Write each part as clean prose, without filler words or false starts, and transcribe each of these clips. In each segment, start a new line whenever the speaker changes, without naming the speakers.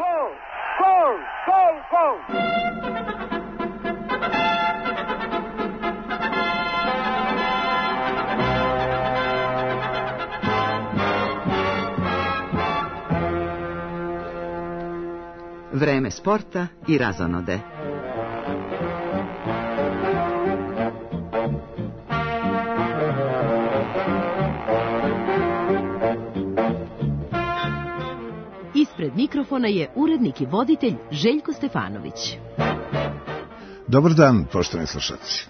Gol!
Vreme sporta i razonode.
Ispred mikrofona je urednik i voditelj Željko Stefanović.
Dobar dan, poštovani slušalci.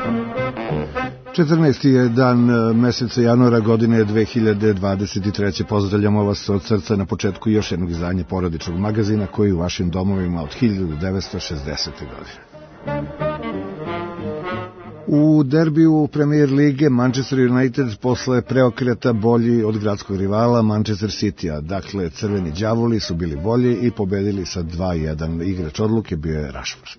14. je dan meseca januara godine 2023. Pozdravljamo vas od srca na početku još jednog izdanja porodičnog magazina koji je u vašim domovima od 1960. godine. U derbiju Premier lige Manchester United posle preokreta bolji od gradskog rivala Manchester City-a. Dakle, crveni đavoli su bili bolji i pobedili sa 2-1. Igrač odluke bio je Rashford.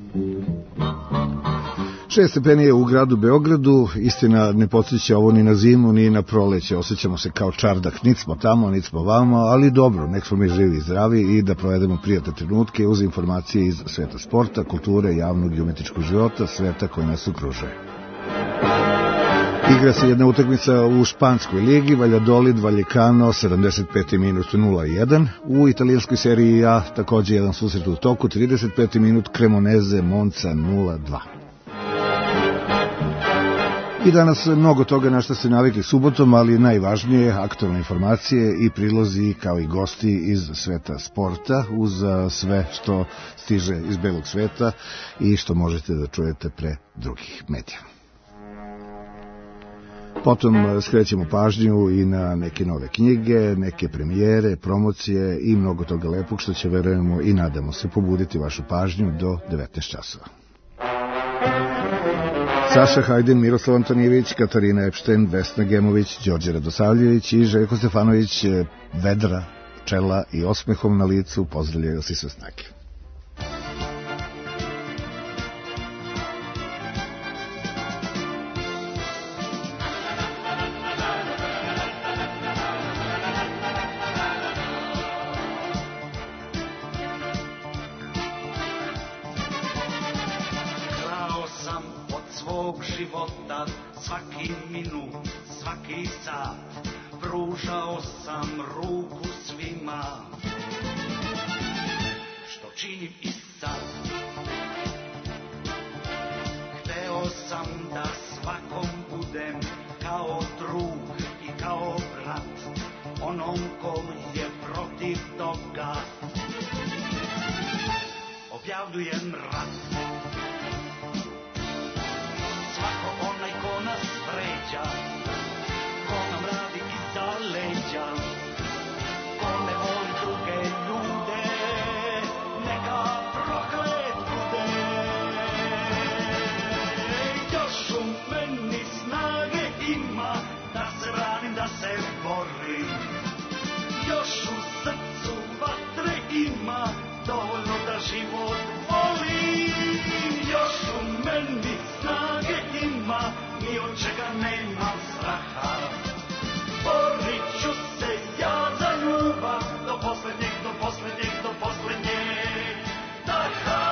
6 stepeni je u gradu Beogradu, istina ne podsjeća ovo ni na zimu ni na proleće, osjećamo se kao čardak, nit smo tamo, nit smo vamo, ali dobro, nek smo mi živi i zdravi i da provedemo prijatne trenutke uz informacije iz sveta sporta, kulture, javnog i umetničkog života, sveta koji nas okružuje. Igra se jedna utakmica u španskoj ligi, Valladolid, Vallecano, 75. minut 0-1. U italijanskoj seriji A također jedan susret u toku, 35. minut Cremonese, Monza 0-2. I danas mnogo toga na što ste navikli subotom, ali najvažnije aktualne informacije i prilozi kao i gosti iz sveta sporta uz sve što stiže iz belog sveta i što možete da čujete pre drugih medija. Potom skrećemo pažnju i na neke nove knjige, neke premijere, promocije i mnogo toga lepog što će, verujemo i nadamo se, pobuditi vašu pažnju do 19 časova. Saša Hajdin, Miroslav Antonijević, Katarina Epšten, Vesna Gemović, Đorđe Radosavljević i Željko Stefanović vedra, čela i osmehom na licu pozdravljaju si sve snage.
Svaki minut, svaki sat, pružao sam ruku svima, što činim i sad. Hteo sam da svakom budem kao drug i kao brat, onom kom je protiv toga objavljujem rat. Svako onaj ko nas vređa, ko nam radi iza leđa, ko ne voli druge ljude, neka proklet bude. Još u meni snage ima da se branim, da se borim. Još u srcu vatre ima dovoljno da život volim. Još u meni snage ima, ni od čega nemam straha. Borit ću se ja za ljubav do poslednjeg, do poslednjeg, do poslednjeg daha.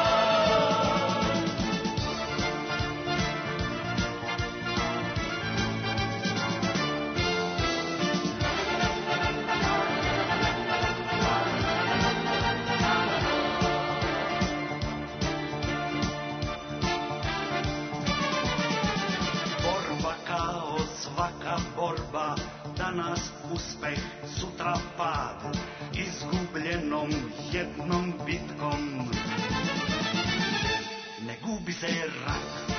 Borba, danas uspeh, sutra pad, izgubljenom jednom bitkom ne gubi se rat.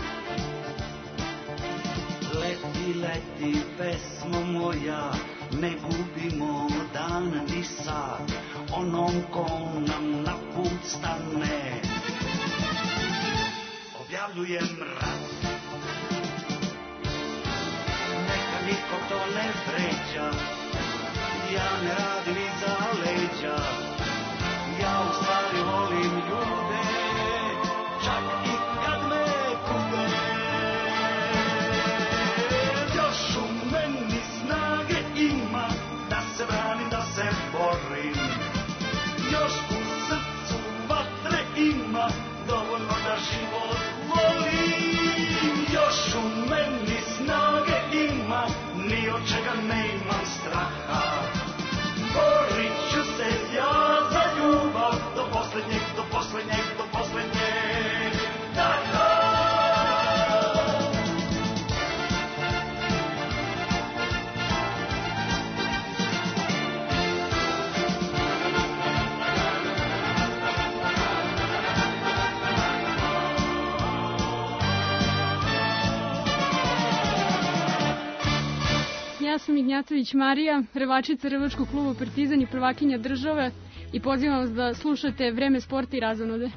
Leti, leti, pesmo moja, ne gubimo dan ni sat, onom ko nam na put stane objavljujem rat. Niko to ne vređa, ja ne radim iza leđa, ja u stvari volim ljude, čak i kad me kude. Još u meni snage ima da se branim, da se borim.
ja sam Ignjatović Marija, revačica Rvačkog kluba Partizan i prvakinja države i pozivam vas da slušate Vreme sporta i razonode.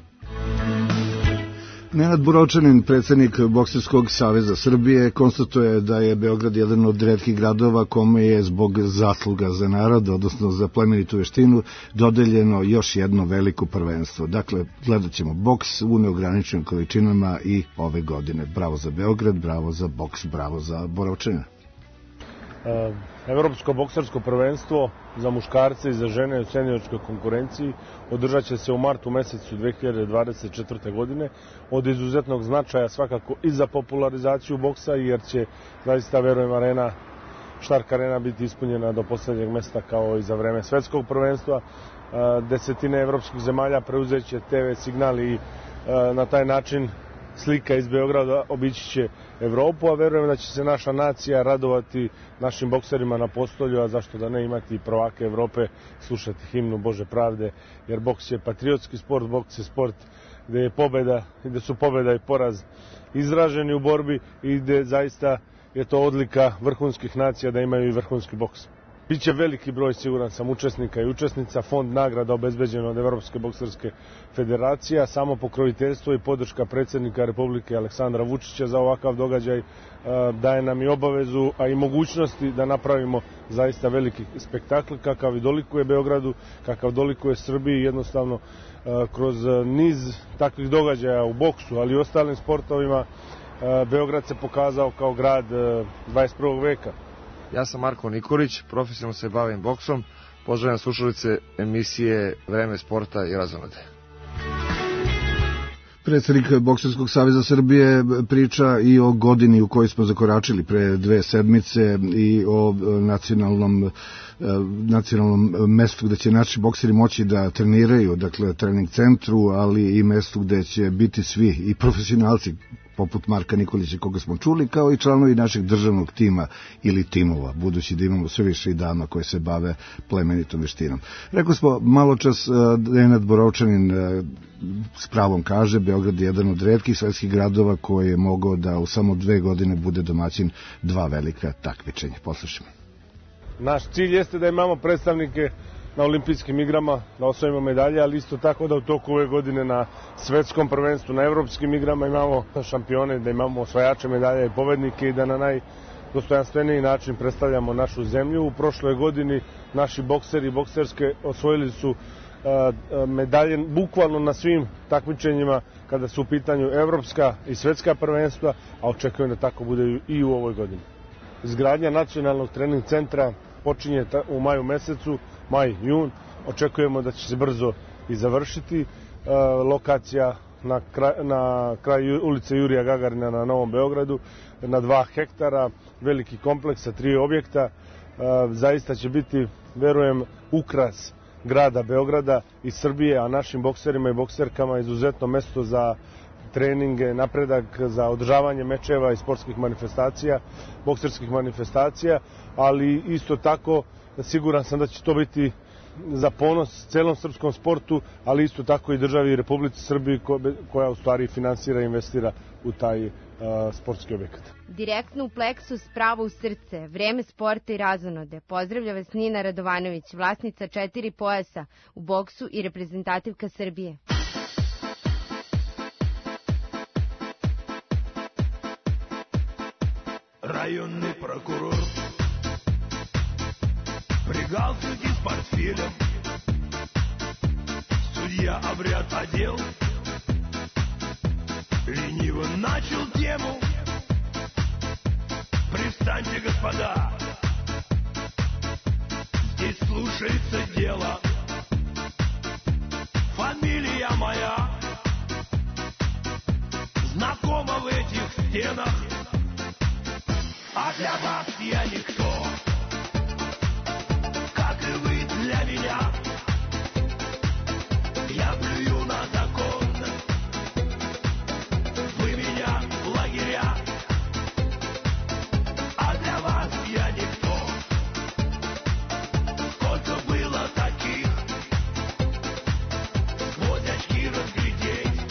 Nenad Burovčanin, predsjednik Bokserskog saveza Srbije, konstatuje da je Beograd jedan od retkih gradova kome je zbog zasluga za narod, odnosno za plemenitu veštinu, dodeljeno još jedno veliko prvenstvo. Dakle, gledat ćemo boks u neograničenim količinama i ove godine. Bravo za Beograd, bravo za boks, bravo za Burovčanina.
Evropsko boksersko prvenstvo za muškarce i za žene u seniorskoj konkurenciji održat će se u martu mesecu 2024. godine, od izuzetnog značaja svakako i za popularizaciju boksa, jer će zaista, verujem, Štark arena biti ispunjena do poslednjeg mesta kao i za vreme svetskog prvenstva. Desetine evropskih zemalja preuzeće TV signal i na taj način slika iz Beograda obići će Evropu, a verujem da će se naša nacija radovati našim bokserima na postolju, a zašto da ne imati i prvake Evrope, slušati himnu Bože pravde, jer boks je patriotski sport, boks je sport gde su pobeda i poraz izraženi u borbi i gde zaista je to odlika vrhunskih nacija da imaju i vrhunski boks. Biće veliki broj, siguran sam, učesnika i učesnica, fond nagrada obezbeđen od Evropske bokserske federacije, samo pokroviteljstvo i podrška predsjednika Republike Aleksandra Vučića za ovakav događaj daje nam i obavezu, a i mogućnosti da napravimo zaista veliki spektakl kakav i dolikuje Beogradu, kakav dolikuje Srbiji. Jednostavno, kroz niz takvih događaja u boksu, ali i ostalim sportovima, Beograd se pokazao kao grad 21. veka.
Ja sam Marko Nikolić, profesionalno se bavim boksom. Pozdravljam slušalice emisije Vreme sporta i razonode.
Predsjednik Bokserskog saveza Srbije priča i o godini u kojoj smo zakoračili pre 2 sedmice i o nacionalnom mestu gde će naši bokseri moći da treniraju, dakle trening centru, ali i mestu gde će biti svi i profesionalci poput Marka Nikolića koga smo čuli, kao i članovi našeg državnog tima ili timova, budući da imamo sve više i dama koje se bave plemenitom veštinom. Rekao smo malo čas, Nenad Burovčanin s pravom kaže, Beograd je jedan od retkih svetskih gradova koji je mogao da u samo 2 godine bude domaćin 2 velika takmičenja. Poslušajmo.
Naš cilj jeste da imamo predstavnike na olimpijskim igrama, da osvojimo medalje, ali isto tako da u toku ove godine na svetskom prvenstvu, na evropskim igrama imamo šampione, da imamo osvajače medalja i pobednike i da na najdostojanstveniji način predstavljamo našu zemlju. U prošloj godini naši bokseri i bokserske osvojili su medalje bukvalno na svim takmičenjima kada su u pitanju evropska i svetska prvenstva, a očekujem da tako bude i u ovoj godini. Izgradnja nacionalnog trening centra počinje u maju mesecu, maj-jun. Očekujemo da će se brzo i završiti. Lokacija na kraju ulice Jurija Gagarina na Novom Beogradu, na 2 hektara, veliki kompleks sa 3 objekta. Zaista će biti, verujem, ukras grada Beograda i Srbije, a našim bokserima i bokserkama izuzetno mesto za treninge, napredak, za održavanje mečeva i sportskih manifestacija, bokserskih manifestacija, ali isto tako siguran sam da će to biti za ponos celom srpskom sportu, ali isto tako i državi i Republici Srbiji koja u stvari finansira i investira u taj sportski objekat.
Direktno u pleksus, pravo u srce, Vreme sporta i razonode. Pozdravlja vas Nina Radovanović, vlasnica 4 pojasa u boksu i reprezentativka Srbije.
Районный прокурор при галстуке с портфелем, судья обряд одел, лениво начал тему. Привстаньте, господа, здесь слушается дело. Фамилия моя знакома в этих стенах, а для вас я никто, как и вы для меня. Я плюю на закон, вы меня в лагеря, а для вас я никто. Сколько было таких, сквозь очки разглядеть,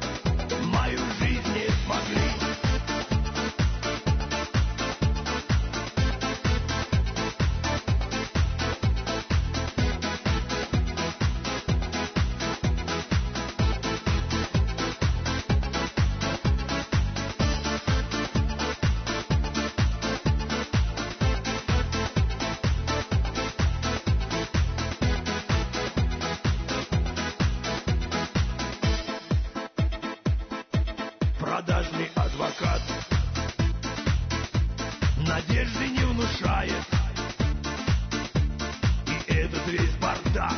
мою жизнь не смогли. продажный адвокат. Надежды не внушает и этот весь бардак.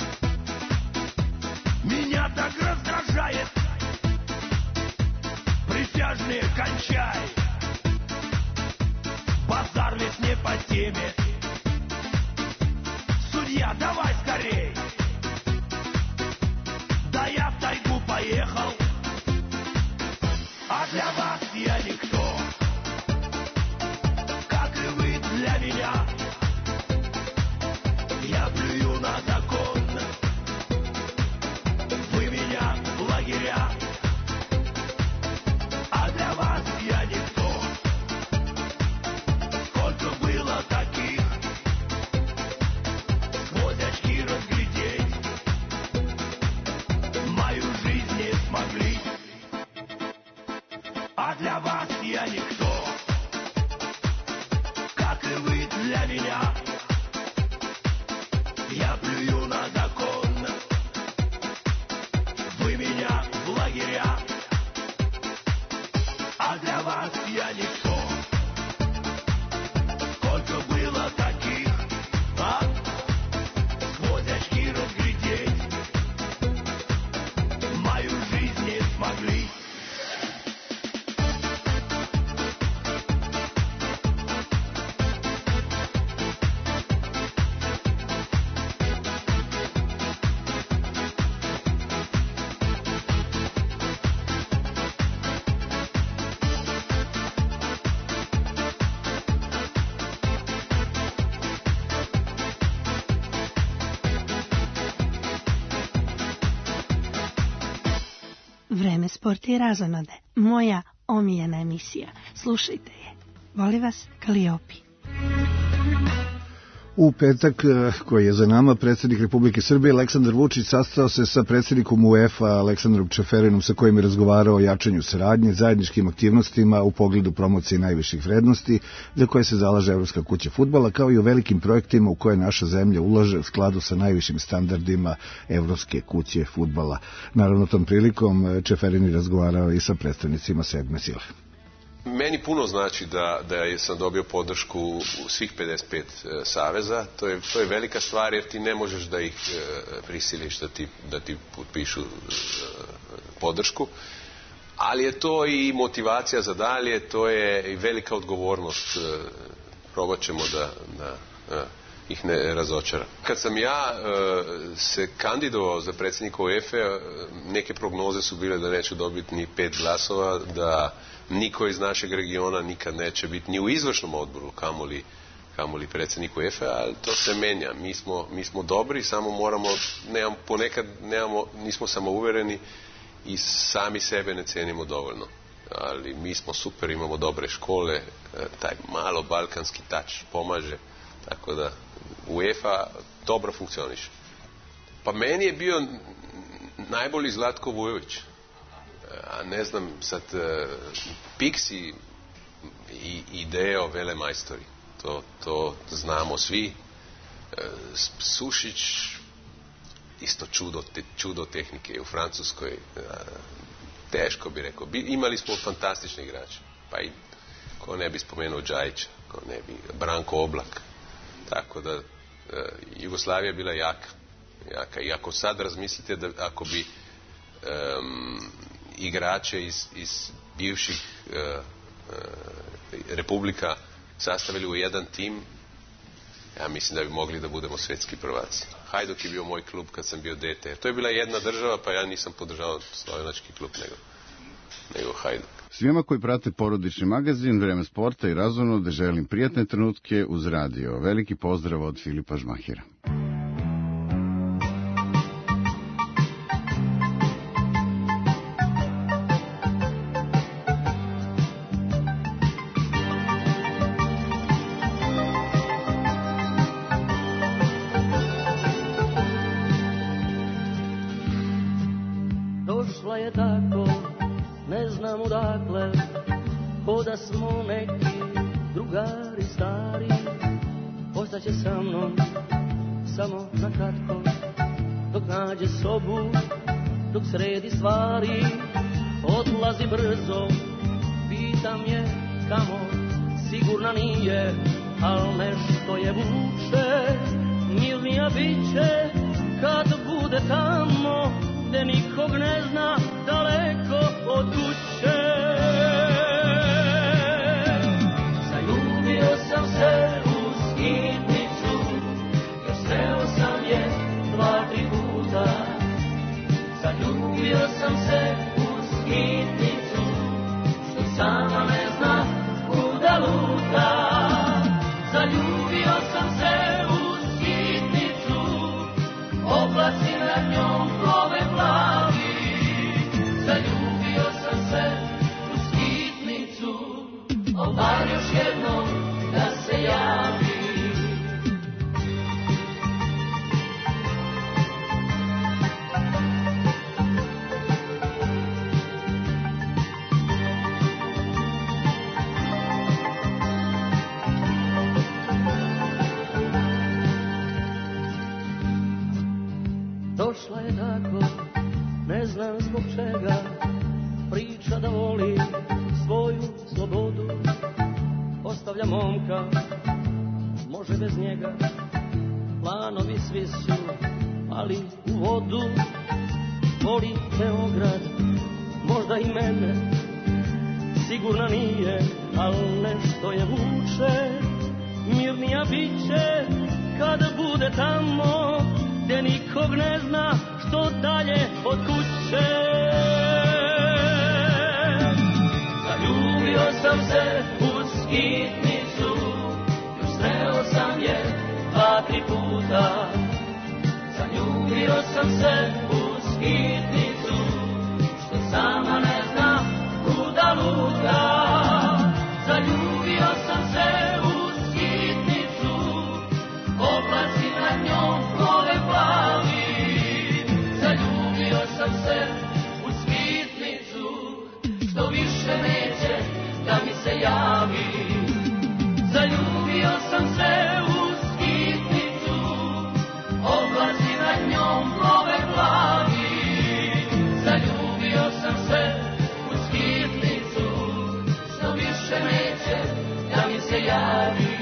Меня так раздражает присяжные кончай. Базар весь не по теме. Судья, давай скорей. Да я в тайгу поехал, а для вас я никто, как и вы для меня. Я плюю на закон, вы меня в лагеря, а для вас я никто. Сколько было таких, сквозь очки разглядеть, мою жизнь не смогли, а для вас я никто, как и вы для меня. Я плюю на закон, вы меня в лагеря, а для вас я никто. Сколько было таких, сквозь очки разглядеть, мою жизнь не смогли.
Vreme, sport i razonode. Moja omiljena emisija. Slušajte je. Voli vas Kaliopi.
U petak koji je za nama, predsjednik Republike Srbije Aleksandar Vučić sastao se sa predsjednikom UEFA Aleksandrom Čeferinom, sa kojim je razgovarao o jačanju saradnje, zajedničkim aktivnostima u pogledu promocije najviših vrednosti za koje se zalaže Evropska kuća fudbala, kao i o velikim projektima u koje naša zemlja ulaže u skladu sa najvišim standardima Evropske kuće fudbala. Naravno, tom prilikom Čeferin je razgovarao i sa predstavnicima sedme sile.
Meni puno znači da sam dobio podršku u svih 55 saveza. To je velika stvar, jer ti ne možeš da ih prisiliš da ti potpišu podršku. Ali je to i motivacija za dalje, to je i velika odgovornost. Probat ćemo da ih ne razočara. Kad sam ja se kandidovao za predsjednika UEFA, neke prognoze su bile da neću dobiti ni 5 glasova, da niko iz našeg regiona nikad neće biti ni u izvršnom odboru, kamoli predsjednik UEFA, ali to se menja. Mi smo dobri, samo ponekad nismo samouvereni i sami sebe ne cijenimo dovoljno. Ali mi smo super, imamo dobre škole, taj malo balkanski touch pomaže, tako da UEFA dobro funkcioniše. Pa meni je bio najbolji Zlatko Vujović. A ne znam, sad Pixi i Deo velemajstori, to znamo svi. Sušić isto čudo tehnike u Francuskoj, teško bi rekao. Imali smo fantastične igrače, pa i ko ne bi spomenuo Džajića, ko ne bi Branko Oblak, tako da Jugoslavija je bila jaka. I ako sad razmislite da ako bi igrače iz bivših republika sastavili u jedan tim, ja mislim da bi mogli da budemo svetski prvaci. Hajduk je bio moj klub kad sam bio dete. To je bila jedna država, pa ja nisam podržavao slovenački klub nego Hajduk.
Svima koji prate porodični magazin Vreme sporta i razonode želim prijatne trenutke uz radio. Veliki pozdrav od Filipa Žmahira.
Došla je tako, ne znam odakle, ko da smo neki drugari stari. Ostaće sa mnom, samo na kratko, dok nađe sobu, dok sredi stvari. odlazi brzo. Pitam je kamo, sigurna nije, al nešto je vuče. Mirnija biće kad bude tamo, gde nikog ne zna, daleko od kuće. Zaljubio sam se u skitnicu, još sreo sam je 2-3 puta. Zaljubio sam se u skitnicu, što sama ne zna kuda luta. Zaljubio sam se u skitnicu, oblaci nad njom plove plavi. Zaljubio sam se u skitnicu, bar još jednom da se javi. Došla je tako, ne znam zbog čega, priča da voli svoju slobodu. Ostavlja momka, može bez njega, planovi svi su, ali u vodu. Voli Beograd, možda i mene, sigurna nije, al nešto je vuče. Mirnija biće kada bude tamo, gde nikog ne zna, što dalje od kuće. Zaljubio sam se u skitnicu, još sreo sam je 2-3 puta. Zaljubio sam se u skitnicu, što sama ne zna kuda luta. Zaljubio sam se u skitnicu, oblaci nad njom plove plavi. Zaljubio sam se u skitnicu, što više neće da mi se javi. Zaljubio sam se u skitnicu, oblaci nad njom plove plavi. Zaljubio sam se u skitnicu, što više neće da mi se javi.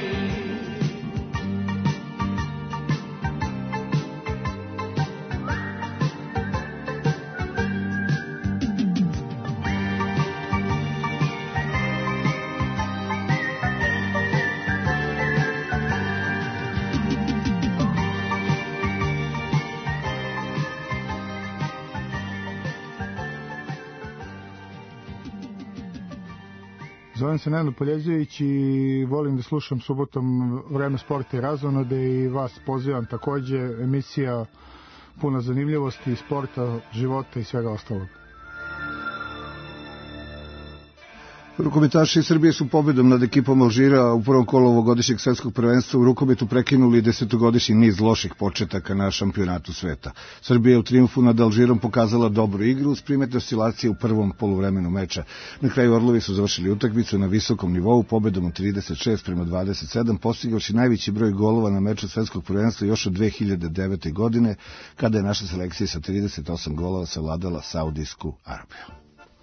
Zovem se Nenad Poljeđević i volim da slušam subotom Vreme sporta i razonode i vas pozivam takođe, emisija puna zanimljivosti, sporta, života i svega ostalog.
Rukometaši Srbije su pobedom nad ekipom Alžira u prvom kolu ovogodišnjeg svetskog prvenstva u rukometu prekinuli 10-godišnji niz loših početaka na šampionatu sveta. Srbija je u trijumfu nad Alžirom pokazala dobru igru uz primetne oscilacije u prvom poluvremenu meča. Na kraju Orlovi su završili utakmicu na visokom nivou pobedom od 36-27, postigavši najveći broj golova na meču svetskog prvenstva još od 2009. godine, kada je naša selekcija sa 38 golova savladala Saudijsku Arabiju.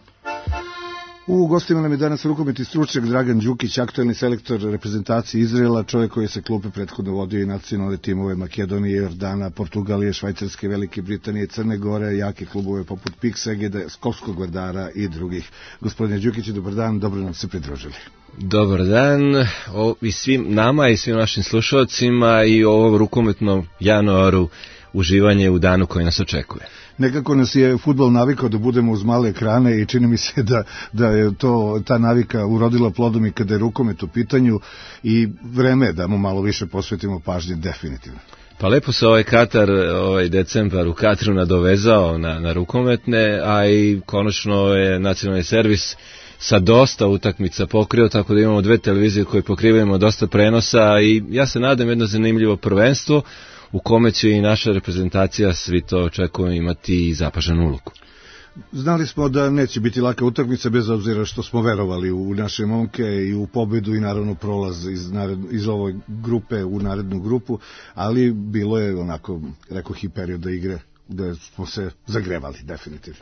U gostima nam je danas rukometni stručnjak Dragan Đukić, aktuelni selektor reprezentacije Izraela, čovjek koji se klupe prethodno vodio i nacionalne timove Makedonije, Jordana, Portugalije, Švajcarske, Velike Britanije, Crne Gore, jake klubove poput PIK Segeda, Skopskog Vardara i drugih. Gospodine Đukić, dobar dan, dobro nam se pridružili.
Dobar dan i svim nama i svim našim slušalcima i ovom rukometnom januaru uživanje u danu koji nas očekuje.
Nekako nas je fudbal navikao da budemo uz male ekrane i čini mi se da je ta navika urodila plodom i kada je rukomet u pitanju i vreme da mu malo više posvetimo pažnje definitivno.
Pa lepo se ovaj Katar, decembar u Katru nadovezao na rukometne, a i konačno je nacionalni servis sa dosta utakmica pokrio, tako da imamo 2 televizije koje pokrivamo dosta prenosa i ja se nadam jedno zanimljivo prvenstvo u kome će i naša reprezentacija, svi to očekujemo, imati zapaženu ulogu.
Znali smo da neće biti laka utakmica bez obzira što smo verovali u naše momke i u pobedu i naravno prolaz iz ove grupe u narednu grupu, ali bilo je onako, rekoh, i perioda igre gde smo se zagrevali definitivno.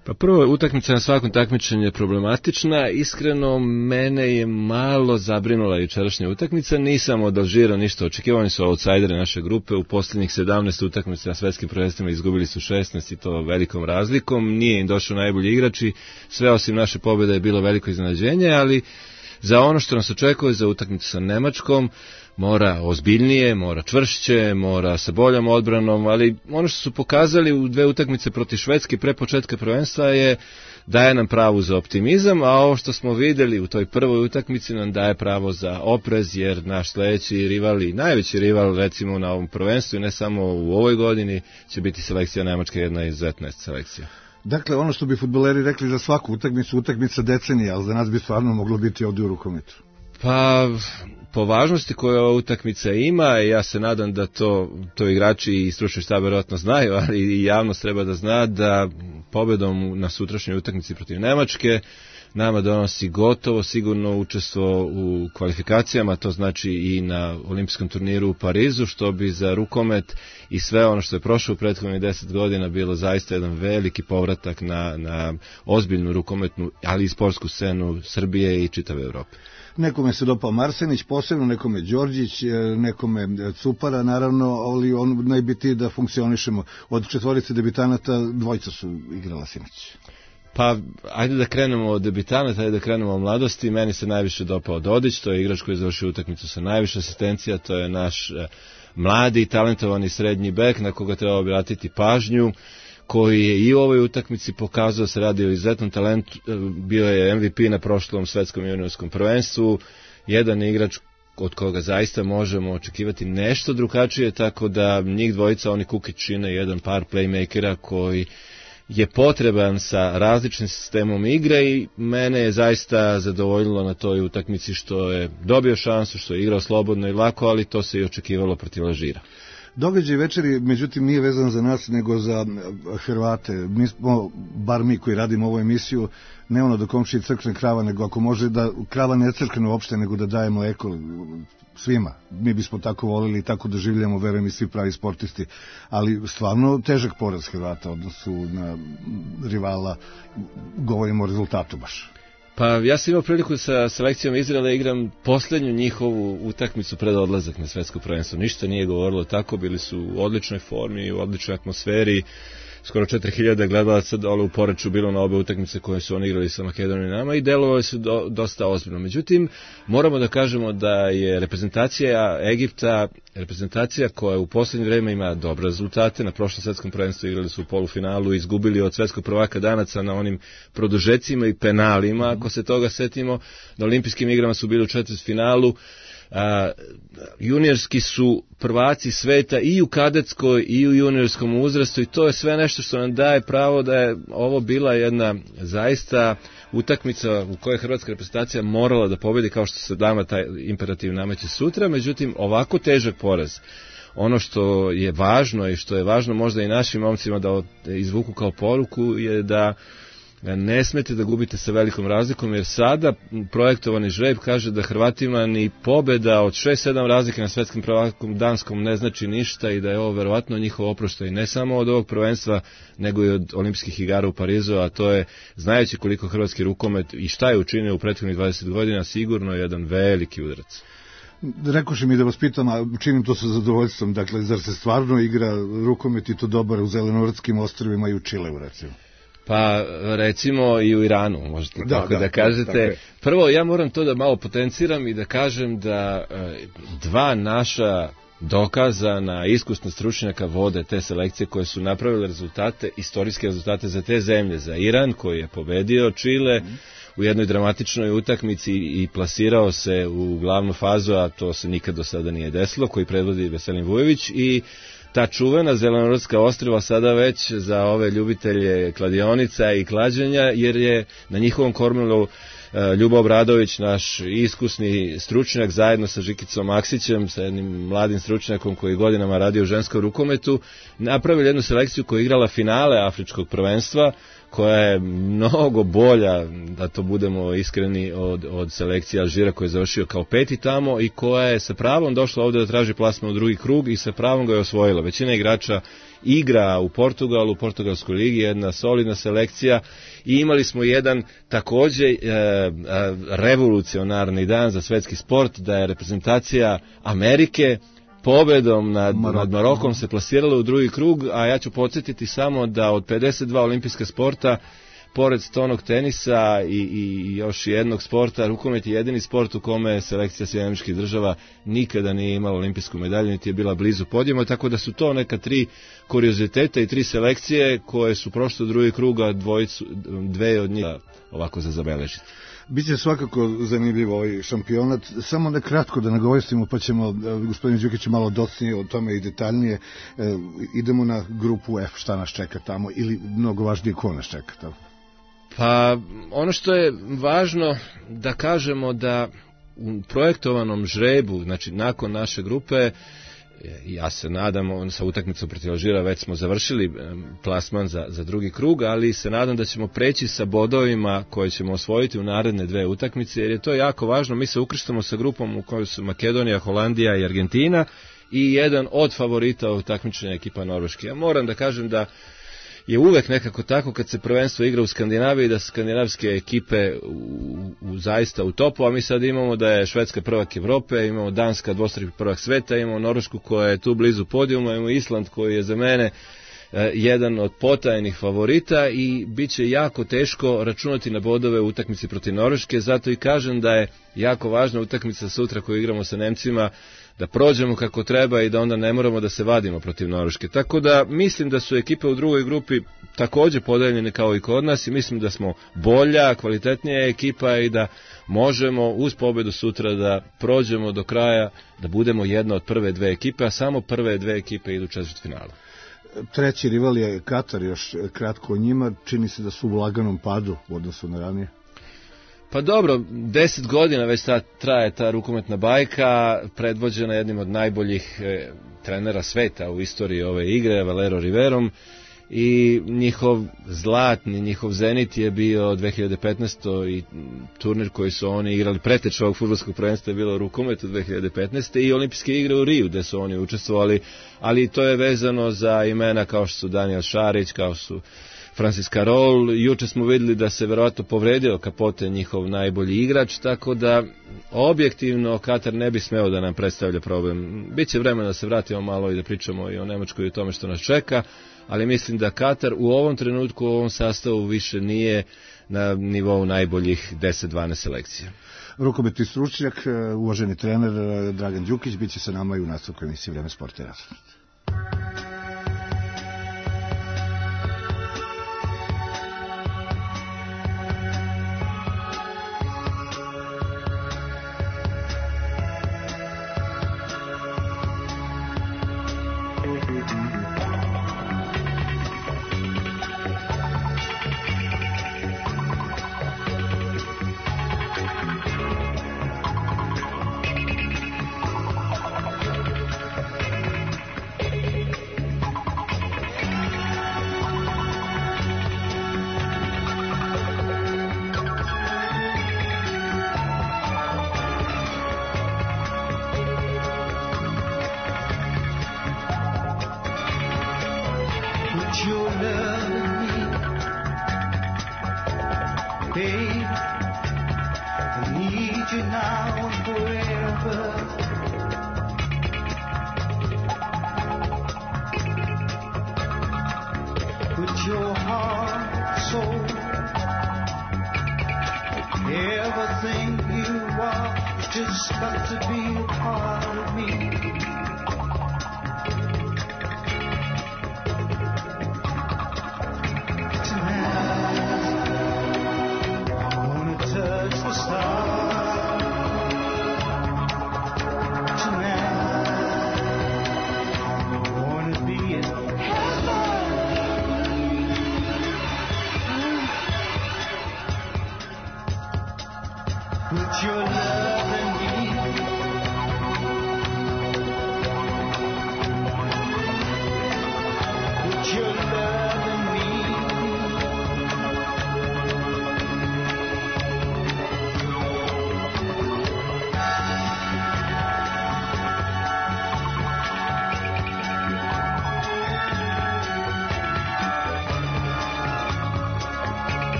Pa prvo, utakmica na svakom takmičenju je problematična. Iskreno, mene je malo zabrinula jučerašnja utakmica. Nisam od Alžira ništa očekivao, oni su outsideri naše grupe. U posljednjih 17 utakmica na svetskim prvenstvima izgubili su 16 i to velikom razlikom. Nije im došao najbolji igrači. Sve osim naše pobjede je bilo veliko iznenađenje, ali za ono što nas očekuje za utakmicu sa Nemačkom, mora ozbiljnije, mora čvršće, mora sa boljom odbranom, ali ono što su pokazali u 2 utakmice protiv Švedske pre početka prvenstva daje nam pravu za optimizam, a ovo što smo vidjeli u toj prvoj utakmici nam daje pravo za oprez, jer naš sljedeći rival i najveći rival recimo na ovom prvenstvu i ne samo u ovoj godini će biti selekcija Nemačke, jedna izuzetna selekcija.
Dakle, ono što bi fudbaleri rekli za svaku utakmicu, utakmica decenija, ali za nas bi stvarno moglo biti ovdje u rukometu.
Pa, po važnosti koju ova utakmica ima, ja se nadam da to igrači i stručni štab vjerojatno znaju, ali i javnost treba da zna da pobjedom na sutrašnjoj utakmici protiv Nemačke nama donosi gotovo sigurno učestvo u kvalifikacijama, to znači i na olimpijskom turniru u Parizu, što bi za rukomet i sve ono što je prošlo u prethodnih 10 godina bilo zaista jedan veliki povratak na ozbiljnu rukometnu, ali i sportsku scenu Srbije i čitave Evrope.
Nekome se dopao Marsenić, posebno nekome Đorđić, nekome Cupara, naravno, ali on najbitnije da funkcionišemo. Od 4 debitanata 2 su igrala sinoć.
Pa, ajde da krenemo od debitanata, ajde da krenemo od mladosti. Meni se najviše dopao Dodić, to je igrač koji je završio utakmicu sa najviše asistencija, to je naš mladi, talentovani srednji bek na koga treba obratiti pažnju, koji je i u ovoj utakmici pokazao se radi o izuzetnom talentu, bio je MVP na prošlom svetskom juniorskom prvenstvu, jedan igrač od koga zaista možemo očekivati nešto drugačije, tako da njih dvojica, oni Kukić čine jedan par playmakera koji je potreban sa različnim sistemom igre i mene je zaista zadovoljilo na toj utakmici što je dobio šansu, što je igrao slobodno i lako, ali to se i očekivalo protiv Alžira.
Događaj večeri, međutim, nije vezan za nas, nego za Hrvate. Mi smo, bar mi koji radimo ovu emisiju, ne ono da komšiji crkne krava, nego ako može da krava ne crkne uopšte, nego da daje mleko svima. Mi bismo tako volili i tako doživljamo, verujem i svi pravi sportisti. Ali stvarno težak poraz Hrvata odnosu na rivala, govorimo o rezultatu baš.
Pa ja sam imao priliku sa selekcijom Izraela igram posljednju njihovu utakmicu pred odlazak na svetsko prvenstvo. Ništa nije govorilo tako, bili su u odličnoj formi, u odličnoj atmosferi. Skoro 4000 gledalaca dole u Poreču bilo na obe utakmice koje su oni igrali sa Makedonijom i nama i delovali su dosta ozbiljno. Međutim, moramo da kažemo da je reprezentacija Egipta reprezentacija koja u posljednje vrijeme ima dobre rezultate. Na prošlom svetskom prvenstvu igrali su u polufinalu i izgubili od svetskog prvaka Danaca na onim produžecima i penalima. Ako se toga setimo, na olimpijskim igrama su bili u četvrtfinalu. Juniorski su prvaci sveta i u kadetskoj i u juniorskom uzrastu i to je sve nešto što nam daje pravo da je ovo bila jedna zaista utakmica u kojoj hrvatska reprezentacija morala da pobedi, kao što se dama taj imperativ nameće sutra. Međutim, ovako težak poraz, ono što je važno i što je važno možda i našim momcima da izvuku kao poruku je da ne smete da gubite sa velikom razlikom, jer sada projektovani žreb kaže da Hrvatima ni pobjeda od 6-7 razlike na svetskom prvakom danskom ne znači ništa i da je ovo verovatno njihov oproštaj ne samo od ovog prvenstva, nego i od olimpijskih igara u Parizu, a to je, znajući koliko hrvatski rukomet i šta je učinio u prethodnih 20 godina, sigurno jedan veliki udarac.
Rekoši mi da vas pitam, a činim to sa zadovoljstvom, dakle, zar se stvarno igra rukomet i to dobar u Zelenorskim ostrvima i u Čileu, recimo?
Pa recimo i u Iranu, možete tako da kažete. Prvo, ja moram to da malo potenciram i da kažem da dva naša dokazana iskusna stručnjaka vode te selekcije koje su napravile rezultate, istorijske rezultate za te zemlje. Za Iran koji je pobedio Čile u jednoj dramatičnoj utakmici i plasirao se u glavnu fazu, a to se nikad do sada nije desilo, koji predvodi Veselin Vujović, i ta čuvena Zelenorodska ostrva sada već za ove ljubitelje kladionica i klađenja, jer je na njihovom kormilu Ljubo Obradović, naš iskusni stručnjak, zajedno sa Žikicom Maksićem, sa jednim mladim stručnjakom koji godinama radi u ženskom rukometu, napravili jednu selekciju koja je igrala finale afričkog prvenstva, koja je mnogo bolja, da to budemo iskreni, od selekcije Alžira koji je završio kao 5. tamo i koja je sa pravom došla ovdje da traži plasman u drugi krug i sa pravom ga je osvojila. Većina igrača igra u Portugalu, u portugalskoj ligi, jedna solidna selekcija i imali smo jedan također revolucionarni dan za svetski sport, da je reprezentacija Amerike pobedom nad Marokom se plasirala u drugi krug, a ja ću podsjetiti samo da od 52 olimpijska sporta, pored stonog tenisa i još jednog sporta, rukomet je jedini sport u kome selekcija Sjedinjenih Država nikada nije imala olimpijsku medalju, niti je bila blizu podijuma, tako da su to neka 3 kurioziteta i 3 selekcije koje su prošle u drugi krug, a dve od njih ovako za zabeležiti.
Biće svakako zanimljivo ovaj šampionat. Samo da kratko da nagovestimo, pa ćemo gospodin Đukić malo docnije o tome i detaljnije. Idemo na grupu F, šta nas čeka tamo, ili mnogo važnije ko nas čeka tamo?
Pa ono što je važno da kažemo da u projektovanom žrebu, znači nakon naše grupe, ja se nadam, sa utakmicom protiv Alžira već smo završili plasman za drugi krug, ali se nadam da ćemo preći sa bodovima koje ćemo osvojiti u naredne 2 utakmice, jer je to jako važno. Mi se ukrštamo sa grupom u kojoj su Makedonija, Holandija i Argentina i jedan od favorita ovog takmičenja ekipa Norveške. Ja moram da kažem da je uvek nekako tako kad se prvenstvo igra u Skandinaviji, da su skandinavske ekipe zaista u topu, a mi sad imamo da je Švedska prvak Evrope, imamo Danska dvostruki prvak sveta, imamo Norvešku koja je tu blizu podijuma, imamo Island koji je za mene jedan od potajnih favorita i bit će jako teško računati na bodove u utakmici protiv Norveške, zato i kažem da je jako važna utakmica sutra koju igramo sa Nemcima, da prođemo kako treba i da onda ne moramo da se vadimo protiv Norveške. Tako da mislim da su ekipe u drugoj grupi također podeljene kao i kod nas i mislim da smo bolja, kvalitetnija ekipa i da možemo uz pobedu sutra da prođemo do kraja, da budemo jedna od prve 2 ekipe, a samo prve 2 ekipe idu u četvrtfinalu.
Treći rival je Katar, još kratko o njima, čini se da su u laganom padu u odnosu na ranije.
Pa dobro, 10 godina već traje ta rukometna bajka, predvođena jednim od najboljih trenera sveta u istoriji ove igre, Valero Riverom, i njihov zlatni, njihov zenit je bio 2015. i turnir koji su oni igrali, preteč ovog fudbalskog prvenstva je bilo rukomet u 2015. i olimpijske igre u Riju gde su oni učestvovali, ali to je vezano za imena kao što su Daniel Šarić, kao su Francis Carol. Juče smo vidjeli da se verovatno povredio Kapote, njihov najbolji igrač, tako da objektivno Katar ne bi smeo da nam predstavlja problem. Biće vremena da se vratimo malo i da pričamo i o Nemačkoj i o tome što nas čeka, ali mislim da Katar u ovom trenutku, u ovom sastavu više nije na nivou najboljih 10-12 selekcija.
Rukometni stručnjak, uvaženi trener Dragan Đukić, bit će sa nama i u nastavku emisije Vreme sporta i razonode.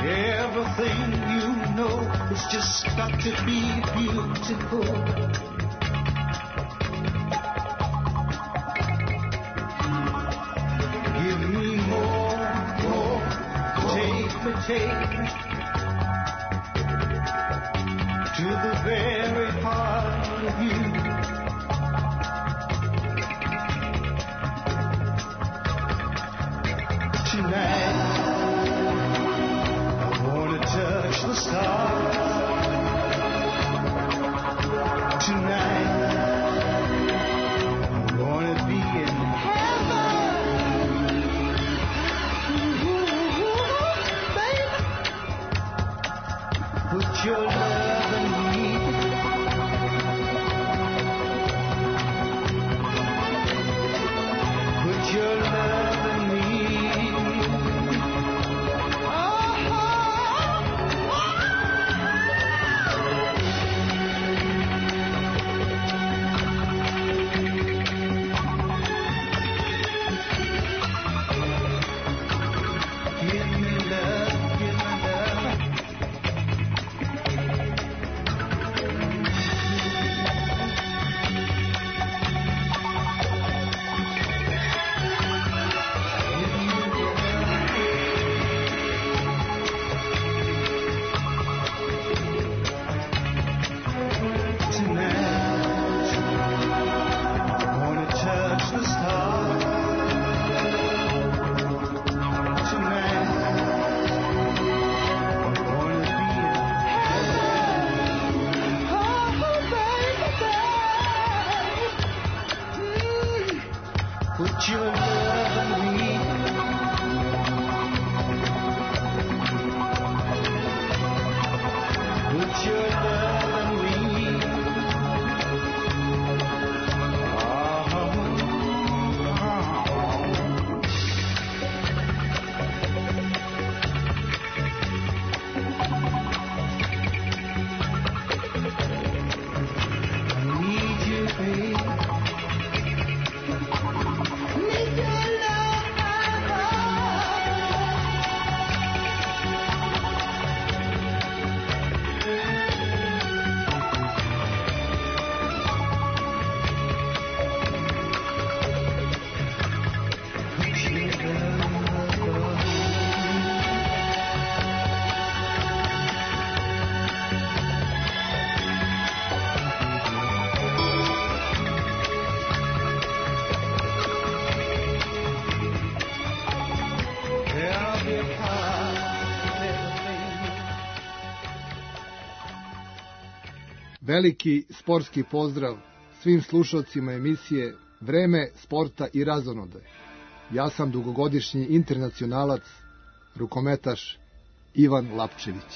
Everything you know has just got to be beautiful. Give me more, take me to the very heart of you. Tonight touch the stars. Tonight I wanna be in heaven. Baby, put your love in me. Put your love in me. Put your love in me. Put your love in me. I need you, babe.
Veliki sportski pozdrav svim slušalcima emisije Vreme sporta i razonode. Ja sam dugogodišnji internacionalac, rukometaš Ivan Lapčević.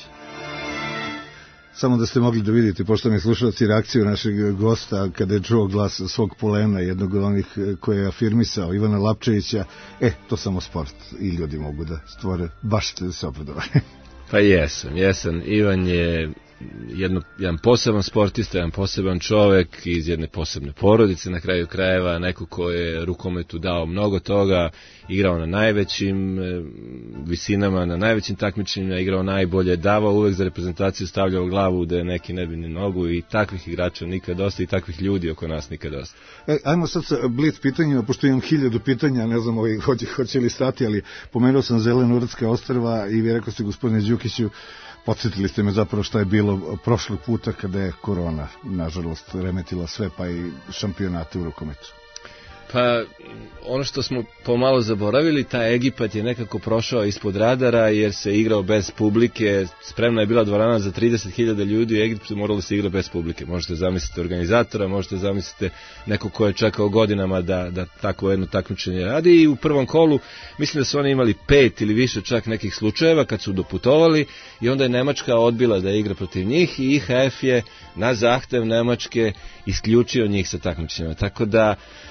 Samo da ste mogli da vidite, poštovani slušalci, reakciju našeg gosta kada je čuo glas svog polena, jednog od onih koje je afirmisao, Ivana Lapčevića. To samo sport i ljudi mogu da stvore, baš ste se obradovali.
Pa jesam. Ivan je jedan poseban sportista, jedan poseban čovek iz jedne posebne porodice, na kraju krajeva, neko ko je rukometu dao mnogo toga, igrao na najvećim visinama, na najvećim takmičenjima, igrao najbolje, davao uvek za reprezentaciju, stavljao glavu da neki ne bi ni nogu, i takvih igrača nikad dosta i takvih ljudi oko nas nikad dosta.
Ajmo sad sa blic pitanjima, pošto imam 1000 pitanja, ne znam hoće li stati, ali pomenuo sam Zelenorodska ostrva i vi rekao ste, gospodine Đukiću, podsjetili ste me zapravo šta je bilo prošlog puta kada je korona, nažalost, remetila sve, pa i šampionate u rukometu.
Pa, ono što smo pomalo zaboravili, taj Egipat je nekako prošao ispod radara jer se igrao bez publike, spremna je bila dvorana za 30.000 ljudi, u Egiptu moralo se igra bez publike. Možete zamisliti organizatora, možete zamisliti neko ko je čekao godinama da takvo jedno takmičenje radi, i u prvom kolu mislim da su oni imali 5 ili više čak nekih slučajeva kad su doputovali, i onda je Nemačka odbila da igra protiv njih i IHF je na zahtev Nemačke isključio njih sa takmičenjima. Tako da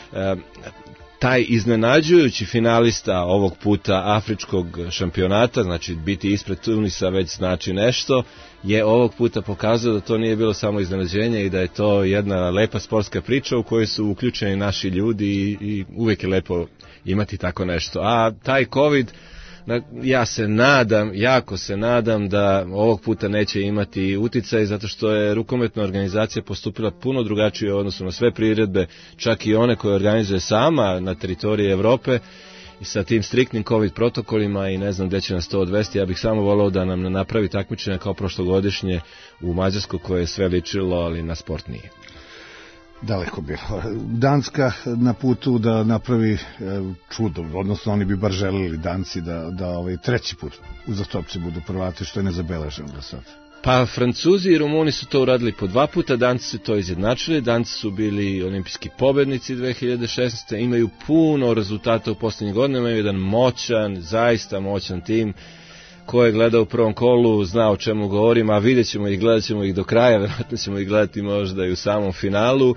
taj iznenađujući finalista ovog puta afričkog šampionata, znači biti ispred Tunisa već znači nešto, je ovog puta pokazao da to nije bilo samo iznenađenje i da je to jedna lepa sportska priča u kojoj su uključeni naši ljudi, i uvijek je lepo imati tako nešto. A taj COVID, Ja se nadam, jako se nadam da ovog puta neće imati uticaj, zato što je rukometna organizacija postupila puno drugačije u odnosu na sve priredbe, čak i one koje organizuje sama na teritoriji Evrope, i sa tim striktnim COVID protokolima i ne znam gde će nas to odvesti. Ja bih samo voleo da nam napravi takmičenje kao prošlogodišnje u Mađarsku, koje je sve ličilo, ali na sport nije.
Daleko bilo. Danska na putu da napravi čudo, odnosno oni bi bar želeli, Danci, da treći put uzastopce budu prvati, što je nezabeleženo do sad.
Pa Francuzi i Rumuni su to uradili po 2 puta, Danci su to izjednačili, Danci su bili olimpijski pobednici 2016. Imaju puno rezultata u posljednjih godinama, imaju jedan moćan, zaista moćan tim. Ko je gledao u prvom kolu zna o čemu govorim, a vidjet ćemo ih, gledat ćemo ih do kraja, vjerojatno ćemo ih gledati možda i u samom finalu.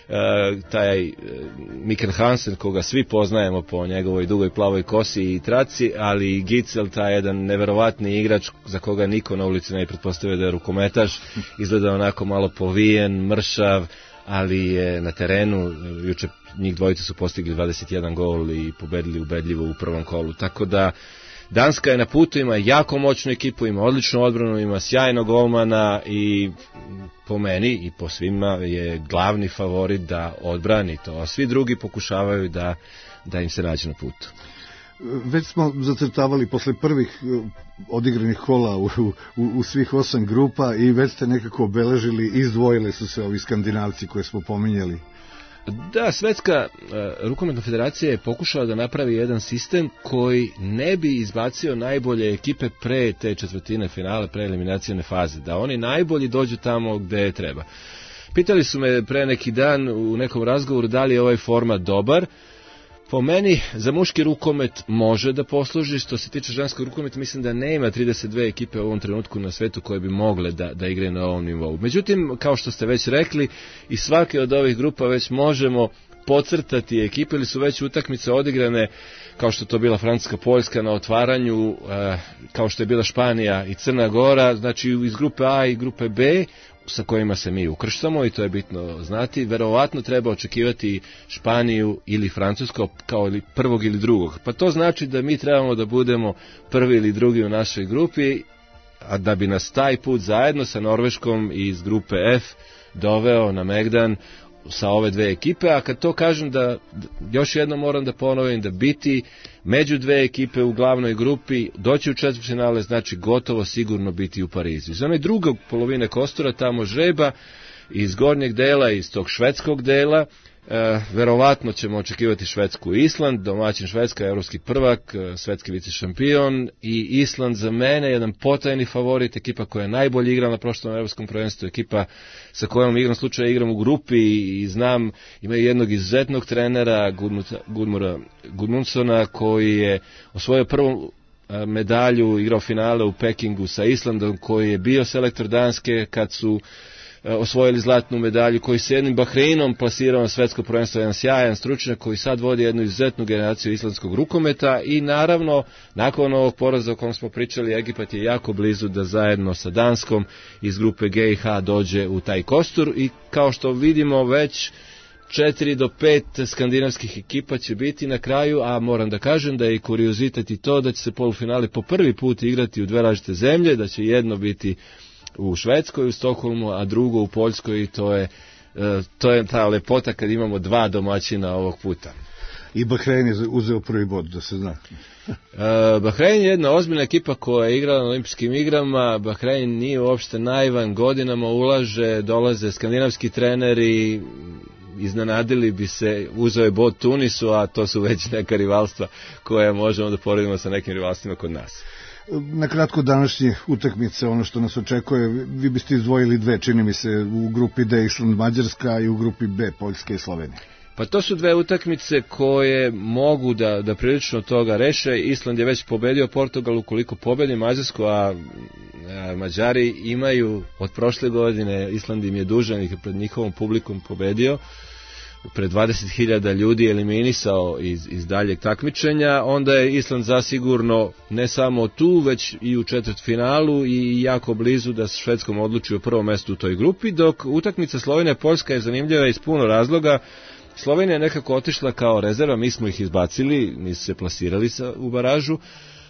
Taj Mikkel Hansen, koga svi poznajemo po njegovoj dugoj plavoj kosi i traci, ali i Gitzel, taj jedan neverovatni igrač za koga niko na ulici ne pretpostavio da je rukometaš, izgleda onako malo povijen, mršav, ali je na terenu, juče njih dvojica su postigli 21 gol i pobedili ubedljivo u prvom kolu, tako da Danska je na putu, ima jako moćnu ekipu, ima odličnu odbranu, ima sjajnog golmana i po meni i po svima je glavni favorit da odbrani to, a svi drugi pokušavaju da im se nađe na putu.
Već smo zacrtavali posle prvih odigranih kola u svih 8 grupa i već ste nekako obeležili, izdvojili su se ovi Skandinavci koje smo pominjali.
Da, Svetska rukometna federacija je pokušala da napravi jedan sistem koji ne bi izbacio najbolje ekipe pre te četvrtine finale, pre eliminacijone faze, da oni najbolji dođu tamo gde treba. Pitali su me pre neki dan u nekom razgovoru da li je ovaj format dobar. Po meni, za muški rukomet može da posluži, što se tiče ženskog rukometa, mislim da nema 32 ekipe u ovom trenutku na svetu koje bi mogle da igraju na ovom nivou. Međutim, kao što ste već rekli, i svake od ovih grupa već možemo podcrtati ekipe ili su već utakmice odigrane, kao što je to bila Francuska, Poljska na otvaranju, kao što je bila Španija i Crna Gora, znači iz grupe A i grupe B, sa kojima se mi ukrštamo i to je bitno znati. Verovatno treba očekivati Španiju ili Francusko kao ili prvog ili drugog. Pa to znači da mi trebamo da budemo prvi ili drugi u našoj grupi, a da bi nas taj put zajedno sa Norveškom iz grupe F doveo na megdan sa ove dve ekipe, a kad to kažem da još jednom moram da ponovim da biti među dve ekipe u glavnoj grupi, doći u četvrtfinale znači gotovo sigurno biti u Parizu. Iz one drugog polovine kostura tamo žreba iz gornjeg dela, iz tog švedskog dela, verovatno ćemo očekivati Švedsku i Island, domaćin Švedska, evropski prvak, svetski vicešampion i Island za mene jedan potajni favorit, ekipa koja je najbolje igrala na prošlom evropskom prvenstvu, ekipa sa kojom igram slučaja igram u grupi i znam, imaju jednog izuzetnog trenera Gudmundsona koji je osvojio prvu medalju, igrao finale u Pekingu sa Islandom, koji je bio selektor Danske kad su osvojili zlatnu medalju, koji se jednim Bahreinom plasirao na svetsko prvenstvo, jedan sjajan stručnjak koji sad vodi jednu izuzetnu generaciju islandskog rukometa i naravno nakon ovog poraza o kojem smo pričali, Egipat je jako blizu da zajedno sa Danskom iz grupe G i H dođe u taj kostur i kao što vidimo već 4 do 5 skandinavskih ekipa će biti na kraju, a moram da kažem da je i kuriozitet i to da će se polufinale po prvi put igrati u dve različite zemlje, da će jedno biti u Švedskoj, u Stokholmu, a drugo u Poljskoj i to je ta lepota kad imamo dva domaćina ovog puta.
I Bahrein je uzeo prvi bod, da se zna.
Bahrein je jedna ozbiljna ekipa koja je igrala na olimpijskim igrama. Bahrein nije uopšte naivan, godinama ulaže, dolaze skandinavski treneri, iznenadili bi se, uzeo je bod Tunisu, a to su već neka rivalstva koje možemo da poredimo sa nekim rivalstvima kod nas.
Na kratko današnje utakmice, ono što nas očekuje, vi biste izdvojili dve, čini mi se, u grupi D Island Mađarska i u grupi B Poljska i Slovenija.
Pa to su dve utakmice koje mogu da prilično toga reše. Island je već pobedio Portugal, ukoliko pobedi Mađarsku, a Mađari imaju od prošle godine, Island im je dužan i pred njihovom publikom pobedio, pred 20.000 ljudi eliminisao iz daljeg takmičenja, onda je Island zasigurno ne samo tu, već i u četvrtfinalu i jako blizu da se Švedskom odluči u prvom mestu u toj grupi, dok utakmica Slovenija-Poljska je zanimljiva iz puno razloga. Slovenija je nekako otišla kao rezerva, mi smo ih izbacili, nisu se plasirali u baražu,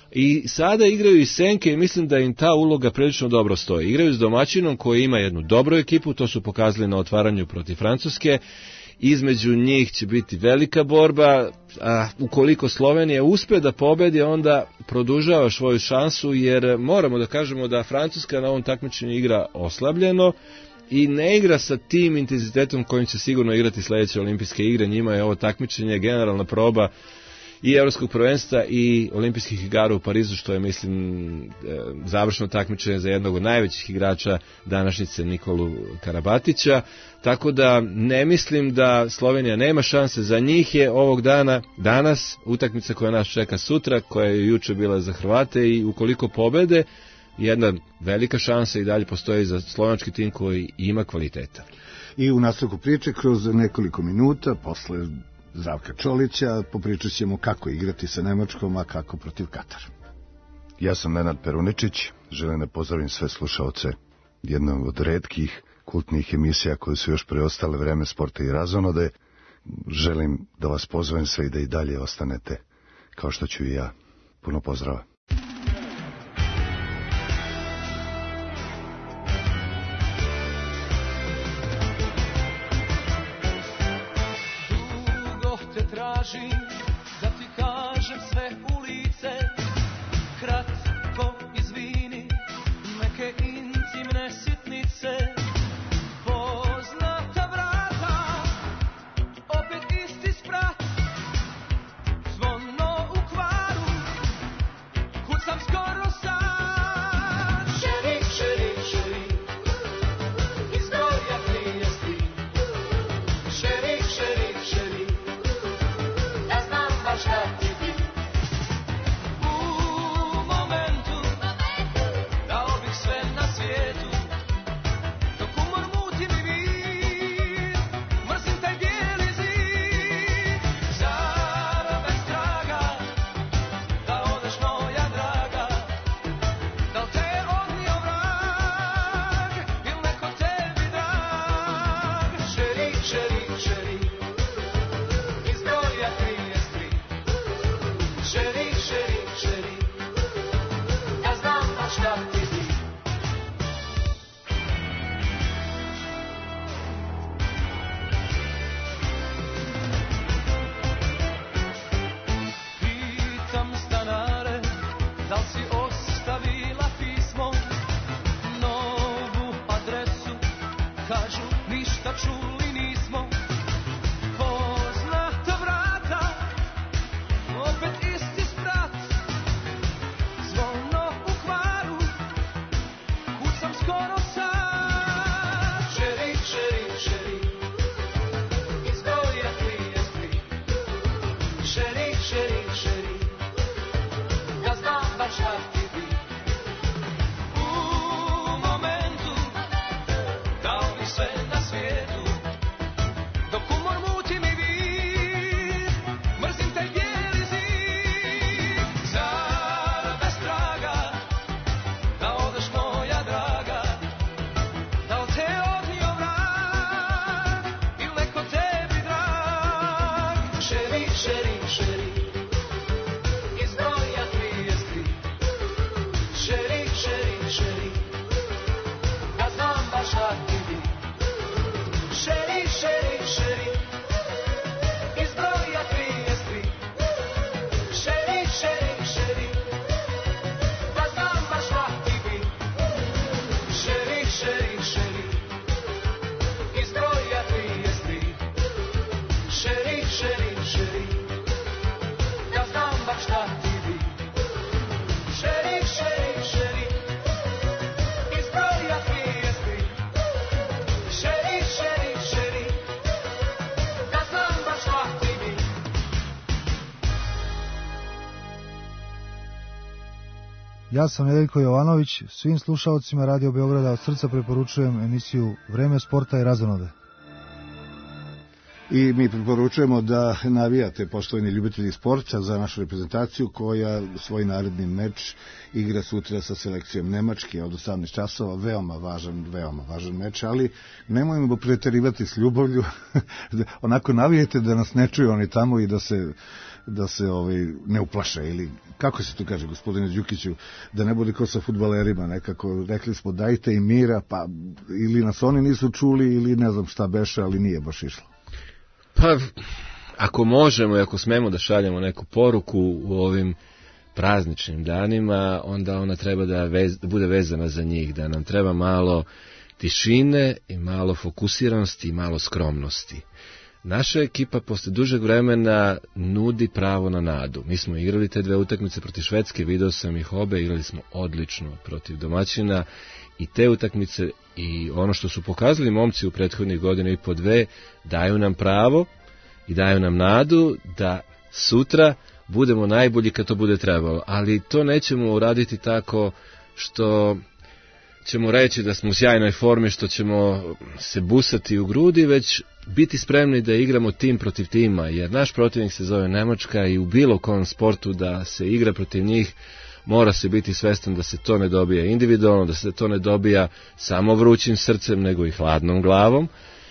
I sada igraju iz senke i mislim da im ta uloga prilično dobro stoji. Igraju s domaćinom koji ima jednu dobru ekipu, to su pokazali na otvaranju protiv Francuske. Između njih će biti velika borba, a ukoliko Slovenija uspe da pobedi, onda produžava svoju šansu, jer moramo da kažemo da Francuska na ovom takmičenju igra oslabljeno i ne igra sa tim intenzitetom kojim će sigurno igrati sledeće olimpijske igre. Njima je ovo takmičenje generalna proba i evropskog prvenstva i olimpijskih igara u Parizu, što je, mislim, završno takmičenje za jednog od najvećih igrača današnjice, Nikolu Karabatića. Tako da ne mislim da Slovenija nema šanse. Za njih je ovog dana, danas, utakmica koja nas čeka sutra, koja je juče bila za Hrvate, i ukoliko pobede, jedna velika šansa i dalje postoji za slovenački tim koji ima kvaliteta.
I u nastavku priče, kroz nekoliko minuta, posle Zdravka Čolića, popričat ćemo kako igrati sa Nemačkom, a kako protiv Katara.
Ja sam Nenad Peruničić, želim da pozdravim sve slušaoce jednog od retkih kultnih emisija koje su još preostale Vreme sporta i razonode. Želim da vas pozovem sve i da i dalje ostanete, kao što ću i ja. Puno pozdrava.
Da ti kažem sve u lice, kratko izvini, neke intimne sitnice, poznata vrata, opet isti sprat, zvono u kvaru, kucam skoro sad. Šeri, šeri, šeri, izgoja prijesti, šeri, šeri, šeri, šta ti bi u momentu dao bih sve na svijetu, dok umor muti mi vid, mrzim taj bijeli zid. Zar bez traga da odeš moja draga, da li te odnio vrag ili neko tebi drag. Šeri, šeri, šeri, izgoja krije. Šeri, šeri, šeri, ja znam baš šta ti bi. Pitam stanare, da li si ostavila pismo, novu adresu, kažu ništa čuli nismo. Poznata vrata, opet isti sprat, zvono u kvaru, kucam skoro sad. Šeri, šeri, šeri, izgoja prijesti, šeri, šeri, šeri, ja znam baš šta ti bi u momentu, dao bi sve na svijetu, dok umor muti mi vid, mrzim taj bijeli zid. Zar bez traga da odeš moja draga, da li te odnio vrag ili neko tebi drag. Šeri, šeri, šeri, izbroja 33, šeri, šeri, šeri, ja znam baš šta ti bi. Šeri, šeri, šeri, izbroja 33, šeri, šeri, šeri, ja znam baš šta ti bi. Šeri, šeri, šeri, izbroja 33, šeri, šeri, šeri, ja znam baš šta ti bi. Šeri, šeri, šeri, izbroja 33, šeri, šeri, šeri, ja znam baš šta ti bi.
Ja sam Nedeljko Jovanović, svim slušalcima Radio Beograda od srca preporučujem emisiju Vreme sporta i razonode.
I mi preporučujemo da navijate, poštovani ljubitelji sporta, za našu reprezentaciju koja svoj naredni meč igra sutra sa selekcijom Nemačke od 18 časova. Veoma važan meč, ali nemojmo preterivati s ljubavlju. Onako navijete da nas ne čuju oni tamo i da se da se ne uplaše, ili kako se to kaže, gospodine Đukiću, da ne bude kao sa fudbalerima, nekako rekli smo dajte im mira, pa ili nas oni nisu čuli ili ne znam šta beše, ali nije baš išlo.
Pa ako možemo i ako smemo da šaljemo neku poruku u ovim prazničnim danima, onda ona treba da bude vezana za njih, da nam treba malo tišine i malo fokusiranosti i malo skromnosti. Naša ekipa posle dužeg vremena nudi pravo na nadu. Mi smo igrali te 2 utakmice protiv Švedske, video sam ih obe, igrali smo odlično protiv domaćina i te utakmice i ono što su pokazali momci u prethodnih godina i po 2 daju nam pravo i daju nam nadu da sutra budemo najbolji kad to bude trebalo, ali to nećemo uraditi tako što ćemo reći da smo u sjajnoj formi, što ćemo se busati u grudi, već biti spremni da igramo tim protiv tima, jer naš protivnik se zove Nemačka i u bilo kom sportu da se igra protiv njih mora se biti svestan da se to ne dobija individualno, da se to ne dobija samo vrućim srcem, nego i hladnom glavom.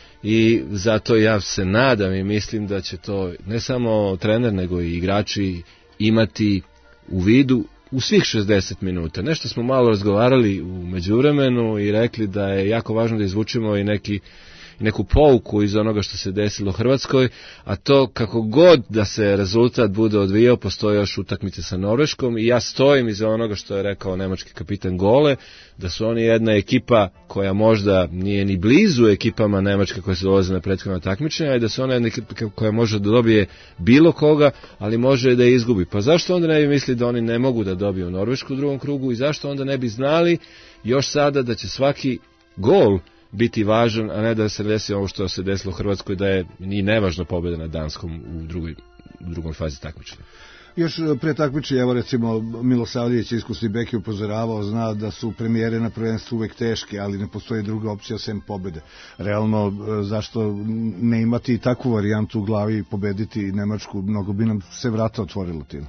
I zato ja se nadam i mislim da će to ne samo trener nego i igrači imati u vidu u svih 60 minuta. Nešto smo malo razgovarali u međuvremenu i rekli da je jako važno da izvučemo i neku pouku iz onoga što se desilo u Hrvatskoj, a to kako god da se rezultat bude odvijao, postoje još utakmice sa Norveškom i ja stojim iza onoga što je rekao nemački kapitan Gole, da su oni jedna ekipa koja možda nije ni blizu ekipama Nemačke koje se dolaze na prethodna takmičenja i da su ona jedna ekipa koja može da dobije bilo koga, ali može da je izgubi. Pa zašto onda ne bi mislili da oni ne mogu da dobiju Norvešku u drugom krugu i zašto onda ne bi znali još sada da će svaki gol biti važan, a ne da se desi ovo što se desilo u Hrvatskoj, da je ni nevažna pobjeda nad Danskom u drugoj fazi takmičenja.
Još pre takmičenja, evo recimo Milosavljević, iskusni bek, je upozoravao, zna da su premijere na prvenstvu uvek teške, ali ne postoji druga opcija sem pobjede. Realno, zašto ne imati takvu varijantu u glavi i pobediti Nemačku, mnogo bi nam se vrata otvorilo tim.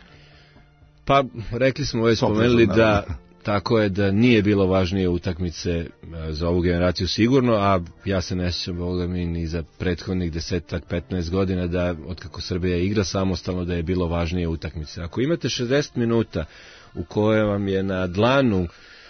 Pa, rekli smo već, spomenuli da tako je da nije bilo važnije utakmice za ovu generaciju sigurno, a ja se ne sjećam, Boga mi, ni za prethodnih 10-15 godina da otkako Srbija igra samostalno da je bilo važnije utakmice. Ako imate 60 minuta u koje vam je na dlanu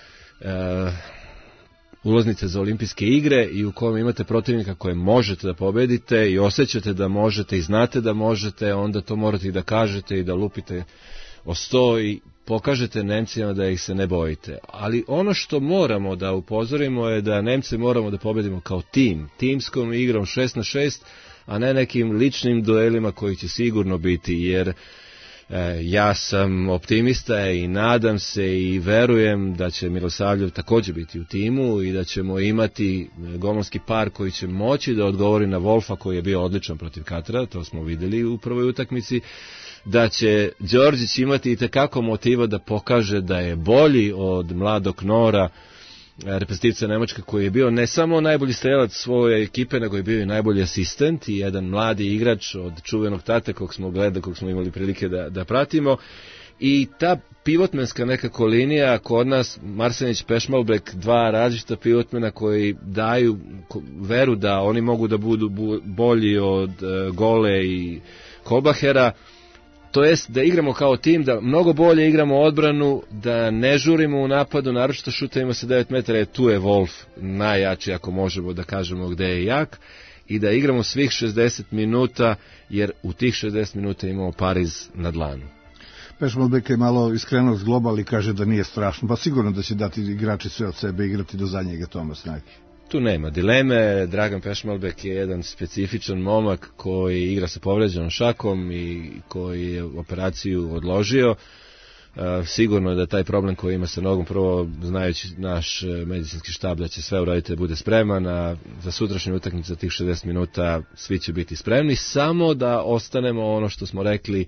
ulaznice za olimpijske igre i u kojem imate protivnika koje možete da pobedite i osjećate da možete i znate da možete, onda to morate i da kažete i da lupite o sto i pokažete Nemcima da ih se ne bojite. Ali ono što moramo da upozorimo je da Nemce moramo da pobedimo kao tim, timskom igrom 6-6, a ne nekim ličnim duelima koji će sigurno biti, jer ja sam optimista i nadam se i verujem da će Milosavljev također biti u timu i da ćemo imati golmanski par koji će moći da odgovori na Wolfa koji je bio odličan protiv Katara, to smo vidjeli u prvoj utakmici, da će Đorđić imati itekako motiva da pokaže da je bolji od mladog Nora, reprezentativca Nemačke, koji je bio ne samo najbolji strelac svoje ekipe, nego je bio i najbolji asistent i jedan mladi igrač od čuvenog tate kog smo gledali, kog smo imali prilike da pratimo. I ta pivotmenska nekako linija kod nas, Marsenić, Pešmalbek, 2 različita pivotmena koji daju veru da oni mogu da budu bolji od Gole i Kolbahera, to jest da igramo kao tim, da mnogo bolje igramo odbranu, da ne žurimo u napadu, naročito šutovima sa 9 metara, jer tu je Wolf najjači, ako možemo da kažemo gde je jak, i da igramo svih 60 minuta, jer u tih 60 minuta imamo Pariz na dlanu.
Pešmalbek je malo iskrenuo s global i kaže da nije strašno, pa sigurno da će dati igrači sve od sebe, igrati do zadnjega Tomas Naki.
Tu nema dileme, Dragan Pešmalbek je jedan specifičan momak koji igra sa povređenom šakom i koji je operaciju odložio. Sigurno da taj problem koji ima sa nogom, prvo znajući naš medicinski štab da će sve uraditi da bude spreman, a za sutrašnju utakmicu za tih 60 minuta svi će biti spremni, samo da ostanemo ono što smo rekli,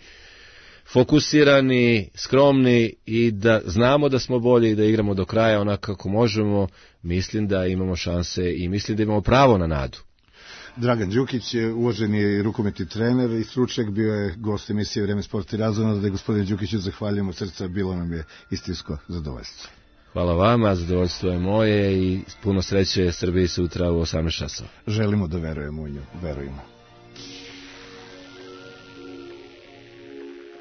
fokusirani, skromni i da znamo da smo bolji i da igramo do kraja onako kako možemo. Mislim da imamo šanse i mislim da imamo pravo na nadu.
Dragan Đukić, uvaženi je rukometni trener i stručnjak, bio je gost emisije Vreme, sport i razonode. Da je gospodine Đukiću zahvaljujemo od srca, bilo nam je istinsko zadovoljstvo.
Hvala vama, zadovoljstvo je moje i puno sreće Srbiji sutra u 18 časova.
Želimo da verujemo u nju, verujemo.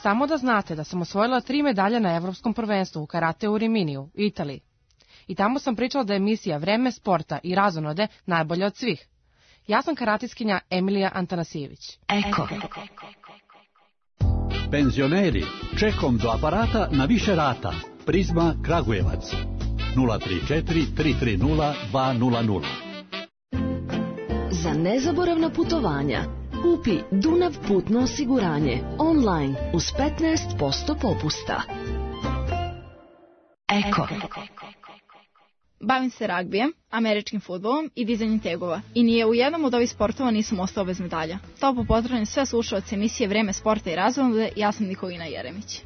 Samo da znate da sam osvojila 3 medalje na Evropskom prvenstvu u karate u Riminiju, Italiji. I tamo sam pričala da je emisija Vreme sporta i razonode najbolja od svih. Ja sam karatistkinja Emilija Antanasijević.
Eko.
Penzioneri, čekom do aparata na više rata. Prizma Kragujevac. 034 330 200.
Za nezaboravna putovanja kupi Dunav putno osiguranje online uz 15% popusta. Eko.
Bavim se ragbijem, američkim fudbalom i dizanjem tegova. I nije u jednom od ovih sportova nisam ostao bez medalja. Toplo pozdravljam sve slušalce emisije Vreme sporta i razonode, ja sam Nikolina Jeremić.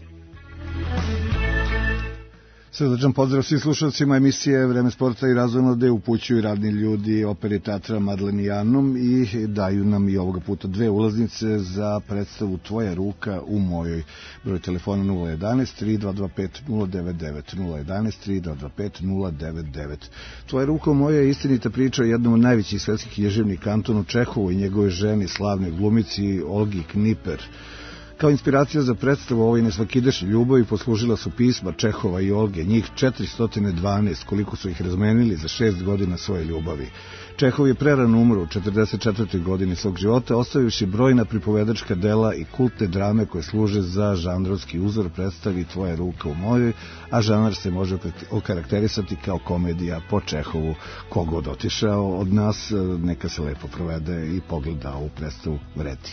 Srdačan pozdrav svim slušalcima emisije Vreme sporta i razonode, upućuju radni ljudi opere teatra Madleni Janom i daju nam i ovoga puta 2 ulaznice za predstavu Tvoja ruka u mojoj. Broj telefona 011 3225 099 011 3225 099. Tvoja ruka u mojoj je istinita priča o jednom od najvećih svetskih književnika Antonu Čehovu i njegove ženi, slavnoj glumici Olgi Kniper. Kao inspiracija za predstavu ovoj nesvakidašnje ljubavi poslužila su pisma Čehova i Olge, njih 412, koliko su ih razmenili za 6 godina svoje ljubavi. Čehov je prerano umro u 44. godini svog života, ostavivši brojna pripovedačka dela i kultne drame koje služe za žanrovski uzor predstavi Tvoja ruka u mojoj, a žanar se može okarakterisati kao komedija po Čehovu. Kogod otišao od nas, neka se lepo provede i pogleda ovu predstavu, vredi.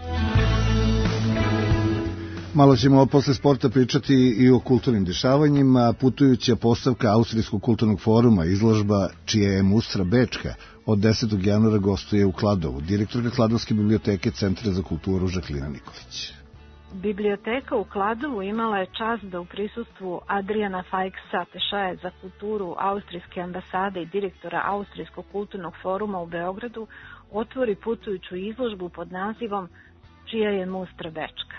Malo ćemo posle sporta pričati i o kulturnim dešavanjima. Putujuća postavka Austrijskog kulturnog foruma, izložba čija je Mustra Bečka, od 10. januara gostuje u Kladovu. Direktorka Kladovske biblioteke Centra za kulturu Žaklina Nikolić.
Biblioteka u Kladovu imala je čast da u prisustvu Adriana Fajksa, tešaje za kulturu Austrijske ambasade i direktora Austrijskog kulturnog foruma u Beogradu, otvori putujuću izložbu pod nazivom Čija je Mustra Bečka.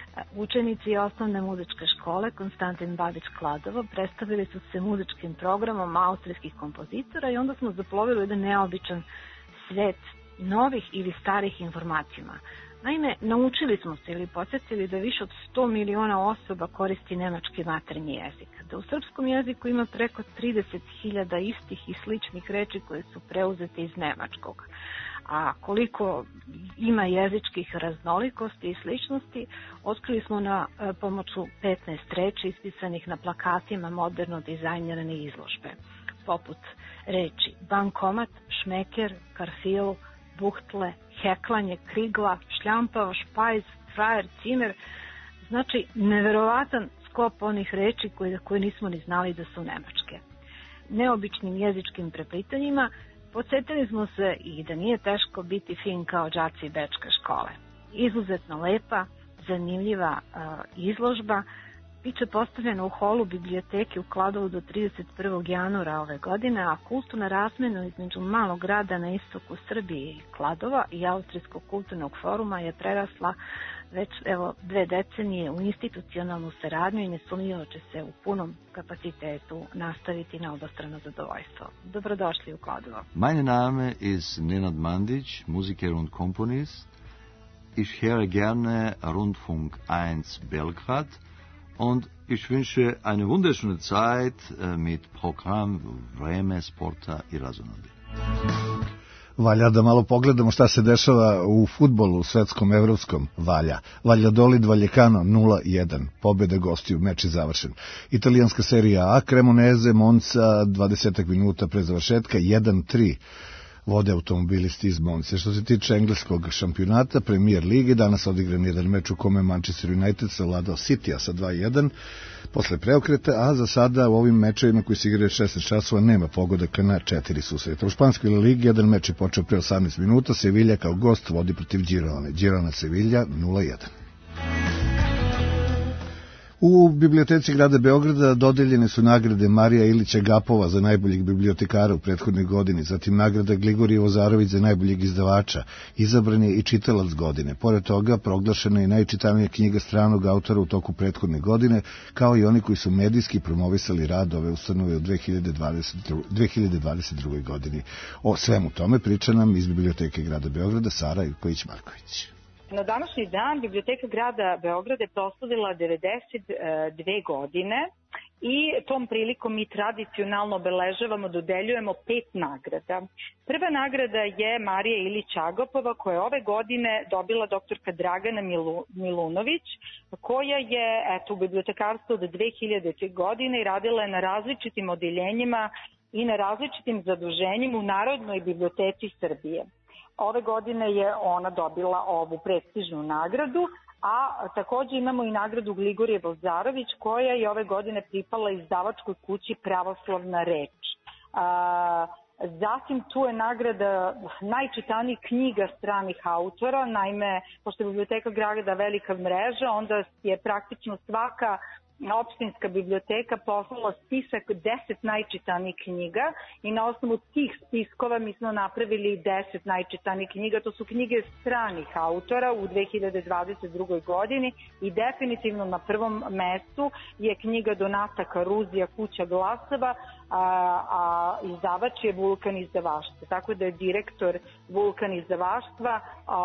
Učenici osnovne muzičke škole Konstantin Babić Kladovo predstavili su se muzičkim programom austrijskih kompozitora i onda smo zaplovili jedan neobičan svet novih ili starih informacijama. Naime, naučili smo se ili podsjetili da više od 100 miliona osoba koristi nemački maternji jezik, da u srpskom jeziku ima preko 30.000 istih i sličnih reči koje su preuzete iz nemačkog. A koliko ima jezičkih raznolikosti i sličnosti, otkrili smo na pomoću 15 reči ispisanih na plakatima moderno dizajnirane izložbe, poput reči bankomat, šmeker, karfil, buhtle, heklanje, krigla, šljampao, špajz, frajer, cimer. Znači, neverovatan skop onih reči koje nismo ni znali da su nemačke. Neobičnim jezičkim preplitanjima podsjetili smo se i da nije teško biti fin kao đaci bečke škole. Izuzetno lepa, zanimljiva izložba biće postavljena u holu biblioteke u Kladovu do 31. januara ove godine, a kulturna razmena između malog grada na istoku Srbije i Kladova i Austrijskog kulturnog foruma je prerasla već 2 decenije u institucionalnu saradnju i nesumnjivo će se u punom kapacitetu nastaviti na obostrano zadovoljstvo. Dobrodošli u Kladovo.
Mein Name ist Nenad Mandić, Musiker und Komponist. Ich höre gerne Rundfunk 1 Belgrad und ich wünsche eine wunderschöne Zeit mit Programm Vreme sporta i razonode.
Valja da malo pogledamo šta se dešava u fudbalu svetskom, evropskom. Valladolid Vallecano 0-1. Pobjeda gostiju, meč je završen. Italijanska serija A, Cremonese Monza 20 minuta pre završetka 1-3. Vode automobilisti iz Monce. Što se tiče engleskog šampionata, Premier Lige, danas odigran jedan meč u kome Manchester United savladao City-a sa 2-1 posle preokreta, a za sada u ovim mečevima koji se igraju 16 časova nema pogodaka na 4 susreta. U španskoj ligi jedan meč je počeo pre 18 minuta, Sevilla kao gost vodi protiv Girona Sevilla 0-1. U biblioteci grada Beograda dodeljene su nagrade Marija Ilića Gapova za najboljeg bibliotekara u prethodnoj godini, zatim nagrada Gligorije Vozarović za najboljeg izdavača, izabran je i čitalac godine. Pored toga, proglašena je najčitanija knjiga stranog autora u toku prethodne godine, kao i oni koji su medijski promovisali rad ove ustanove u 2022. godini. O svemu tome priča nam iz biblioteke grada Beograda Sara Ivković-Marković.
Na današnji dan Biblioteka grada Beograda je proslavila 92 godine i tom prilikom mi tradicionalno obeležavamo, dodeljujemo 5 nagrada. Prva nagrada je Marija Ilić Agapova, koja je ove godine dobila doktorka Dragana Milunović, koja je u bibliotekarstvu od 2000. godine i radila je na različitim odeljenjima i na različitim zaduženjima u Narodnoj biblioteci Srbije. Ove godine je ona dobila ovu prestižnu nagradu, a takođe imamo i nagradu Gligorije Vozarović, koja je ove godine pripala izdavačkoj kući Pravoslavna reč. Zatim tu je nagrada najčitanijih knjiga stranih autora, naime, pošto je Biblioteka grada velika mreža, onda je praktično svaka opštinska biblioteka poslala spisak 10 najčitanijih knjiga i na osnovu tih spiskova mi smo napravili 10 najčitanijih knjiga. To su knjige stranih autora u 2022. godini i definitivno na prvom mestu je knjiga Donata Karuzija Kuća glasova, a izdavač je Vulkan izdavaštva. Tako da je direktor Vulkan izdavaštva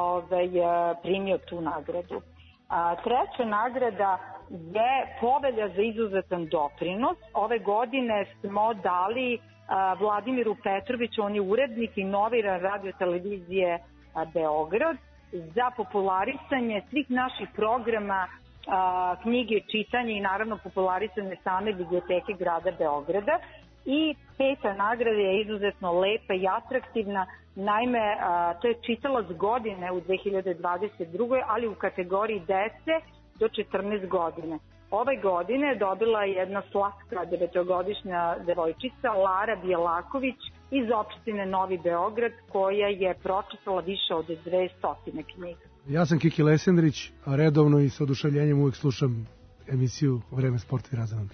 primio tu nagradu. Treća nagrada je Povelja za izuzetan doprinos. Ove godine smo dali Vladimiru Petroviću, on je urednik i novinar radio televizije Beograd, za popularisanje svih naših programa, knjige, čitanje i naravno popularisanje same Biblioteke grada Beograda. I peta nagrada je izuzetno lepa i atraktivna, naime to je čitalac godine u 2022. ali u kategoriji dece do 14 godine. Ove godine dobila je jedna slatka 9-godišnja devojčica Lara Bijelaković iz opštine Novi Beograd, koja je pročitala više od 200 knjiga.
Ja sam Kiki Lesendrić, a redovno i sa oduševljenjem uvek slušam emisiju Vreme sporta i razonode.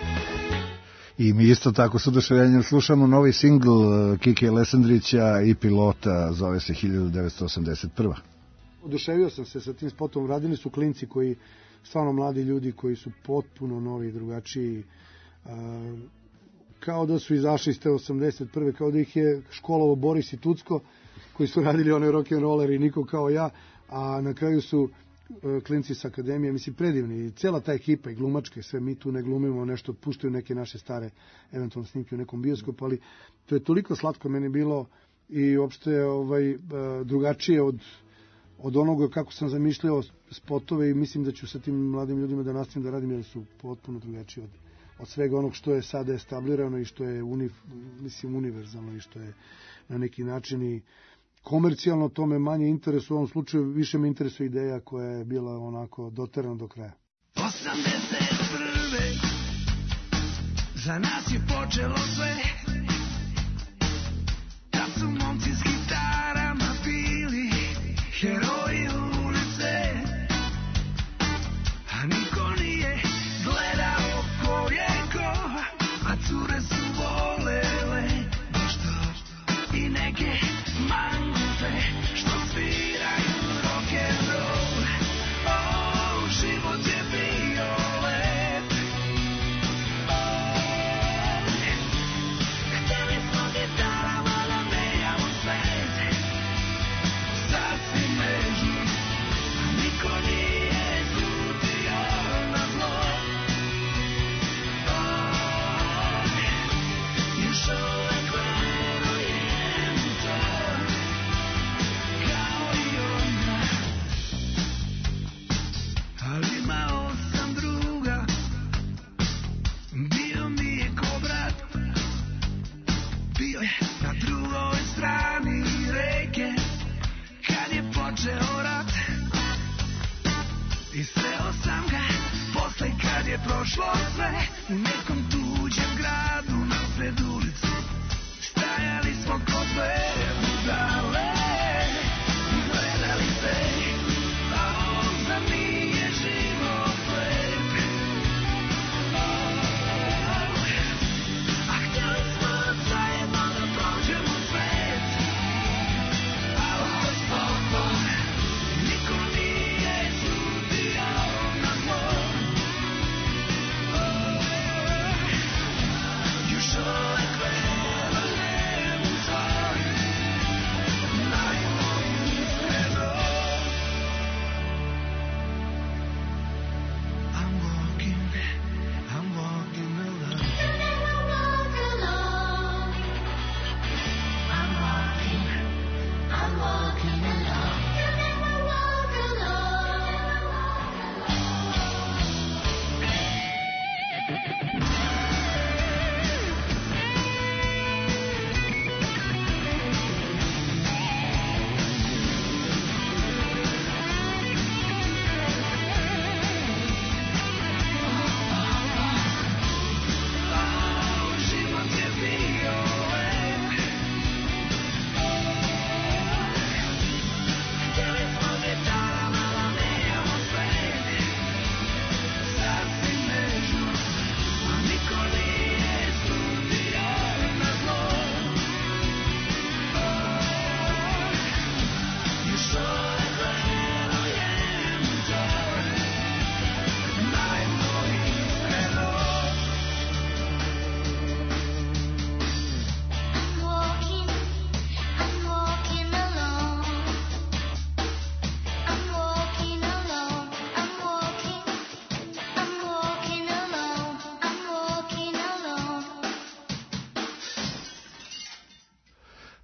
I mi isto tako s oduševljenjem slušamo novi singl Kike Lesendrića i Pilota, zove se 1981.
Oduševio sam se sa tim spotom, radili su klinci koji, stvarno mladi ljudi koji su potpuno novi i drugačiji, kao da su izašli iz te 81. kao da ih je školovo Boris i Tucko, koji su radili one rock'n'roller i niko kao ja, a na kraju su klinci s akademije, mislim, predivni. I cijela ta ekipa i glumačke, sve mi tu ne glumimo nešto, puštaju neke naše stare eventualno snimke u nekom bioskopu, ali to je toliko slatko meni bilo i uopšte drugačije od onoga kako sam zamišljao spotove i mislim da ću sa tim mladim ljudima da nastavim da radim jer su potpuno drugačiji od svega onog što je sada establirano i što je univerzalno i što je na neki način i komercijalno. To me manje interesuje, u ovom slučaju više me interesuje ideja koja je bila onako doterana do kraja.
81. Za nas je počelo sve, kad su momci s gitarama bili heroji ulice, a niko nije gledao ko je ko, a cure su volele nešto i neke mangupe što sviraju rock'n'roll. Oh, život je bio lep. Htjeli smo gitarama da menjamo svet, sasvim nežno, a niko nije ljutio na zlo.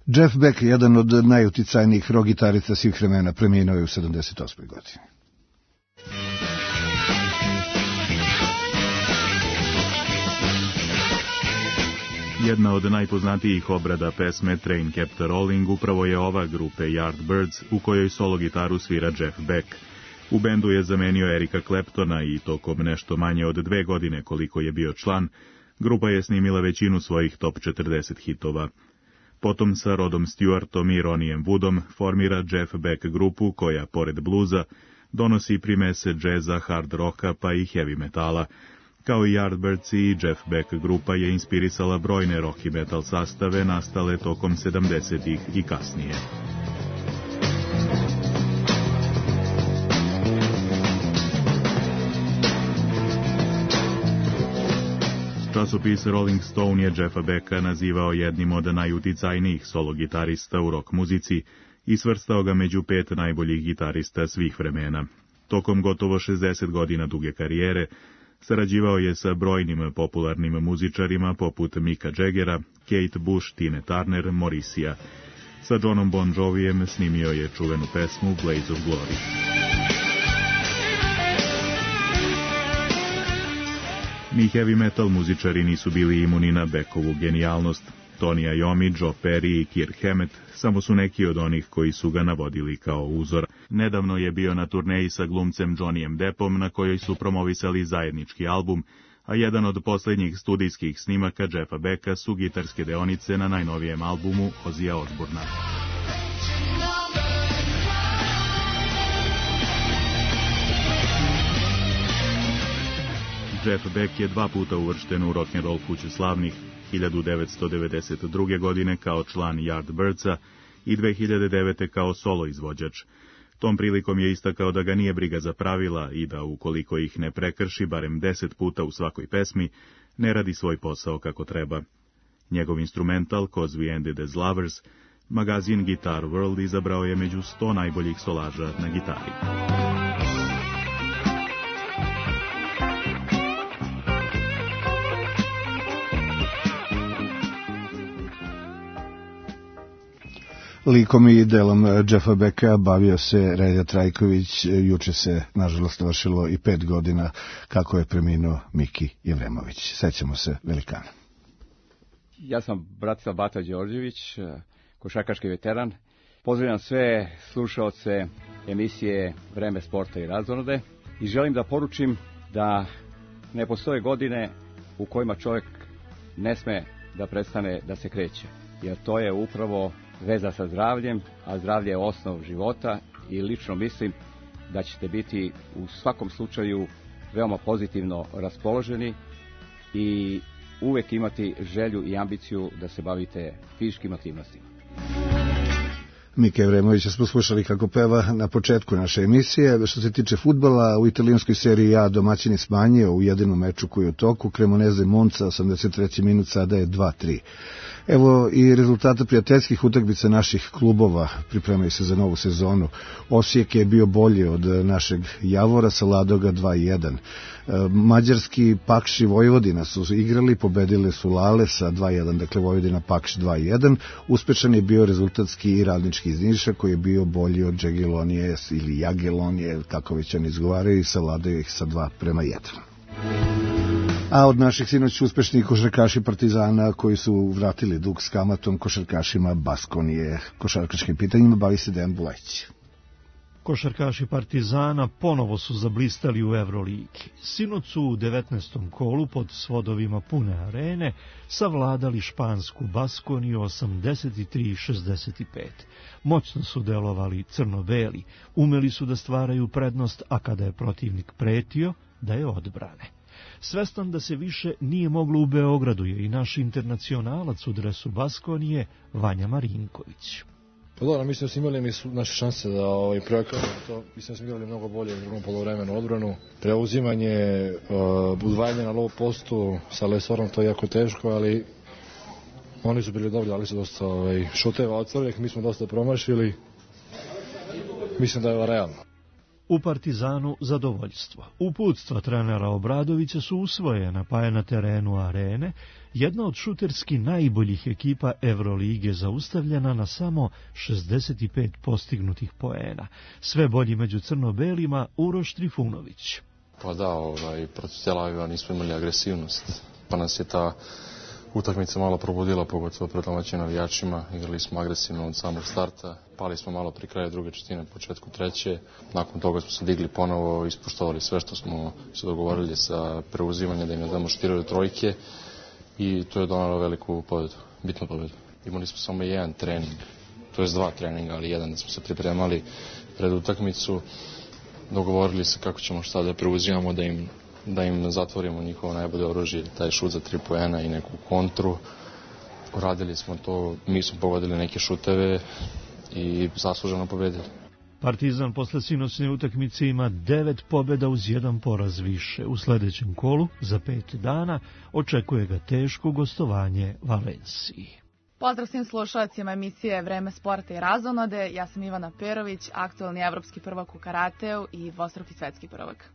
Jeff Beck, jedan od najuticajnijih rock gitarista svih vremena, preminuo je u 78. godini.
Jedna od najpoznatijih obrada pesme Train Kept Rolling upravo je ova grupe Yardbirds, u kojoj solo gitaru svira Jeff Beck. U bendu je zamenio Erika Claptona i tokom nešto manje od 2 godine koliko je bio član, grupa je snimila većinu svojih top 40 hitova. Potom sa Rodom Stewartom i Ronnijem Woodom formira Jeff Beck grupu koja, pored bluza, donosi primese džeza, hard rocka pa i heavy metala. Kao i Yardbirds i Jeff Beck grupa je inspirisala brojne rock i metal sastave nastale tokom 70-ih i kasnije. Časopis Rolling Stone je Jeffa Becka nazivao jednim od najuticajnijih solo gitarista u rock muzici i svrstao ga među 5 najboljih gitarista svih vremena. Tokom gotovo 60 godina duge karijere sarađivao je sa brojnim popularnim muzičarima poput Micka Jaggera, Kate Bush, Tina Turner, Morrissey-a. Sa Johnom Bon Jovijem snimio je čuvenu pesmu Blaze of Glory. Ni heavy metal muzičari nisu bili imuni na Beckovu genijalnost. Tony Iommi, Joe Perry i Kirk Hammett samo su neki od onih koji su ga navodili kao uzor. Nedavno je bio na turneji sa glumcem Johnnyem Deppom na kojoj su promovisali zajednički album, a jedan od posljednjih studijskih snimaka Jeffa Becka su gitarske deonice na najnovijem albumu Ozzyja Osbourna. Jeff Beck je 2 puta uvršten u rock'n'roll kuću slavnih, 1992. godine kao član Yardbirdsa i 2009. kao solo izvođač. Tom prilikom je istakao da ga nije briga za pravila i da ukoliko ih ne prekrši barem 10 puta u svakoj pesmi, ne radi svoj posao kako treba. Njegov instrumental, 'Cause We Ended as Lovers, magazin Guitar World izabrao je među 100 najboljih solaža na gitari.
Likom i delom Jeffa Becka bavio se Relja Trajković. Juče se, nažalost, vršilo i 5 godina kako je preminuo Miki Jevremović. Sećamo se velikana.
Ja sam Bratislav Bata Đorđević, košarkaški veteran. Pozdravljam sve slušaoce emisije Vreme sporta i razonode i želim da poručim da ne postoje godine u kojima čovjek ne sme da prestane da se kreće, jer to je upravo veza sa zdravljem, a zdravlje je osnov života i lično mislim da ćete biti u svakom slučaju veoma pozitivno raspoloženi i uvek imati želju i ambiciju da se bavite fizičkim aktivnostima.
Mika Jevremovića smo slušali kako peva na početku naše emisije. Što se tiče fudbala, u italijanskoj seriji A domaćin je smanjio u jedinom meču koji je u toku. Cremonese Monza, 83. minut, sada je 2-3. Evo i rezultata prijateljskih utakmica naših klubova, pripremaju se za novu sezonu. Osijek je bio bolji od našeg Javora, sa Ladoga 2-1. Mađarski Pakš i Vojvodina su igrali, pobedile su Lale sa 2-1, dakle Vojvodina Pakš 2-1. Uspešan je bio rezultatski i Radnički iz Niša koji je bio bolji od Jagiellonije ili Jagiellonije, kako već oni izgovaraju, i sa Ladoga ih sa 2-1. A od naših sinoć uspešnih košarkaši Partizana koji su vratili dug s kamatom košarkašima Baskonije. Košarkaškim pitanjima bavi se Dejan Buleć.
Košarkaši Partizana ponovo su zablistali u Evroligi. Sinoć su u 19. kolu pod svodovima pune arene savladali špansku Baskoniju 83-65. Moćno su delovali crno-beli, umeli su da stvaraju prednost, a kada je protivnik pretio, da je odbrane. Svestan da se više nije moglo u Beogradu je i naš internacionalac u dresu Baskonije, Vanja Marinković.
Pa dobro, mislim da smo imali naše šanse da projektujemo to. Mislim da smo igrali mnogo bolje u drugom poluvremenu odbranu. Preuzimanje, udvajanje na low postu sa Lesorom, to je jako teško, ali oni su bili dobri, dali su dosta šuteva od crvih, mi smo dosta promašili. Mislim da je ovo realno.
U Partizanu zadovoljstvo. Uputstva trenera Obradovića su usvojena, pa je na terenu Arene jedna od šuterski najboljih ekipa Evrolige zaustavljena na samo 65 postignutih poena. Sve bolji među crno-belima Uroš Trifunović.
Pa da, protiv Tel Aviva nismo imali agresivnost, pa nas je ta utakmica malo probudila, pogotovo pred domaćim navijačima. Igrali smo agresivno od samog starta, pali smo malo pri kraju druge četvrtine, početku treće. Nakon toga smo se digli ponovo, ispoštovali sve što smo se dogovorili sa preuzimanjem, da im ne damo šutiraju trojke i to je donalo veliku pobedu, bitnu pobedu. Imali smo samo jedan trening, to je 2 treninga, ali jedan da smo se pripremali pred utakmicu. Dogovorili se kako ćemo šta da preuzimamo, da im zatvorimo njihovo najbolje oružje, taj šut za 3 poena i neku kontru. Uradili smo to, mi smo pogodili neke šuteve i zasluženo pobedili.
Partizan posle sinoćne utakmice ima 9 pobjeda uz 1 poraz više. U sledećem kolu, za 5 dana, očekuje ga teško gostovanje Valenciji.
Pozdrav svim slušalcima emisije Vreme sporta i razonode. Ja sam Ivana Perović, aktualni evropski prvak u karateu i dvostruki svetski prvak.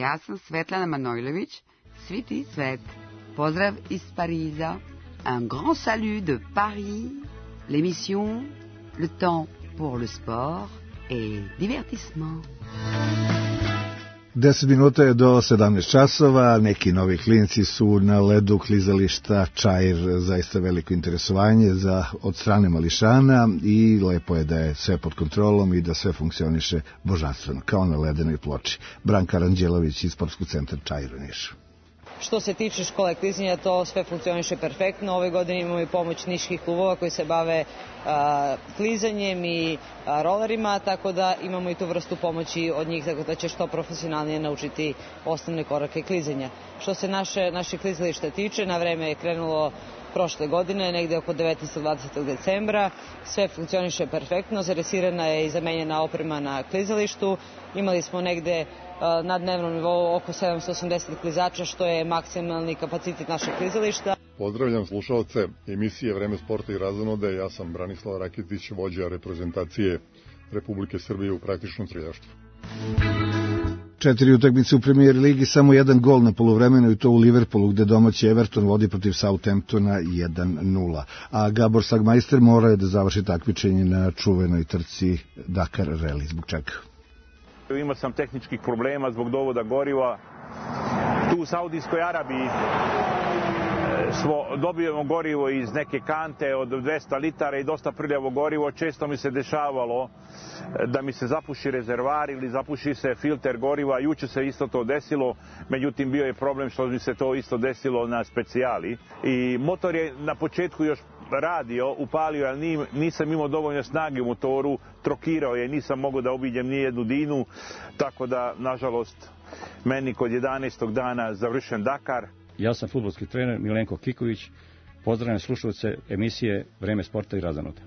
Ja sam Svetlana Manojlović, svi ti svet. Pozdrav iz Pariza. Un grand salut de Paris. L'émission, le temps pour le sport et divertissement.
10 minuta je do 17 časova, neki novi klinci su na ledu klizališta Čair, zaista veliko interesovanje od strane mališana i lepo je da je sve pod kontrolom i da sve funkcioniše božanstveno, kao na ledenoj ploči. Branka Ranđelović iz Sportskog centra Čair u Nišu.
Što se tiče škole klizanja, to sve funkcioniše perfektno. Ove godine imamo i pomoć niških klubova koji se bave klizanjem i rolerima, tako da imamo i tu vrstu pomoći od njih, tako da će što profesionalnije naučiti osnovne korake klizanja. Što se naše klizalište tiče, na vreme je krenulo prošle godine, negde oko 19. 20. decembra. Sve funkcioniše perfektno, zaresirana je i zamenjena oprema na klizalištu. Imali smo negde na dnevnom nivou oko 780 klizača, što je maksimalni kapacitet našeg klizališta.
Pozdravljam slušalce emisije Vreme sporta i razonode. Ja sam Branislav Rakitić, vođa reprezentacije Republike Srbije u praktičnom streljaštvu.
4 utakmice u Premier ligi, samo jedan gol na poluvremenu i to u Liverpoolu, gde domaći Everton vodi protiv Southamptona 1-0. A Gabor Sagmeister morao je da završi takmičenje na čuvenoj trci Dakar Rally. Zbog čega?
Imao sam tehničkih problema zbog dovoda goriva. Tu u Saudijskoj Arabiji dobijemo gorivo iz neke kante od 200 litara i dosta prljavo gorivo. Često mi se dešavalo da mi se zapuši rezervar ili zapuši se filter goriva. Juče se isto to desilo, međutim bio je problem što mi se to isto desilo na specijali. I motor je na početku još radio, upalio, ali nisam imao dovoljno snage u motoru, trokirao je, nisam mogao da obiđem ni jednu dinu, tako da, nažalost, meni kod 11. dana završen Dakar.
Ja sam fudbalski trener Milenko Kiković. Pozdravljam slušalce emisije Vreme sporta i razonode.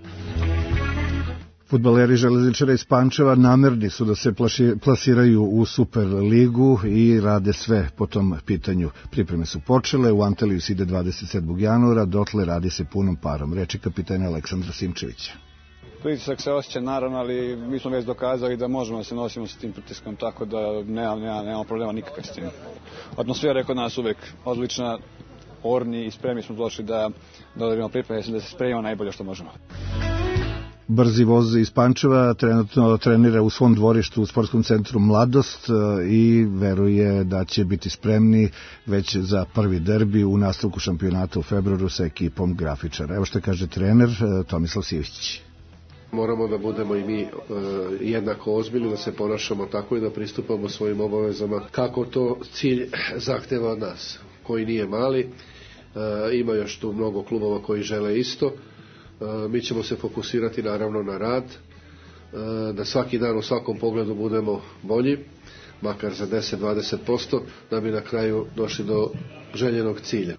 Fudbaleri Železničara iz Pančeva namerni su da se plasiraju u Superligu i rade sve po tom pitanju. Pripreme su počele, u Antaliju se ide 27. januara, dotle radi se punom parom. Reči kapitana Aleksandra Simčevića.
Pritisak se osjeća naravno, ali mi smo već dokazali da možemo da se nosimo sa tim pritiskom, tako da nemamo problema nikakve s tim. Atmosfera je kod nas uvek odlična, orni i spremni smo došli da odradimo pripreme, da se spremimo najbolje što možemo.
Brzi voz iz Pančeva trenutno trenira u svom dvorištu u sportskom centru Mladost i veruje da će biti spremni već za prvi derbi u nastavku šampionata u februaru sa ekipom grafičara. Evo što kaže trener Tomislav Sivić.
Moramo da budemo i mi jednako ozbiljni, da se ponašamo tako i da pristupamo svojim obavezama kako to cilj zahteva od nas, koji nije mali. Ima još tu mnogo klubova koji žele isto. Mi ćemo se fokusirati naravno na rad, da svaki dan u svakom pogledu budemo bolji, makar za 10-20%, da bi na kraju došli do željenog cilja.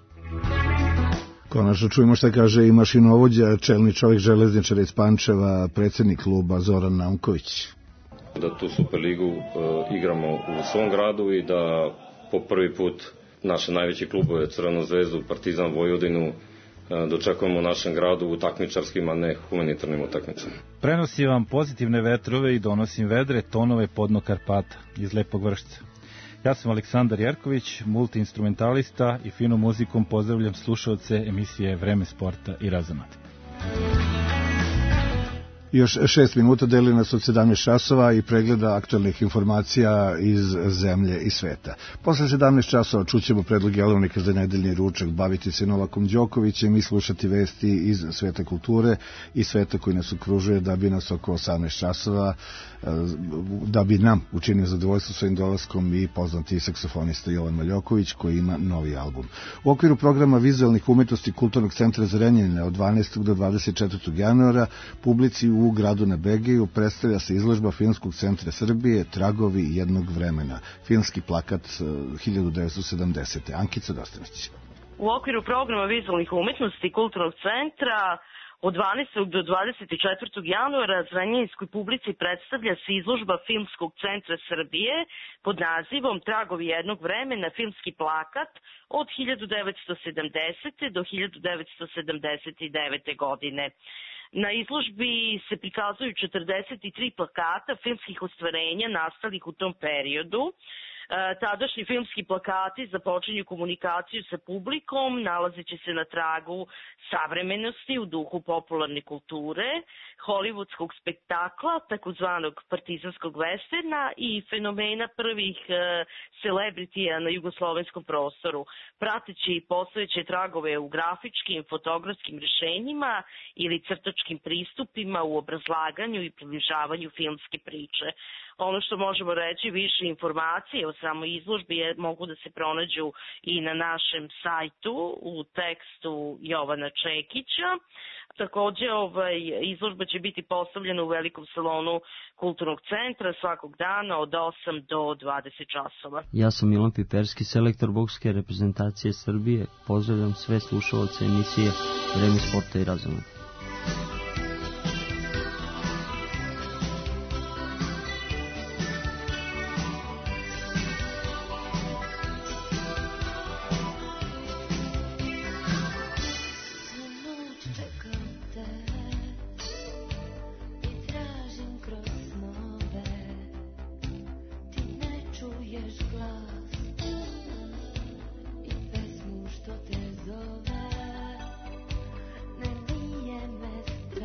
Konačno čujemo šta kaže i mašinovođa, čelni čovjek Železničara iz Pančeva, predsjednik kluba Zoran Namković.
Da tu Superligu igramo u svom gradu i da po prvi put naše najveće klubove Crvenu zvezdu, Partizan, Vojvodinu dočekujemo u našem gradu u takmičarskim, a ne humanitarnim utakmicama.
Prenosim vam pozitivne vetrove i donosim vedre tonove podno Karpata iz Lepog Vršca. Ja sam Aleksandar Jerković, multiinstrumentalista i finom muzikom pozdravljam slušaoce emisije Vreme sporta i razonode.
Još 6 minuta deli nas od 17 časova i pregleda aktualnih informacija iz zemlje i sveta. Posle 17 časova čućemo predlog jelovnika za nedeljni ručak, baviti se Novakom Đokovićem i slušati vesti iz sveta kulture i sveta koji nas okružuje, da bi nas oko 18 časova, da bi nam učinio zadovoljstvo svojim dolaskom i poznati saksofonista Jovan Maljoković koji ima novi album. U okviru programa vizualnih umetnosti Kulturnog centra Zrenjanin od 12. do 24. januara publici u gradu na Begeju predstavlja se izložba Filmskog centra Srbije Tragovi jednog vremena. Filmski plakat 1970. Ankica Dostanić.
U okviru programa vizualnih umetnosti Kulturnog centra od 12. do 24. januara zrenjaninskoj publici predstavlja se izložba Filmskog centra Srbije pod nazivom Tragovi jednog vremena, filmski plakat od 1970. do 1979. godine. Na izložbi se prikazuju 43 plakata filmskih ostvarenja nastalih u tom periodu. Tadašnji filmski plakati započinju komunikaciju sa publikom, nalazeći se na tragu savremenosti u duhu popularne kulture, hollywoodskog spektakla, takozvanog partizanskog westerna i fenomena prvih celebritija na jugoslovenskom prostoru, prateći postojeće tragove u grafičkim, fotografskim rešenjima ili crtačkim pristupima u obrazlaganju i približavanju filmske priče. Ono što možemo reći, više informacije o samoj izložbi mogu da se pronađu i na našem sajtu u tekstu Jovana Čekića. Takođe, izložba će biti postavljena u velikom salonu Kulturnog centra svakog dana od 8 do 20 časova.
Ja sam Milan Piperski, selektor bokske reprezentacije Srbije. Pozdravljam sve slušalce emisije Vreme sporta i razuma.
Što te zove, ne nije me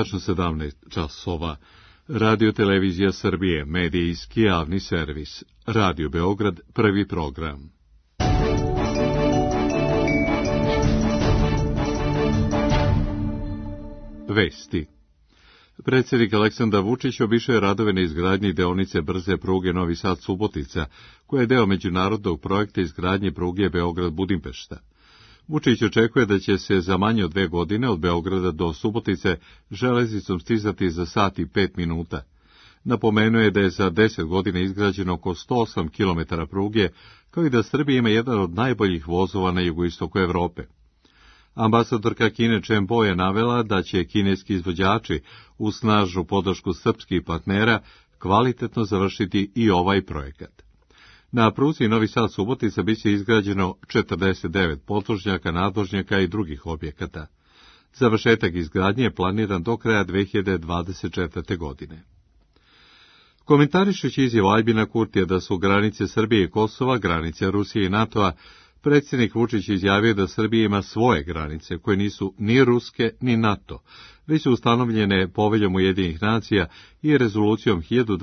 tačno 17 časova. Radio Televizija Srbije, medijski javni servis. Radio Beograd, prvi program. Vesti. Predsjednik Aleksandar Vučić obišao je radove na izgradnji deonice brze pruge Novi Sad-Subotica, koja je deo međunarodnog projekta izgradnje pruge Beograd-Budimpešta. Vučić očekuje da će se za manje od 2 godine od Beograda do Subotice železnicom stizati za sat i 5 minuta. Napomenuo je da je za 10 godina izgrađeno oko 108 km pruge, kao i da Srbija ima jedan od najboljih vozova na jugoistoku Evrope. Ambasadorka Kine Chen Bo je navela da će kineski izvođači uz snažnu podršku srpskih partnera kvalitetno završiti i ovaj projekat. Na pruzi Novi Sad-Subotica biće izgrađeno 49 podvožnjaka, nadvožnjaka i drugih objekata. Završetak izgradnje je planiran do kraja 2024. godine. Komentarišući izjavu Aljbina Kurtija da su granice Srbije i Kosova, granice Rusije i NATO-a, predsjednik Vučić izjavio da Srbija ima svoje granice, koje nisu ni ruske ni NATO, već su ustanovljene Poveljom Ujedinjenih nacija i rezolucijom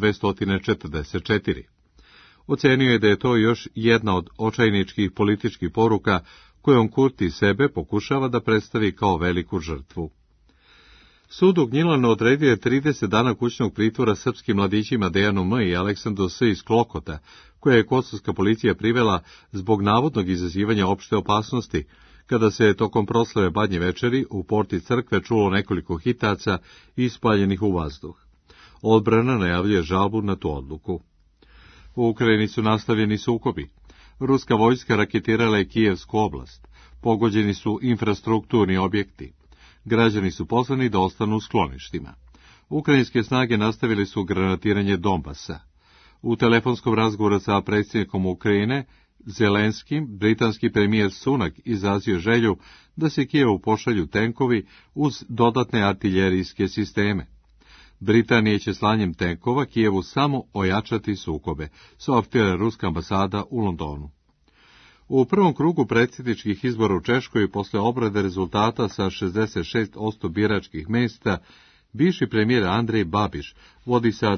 1244. Ocenio je da je to još jedna od očajničkih političkih poruka kojom Kurti sebe pokušava da predstavi kao veliku žrtvu. Sud u Gnjilanu odredio je 30 dana kućnog pritvora srpskim mladićima Dejanu M. i Aleksandru S. iz Klokota, koja je kosovska policija privela zbog navodnog izazivanja opšte opasnosti, kada se tokom proslave Badnje večeri u porti crkve čulo nekoliko hitaca ispaljenih u vazduh. Odbrana najavljuje žalbu na tu odluku. U Ukrajini su nastavljeni sukobi. Ruska vojska raketirala je Kijevsku oblast. Pogođeni su infrastrukturni objekti. Građani su pozvani da ostanu u skloništima. Ukrajinske snage nastavili su granatiranje Donbasa. U telefonskom razgovoru sa predsjednikom Ukrajine, Zelenskim, britanski premijer Sunak izrazio želju da se Kijevu pošalju tenkovi uz dodatne artiljerijske sisteme. Britanija će slanjem tenkova Kijevu samo ojačati sukobe, saopštila ruska ambasada u Londonu. U prvom krugu predsjedničkih izbora u Češkoj posle obrade rezultata sa 66% biračkih mjesta, bivši premijer Andrej Babiš vodi sa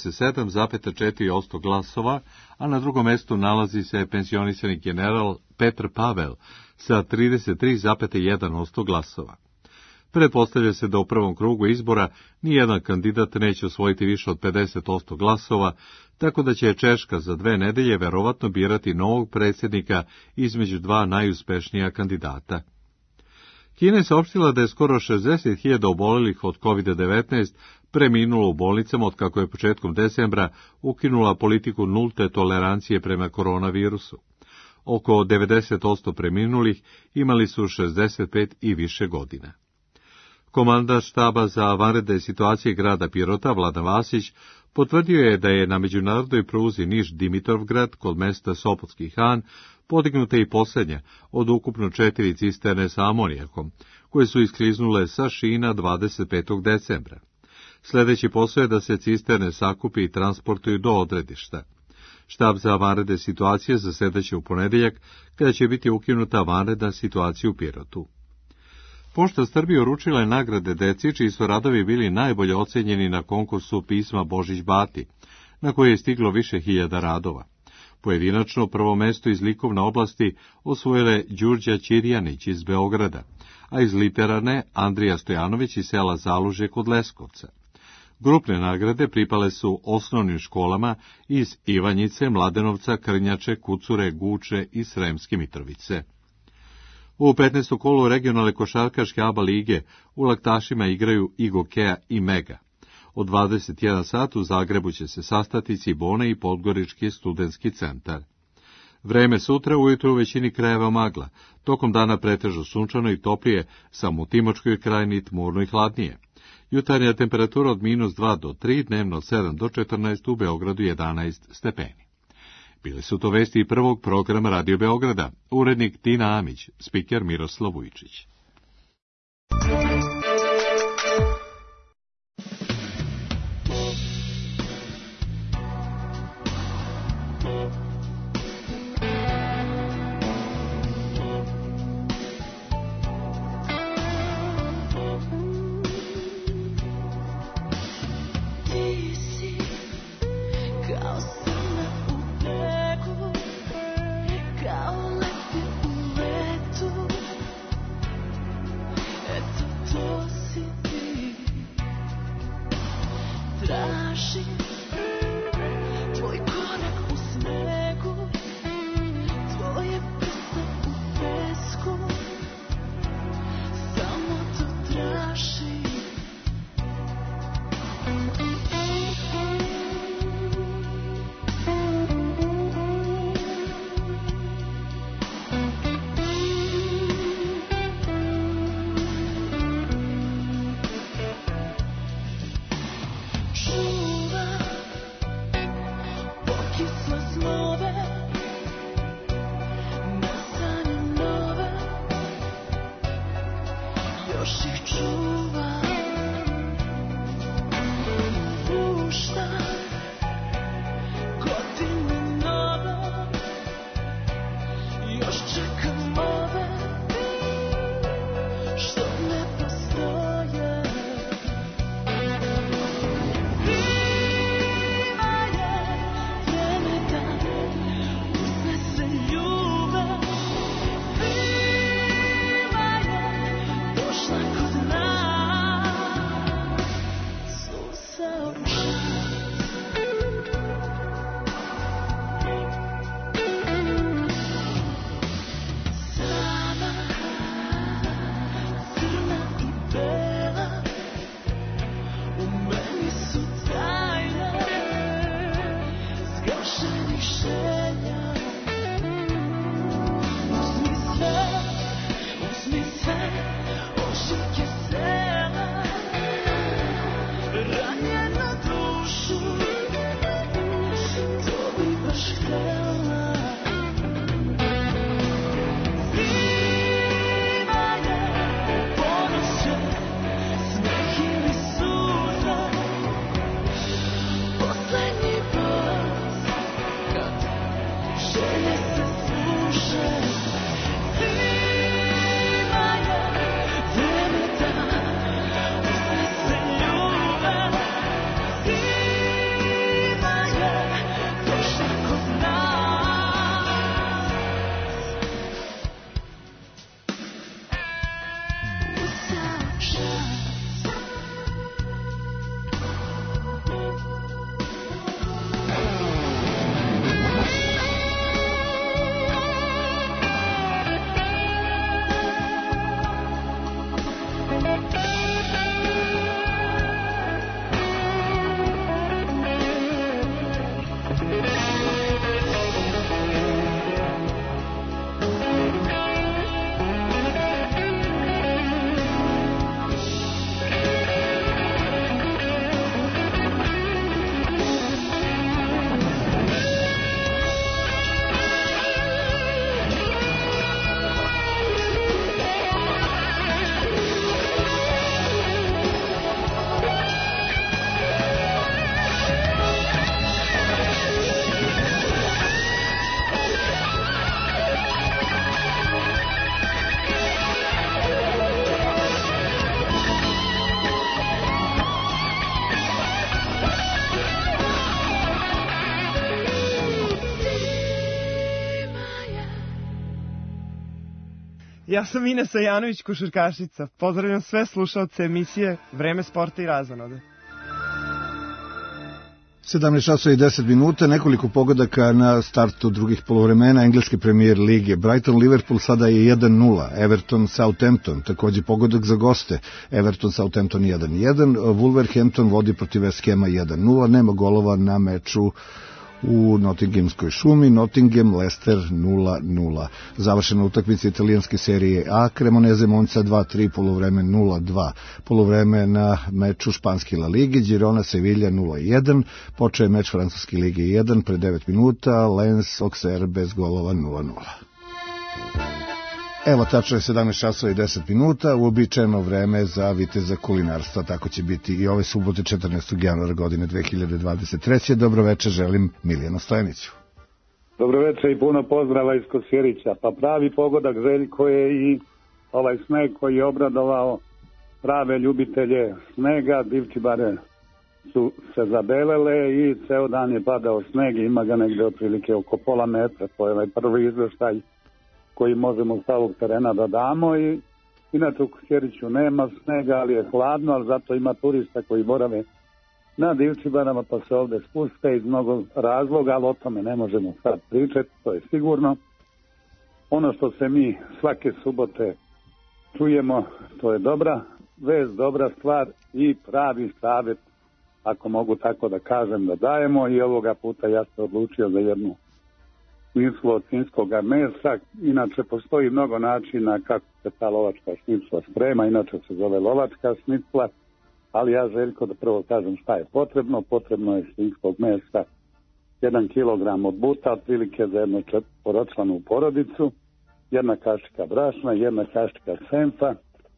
37,4% glasova, a na drugom mjestu nalazi se penzionisani general Petr Pavel sa 33,1% glasova. Pretpostavlja se da u prvom krugu izbora nijedan kandidat neće osvojiti više od 50% glasova, tako da će Češka za 2 nedelje verovatno birati novog predsjednika između 2 najuspešnija kandidata. Kina je saopštila da je skoro 60.000 obolelih od COVID-19 preminulo u bolnicama od kako je početkom decembra ukinula politiku nulte tolerancije prema koronavirusu. Oko 90% preminulih imali su 65 i više godina. Komandant štaba za vanredne situacije grada Pirota, Vladan Vasić, potvrdio je da je na međunarodnoj pruzi Niš-Dimitrovgrad kod mesta Sopotski Han podignuta i posljednja od ukupno 4 cisterne sa amonijakom, koje su iskliznule sa šina 25. decembra. Sljedeći posao je da se cisterne sakupi i transportuju do odredišta. Štab za vanredne situacije zasedaće u ponedjeljak, kada će biti ukinuta vanredna situacija u Pirotu. Pošta Srbije uručila je nagrade deci, čiji su radovi bili najbolje ocenjeni na konkursu pisma Božić Bati, na koje je stiglo više hiljada radova. Pojedinačno prvo mesto iz likovne oblasti osvojile Đurđa Ćirjanić iz Beograda, a iz literarne Andrija Stojanović iz sela Zalužje kod Leskovca. Grupne nagrade pripale su osnovnim školama iz Ivanjice, Mladenovca, Krnjače, Kucure, Guče i Sremske Mitrovice. U 15. kolu regionalne košarkaške ABA lige u Laktašima igraju i Gokeja i Mega. Od 21 sat u Zagrebu će se sastati Cibone i Podgorički studentski centar. Vreme sutra ujutru u većini krajeva magla, tokom dana pretežno sunčano i toplije, samo u Timočkoj krajini tmurno i hladnije. Jutarnja temperatura od -2 do 3, dnevno od 7 do 14, u Beogradu 11 stepeni. Bili su to vesti prvog programa Radio Beograda, urednik Tina Amić, spiker Miroslav Vujčić.
Ja sam Inesa Janović, košarkašica. Pozdravljam sve slušaoce emisije Vreme sporta i razonode.
17 časova i 10 minuta, nekoliko pogodaka na startu drugih poluvremena engleske premijer lige. Brighton-Liverpool sada je 1-0, Everton-Southampton, takođe pogodak za goste, Everton-Southampton 1-1, Wolverhampton vodi protiv West Hama 1-0, nema golova na meču u Nottinghamskoj šumi, Nottingham-Leicester 0-0. Završena utakmica italijanske serije A, Cremonese-Monza 2-3, poluvreme 0-2. Poluvreme na meču španske La Lige, Girona-Sevilla 0-1, počeo je meč francuske Lige 1 pre 9 minuta, Lens-Auxerre bez golova 0-0. Evo, tačno je 17 časova i 10 minuta, uobičajeno vreme za viteza kulinarstva, tako će biti i ove subote 14. januara godine 2023. Dobro večer, želim Milijanu Stojaniću.
Dobro večer i puno pozdrava iz Kosjerića. Pa pravi pogodak, Željko, je i ovaj sneg koji je obradovao prave ljubitelje snega. Divčibare su se zabelele i ceo dan je padao sneg i ima ga negde otprilike oko pola metra. To je ovaj prvi izveštaj koji možemo s ovog terena da damo i inače u Kosjeriću nema snega, ali je hladno, ali zato ima turista koji borave na Divčibarama pa se ovde spuste iz mnogo razloga, ali o tome ne možemo sad pričati, to je sigurno. Ono što se mi svake subote čujemo, to je dobra vez, dobra stvar i pravi savjet, ako mogu tako da kažem, da dajemo i ovoga puta ja sam odlučio za jednu šniclu od svinjskog mesa. Inače postoji mnogo načina kako se ta lovačka šnicla sprema, inače se zove lovačka šnicla, ali ja, Željko, da prvo kažem šta je potrebno. Potrebno je svinjskog mesa 1 kilogram od buta, otprilike za jednu četvoročlanu porodicu, 1 kašika brašna, 1 kašika senfa,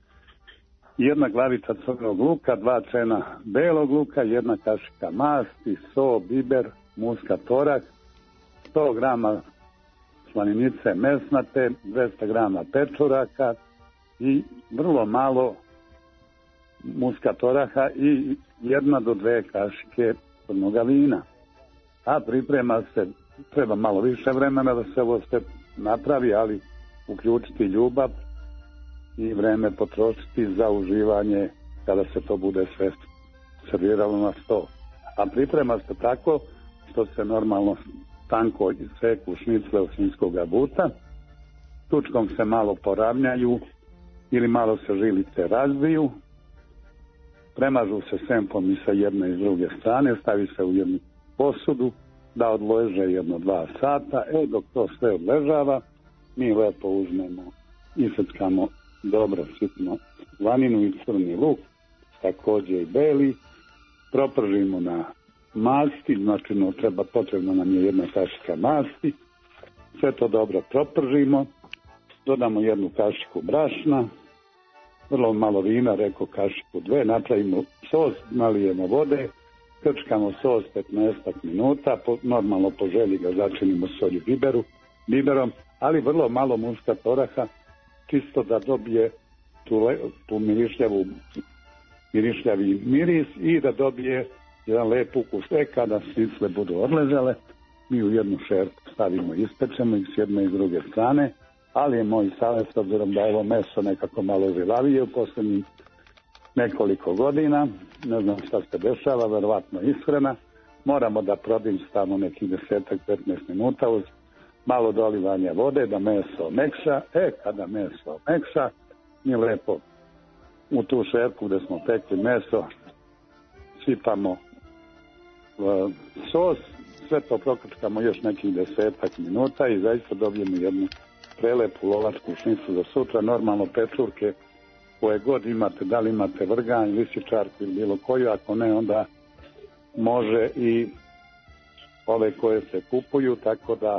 1 glavica crnog luka, 2 čena belog luka, 1 kašika masti, so, biber, muskat, orah, 100 grama slaninice mesnate, 200 grama pečuraka i vrlo malo muskat oraha i 1 do 2 kašike crnoga vina. A priprema se, treba malo više vremena da se ovo sve napravi, ali uključiti ljubav i vreme potrošiti za uživanje kada se to bude sve serviralo na sto. A priprema se tako što se normalno tanko iseku šnicle od svinjskog buta, tučkom se malo poravnjaju ili malo se žilice razbiju, premažu se sempom i sa jedne i s druge strane, stavi se u jednu posudu da odleže 1-2 sata. Dok to sve odležava, mi lepo uzmemo i seckamo dobro sitno slaninu i crni luk, takođe i beli, propržimo na masti, znači potrebno nam je 1 kašika masti, sve to dobro propržimo, dodamo 1 kašiku brašna, vrlo malo vina, reko kašiku 2, napravimo sos, nalijemo vode, krčkamo sos 15 minuta, normalno po želji ga začinimo solju biberom, ali vrlo malo muskat oraha, čisto da dobije tu mirišljavi miris i da dobije jedan lep ukus. Kada šnicle budu odležale, mi u jednu šerpu stavimo, ispečemo ih s jedne i s druge strane, ali je moj savjet, s obzirom da je ovo meso nekako malo žilavije u posljednjih nekoliko godina, ne znam šta se dešava, verovatno ishrana, moramo da stavimo nekih 10-15 minuta uz malo dolivanja vode da meso omekša. Kada meso omekša, mi lepo u tu šerpu gde smo pekli meso sipamo sos, sve to prokrčkamo još nekih 10 minuta i zaista dobijemo jednu prelepu lovačku šnicu za sutra. Normalno pečurke koje god imate, da li imate vrganj, lisičarku ili bilo koju, ako ne onda može i ove koje se kupuju, tako da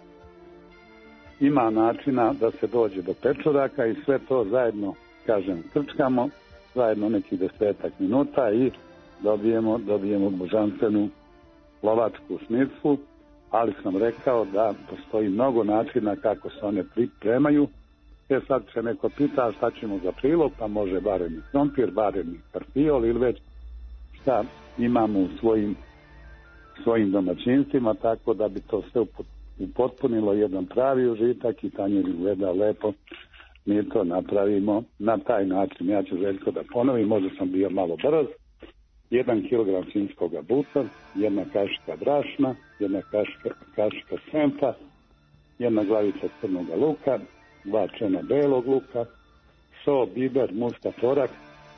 ima načina da se dođe do pečuraka i sve to zajedno, kažem, krčkamo zajedno nekih 10 minuta i dobijemo božanstvenu lovačku šniclu, ali sam rekao da postoji mnogo načina kako se one pripremaju. Sad će neko pita šta ćemo za prilog, pa može bareni krompir, bareni karfiol ili već šta imamo u svojim domaćinstvima, tako da bi to sve upotpunilo jedan pravi užitak i tanjir gleda lepo mi to napravimo na taj način. Ja ću Željko da ponovim, možda sam bio malo brz. 1 kg svinjskog buta, 1 kašika brašna, 1 kašika sempa, 1 glavica crnog luka, 2 čena belog luka, so, biber, muska, porak,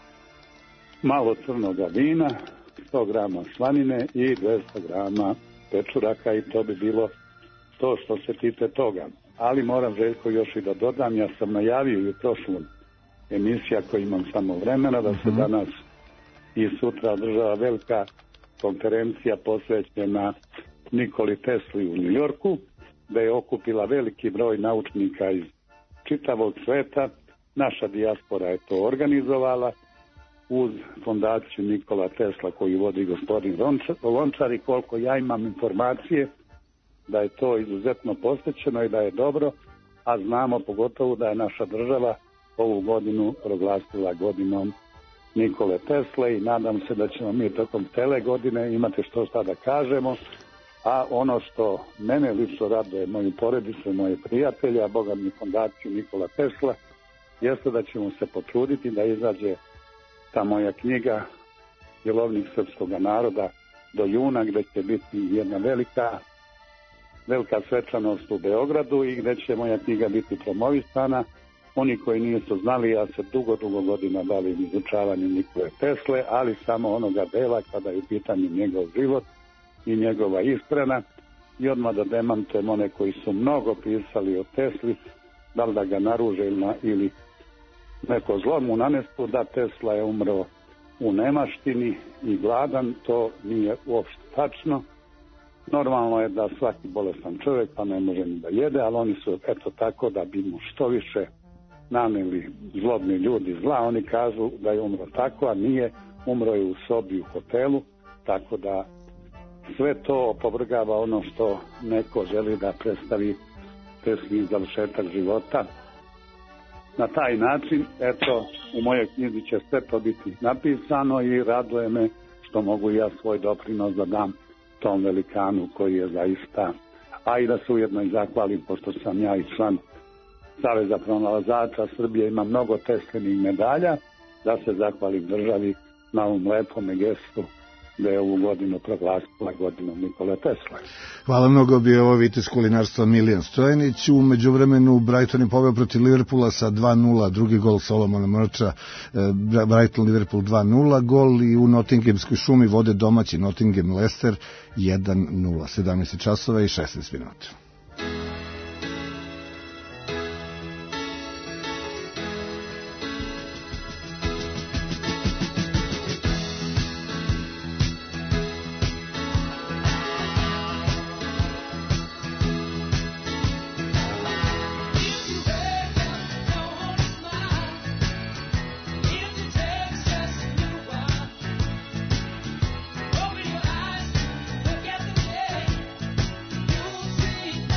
malo crnog vina, 100 grama slanine i 200 grama pečuraka i to bi bilo to što se tiče toga. Ali moram, Željko, još i da dodam, ja sam najavio i u prošlom emisija koji imam samo vremena da se danas i sutra održava velika konferencija posvećena Nikoli Tesli u New Yorku, da je okupila veliki broj naučnika iz čitavog sveta. Naša dijaspora je to organizovala uz fondaciju Nikola Tesla koju vodi gospodin Lončar i koliko ja imam informacije da je to izuzetno posvećeno i da je dobro, a znamo pogotovo da je naša država ovu godinu proglasila godinom Nikole Tesle i nadam se da ćemo mi tokom tele godine imati što šta da kažemo, a ono što mene lično raduje, moju porodicu, moje prijatelje, a Boga mi fondaciju Nikola Tesla, jeste da ćemo se potruditi da izađe ta moja knjiga Jelovnik srpskog naroda do juna, gdje će biti jedna velika svečanost u Beogradu i gdje će moja knjiga biti promovisana. Oni koji nisu znali, ja se dugo godina bavim izučavanjem Nikole Tesle, ali samo onoga dela kada je u pitanju njegov život i njegova ishrana. I odmah da demantujem one koji su mnogo pisali o Tesli, da li da ga naruže ili neko zlo mu nanesu, da Tesla je umro u nemaštini i gladan, to nije uopšte tačno. Normalno je da svaki bolestan čovjek pa ne može ni da jede, ali oni su eto tako da bi mu što više naneli zlobni ljudi zla. Oni kažu da je umro tako, a nije, umro je u sobi u hotelu, tako da sve to opovrgava ono što neko želi da predstavi Teslin završetak života. Na taj način, eto, u mojoj knjizi će sve to biti napisano i raduje me što mogu ja svoj doprinos da dam tom velikanu koji je zaista, a i da se ujedno i zahvalim, pošto sam ja i član Saveza pronalazača Srbije, ima mnogo Teslinih medalja, da se zahvalim državi na ovom lepom gestu da je ovu godinu proglasila godinom Nikole Tesla.
Hvala mnogo, bio ovo vitez kulinarstva Milijan Stojanić. U međuvremenu Brighton je poveo protiv Liverpoola sa 2-0, drugi gol Solomona Mrča, Brighton Liverpool 2-0, gol i u Nottinghamskoj šumi vode domaći Nottingham Leicester 1-0, 17 časova i 16 minuta.
See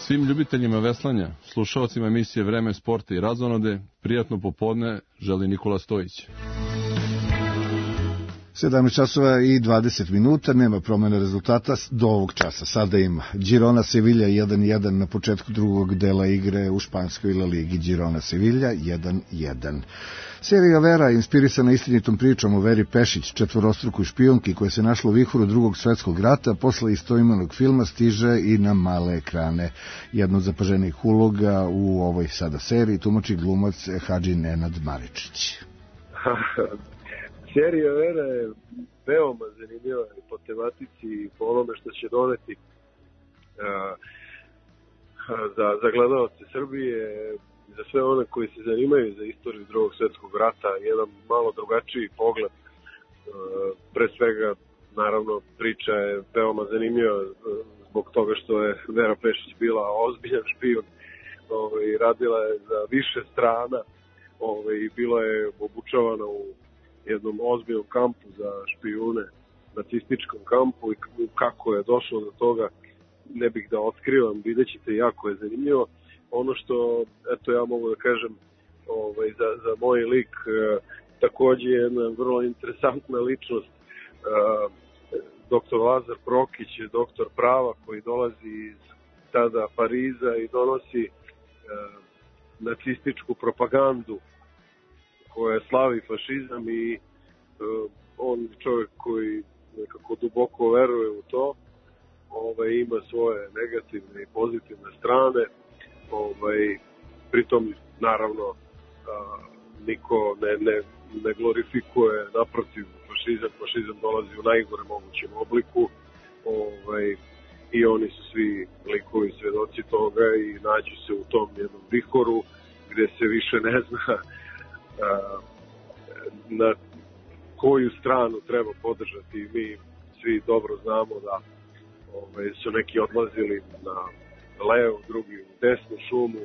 Svim ljubiteljima veslanja, slušalcima emisije Vreme sporta i razonode, prijatno popodne želi Nikola Stojić.
17 časova i 20 minuta, nema promjene rezultata do ovog časa. Sada ima Girona Sevilla 1-1 na početku drugog dela igre u španskoj La Ligi. Girona Sevilla 1-1. Serija Vera, inspirisana istinitom pričom o Veri Pešić, četvorostrukoj špijunki koja se našla u vihoru drugog svetskog rata, posle istoimenog filma stiže i na male ekrane. Jedno od zapaženih uloga u ovoj sada seriji tumači glumac Hadži Nenad Maričić.
Serija Vera je veoma zanimljiva i po tematici i po onome što će doneti za gledalce Srbije, za sve one koji se zanimaju za istoriju drugog svjetskog rata, jedan malo drugačiji pogled. Pre svega, naravno, priča je veoma zanimljiva zbog toga što je Vera Pešić bila ozbiljan špijun i radila je za više strana i bila je obučavana u jednom ozbiljnom kampu za špijune, nacističkom kampu, i kako je došlo do toga ne bih da otkrivam, vidjet ćete, jako je zanimljivo. Ono što, eto, ja mogu da kažem za moj lik, takođe je jedna vrlo interesantna ličnost, dr. Lazar Prokić, doktor prava koji dolazi iz tada Pariza i donosi nacističku propagandu koja slavi fašizam, i on čovjek koji nekako duboko veruje u to, ima svoje negativne i pozitivne strane, pritom naravno niko ne glorifikuje, naprotiv, fašizam dolazi u najgorem mogućem obliku, i oni su svi likovi svedoci toga i nađu se u tom jednom vihoru gde se više ne zna na koju stranu treba podržati. Mi svi dobro znamo da su neki odlazili na levu, drugi u desnu šumu,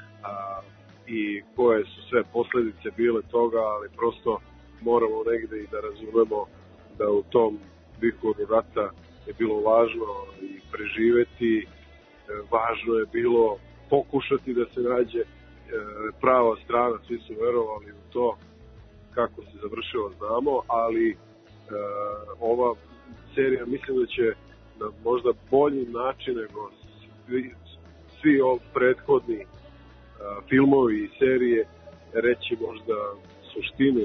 i koje su sve posljedice bile toga, ali prosto moramo negde i da razumemo da u tom vihoru rata je bilo važno i preživeti, važno je bilo pokušati da se nađe prava strana, svi su verovali u to. Kako se završilo znamo, ali ova serija mislim da će na možda bolji način nego svi prethodni filmovi i serije reći možda suštinu,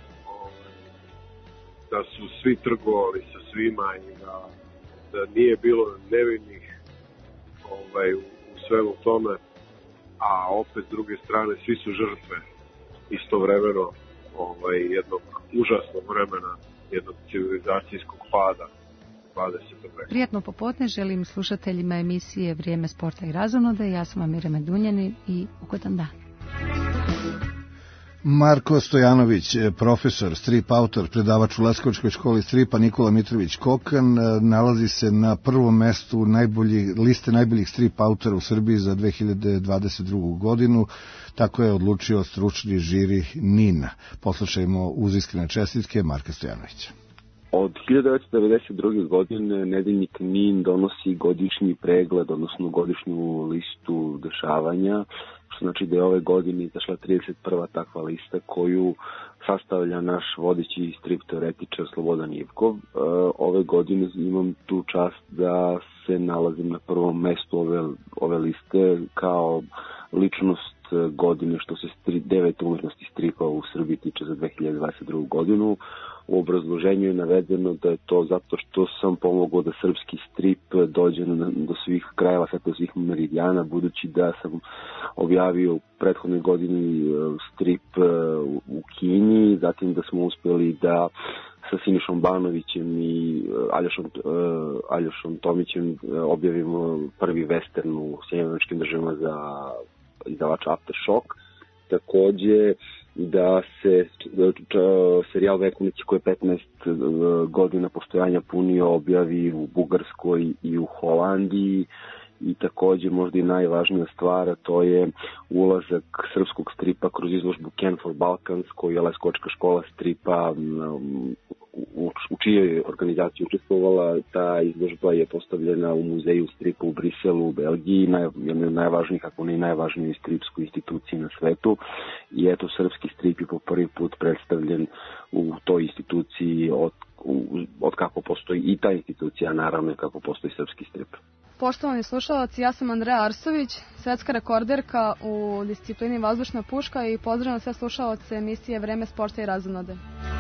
da su svi trgovali sa svima i da nije bilo nevinih u svemu tome, a opet s druge strane svi su žrtve istovremeno jednog užasnog vremena, jednog civilizacijskog pada 20. veka.
Prijatno popodne želim slušateljima emisije Vrijeme sporta i razonode. Ja sam Amira Medunjani i ugodan dan.
Marko Stojanović, profesor, strip autor, predavač u Leskovačkoj školi stripa, Nikola Mitrović Kokan, nalazi se na prvom mestu liste najboljih strip autora u Srbiji za 2022. godinu. Tako je odlučio stručni žiri NIN. Poslušajmo uz iskrene čestitke Marka Stojanovića.
Od 1992. godine nedeljnik NIN donosi godišnji pregled, odnosno godišnju listu dešavanja, što znači da je ove godine izašla 31. takva lista koju sastavlja naš vodeći strip teoretičar Slobodan Ivkov. Ove godine imam tu čast da se nalazim na prvom mestu ove liste kao ličnost godine što se 9 umetnosti stripa u Srbiji tiče za 2022. godinu. U obrazloženju je navedeno da je to zato što sam pomogao da srpski strip dođe do svih krajeva, sad do svih meridijana, budući da sam objavio u prethodnoj godini strip u Kini, zatim da smo uspjeli da sa Sinišom Banovićem i Aljošom Tomićem objavimo prvi western u Sjedinjenim Državama za izdavača Aftershock. Takođe da se serijal Vekovnici koji je 15 godina postojanja punio objavi u Bugarskoj i u Holandiji i takođe možda i najvažnija stvar, to je ulazak srpskog stripa kroz izložbu Ken for Balkans, koju je Leskovačka škola stripa u čijoj organizaciji učestvovala. Ta izložba je postavljena u muzeju stripa u Briselu, u Belgiji, jednoj od najvažnijih, ako ne i najvažnijoj stripskoj instituciji na svetu. I eto, srpski strip je po prvi put predstavljen u toj instituciji od kako postoji i ta institucija, naravno kako postoji srpski strip.
Poštovani slušalac, ja sam Andreja Arsović, svetska rekorderka u disciplini vazdušna puška i pozdravljam sve slušalace emisije Vreme sporta i razonode.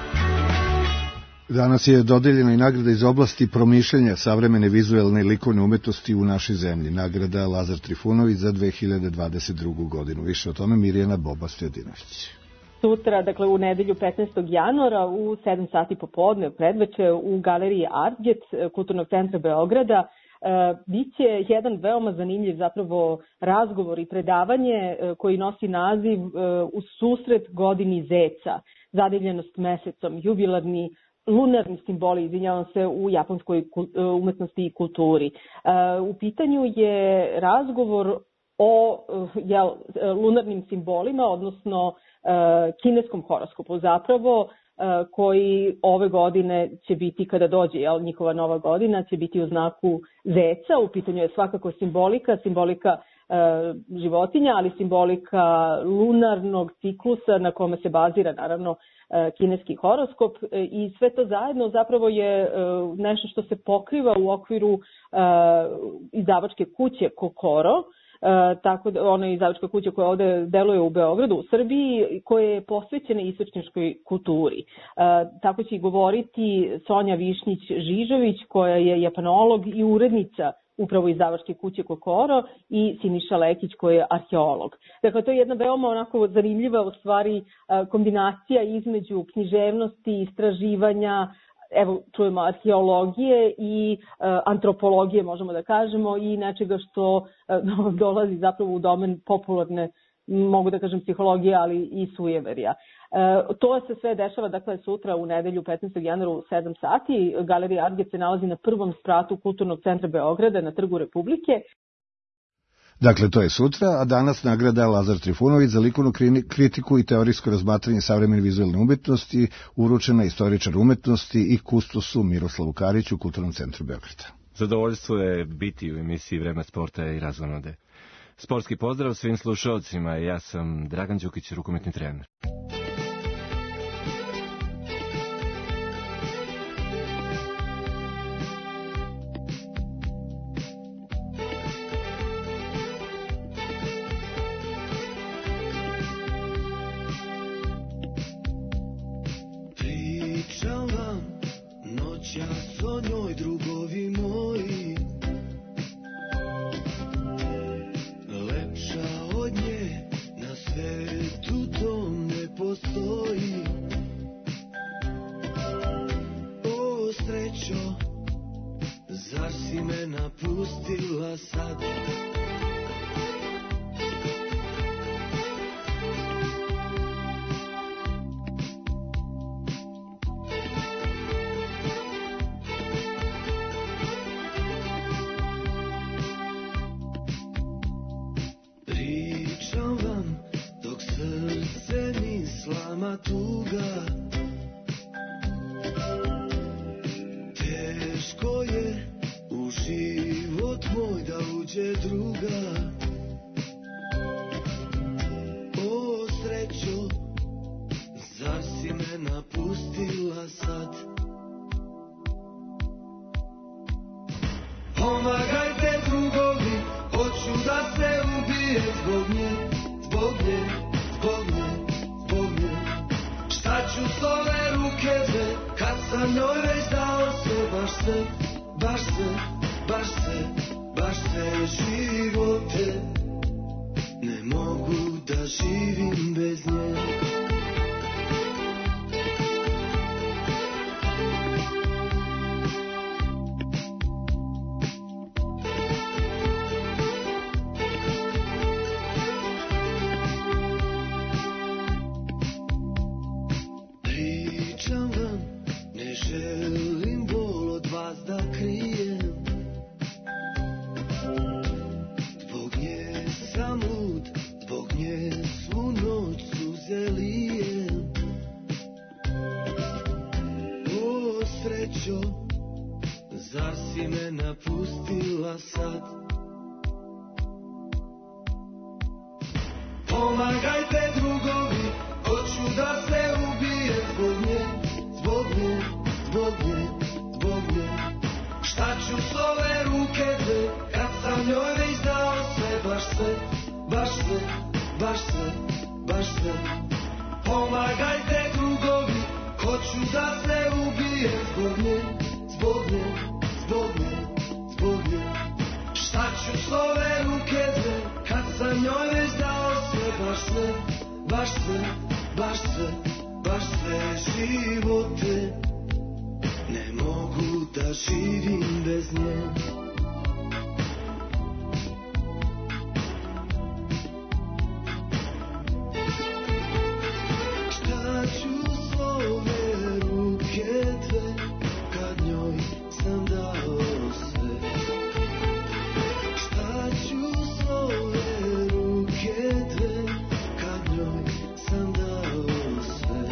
Danas je dodeljena i nagrada iz oblasti promišljanja savremene vizuelne i likovne umetnosti u našoj zemlji. Nagrada Lazar Trifunović za 2022. godinu. Više o tome Mirjana Boba-Stojadinović.
Sutra, dakle u nedelju 15. januara u 7 sati popodne, predveče, u galeriji Artget Kulturnog centra Beograda, biće jedan veoma zanimljiv zapravo razgovor i predavanje koji nosi naziv U susret godini zeca, zadivljenost mesecom, jubilarni lunarni simboli, izvinjavam se, u japanskoj umetnosti i kulturi. U pitanju je razgovor o lunarnim simbolima, odnosno kineskom horoskopu zapravo, koji ove godine će biti, kada dođe njihova nova godina, će biti u znaku zeca. U pitanju je svakako simbolika životinja, ali simbolika lunarnog ciklusa na kome se bazira naravno kineski horoskop, i sve to zajedno zapravo je nešto što se pokriva u okviru izdavačke kuće Kokoro, tako da ona je izdavačka kuća koja ovde deluje u Beogradu, u Srbiji, koja je posvećena istočnjačkoj kulturi. Tako će i govoriti Sonja Višnjić-Žižović, koja je japanolog i urednica upravo izdavačke kuće Kokoro, i Siniša Lekić, koji je arheolog. Dakle, to je jedna veoma onako zanimljiva u stvari kombinacija između književnosti, istraživanja, evo čujemo arheologije i antropologije, možemo da kažemo, i nečega što dolazi zapravo u domen popularne, mogu da kažem, psihologije, ali i sujeverja. To se sve dešava, dakle, sutra u nedelju 15. januara u 7 sati. Galerija Artget se nalazi na prvom spratu Kulturnog centra Beograda na Trgu Republike.
Dakle, to je sutra, a danas nagrada Lazar Trifunović za likovnu kritiku i teorijsko razmatranje savremene vizualne umetnosti uručena istoričar umetnosti i kustosu Miroslavu Kariću u Kulturnom centru Beograda.
Zadovoljstvo je biti u emisiji Vreme sporta i razonode. Sportski pozdrav svim slušalcima, ja sam Dragan Đukić, rukometni trener.
Pričam vam noćas o njoj, drugovi moji, lepša od nje na svetu tom ne postoji. O srećo, zar si me napustila sad? Pričam vam dok srce mi slama tuga, teško je u život moj da uđe druga. O srećo, zar si me napustila sad? Pomagajte drugovi, hoću da se ubijem zbog nje, zbog nje, zbog nje, zbog nje. Šta ću s ove ruke dve, kad sam njoj već dao se, baš se, baš se, baš se, baš se živote. Ne mogu da živim bez nje. Pričam vam, ne želim bol od vas da krijem. zar si me napustila sad? Pomagajte drugovi, hoću da se ubijem zbog nje, zbog nje, zbog nje, zbog nje. Šta ću s ove ruke dve, kad sam njoj već dao sve, baš sve, baš sve, baš sve, baš sve. Pomagajte drugovi, hoću da se ubijem zbog nje, zbog nje, zbog nje, zbog nje. Šta ću s ove ruke dve, kad sam njoj već dao sve, baš sve, baš sve, baš sve, baš sve živote. Ne mogu da živim bez nje. Šta ću s ove ruke tve, kad njoj sam dao sve? Šta ću s ove ruke tve, kad njoj sam dao sve?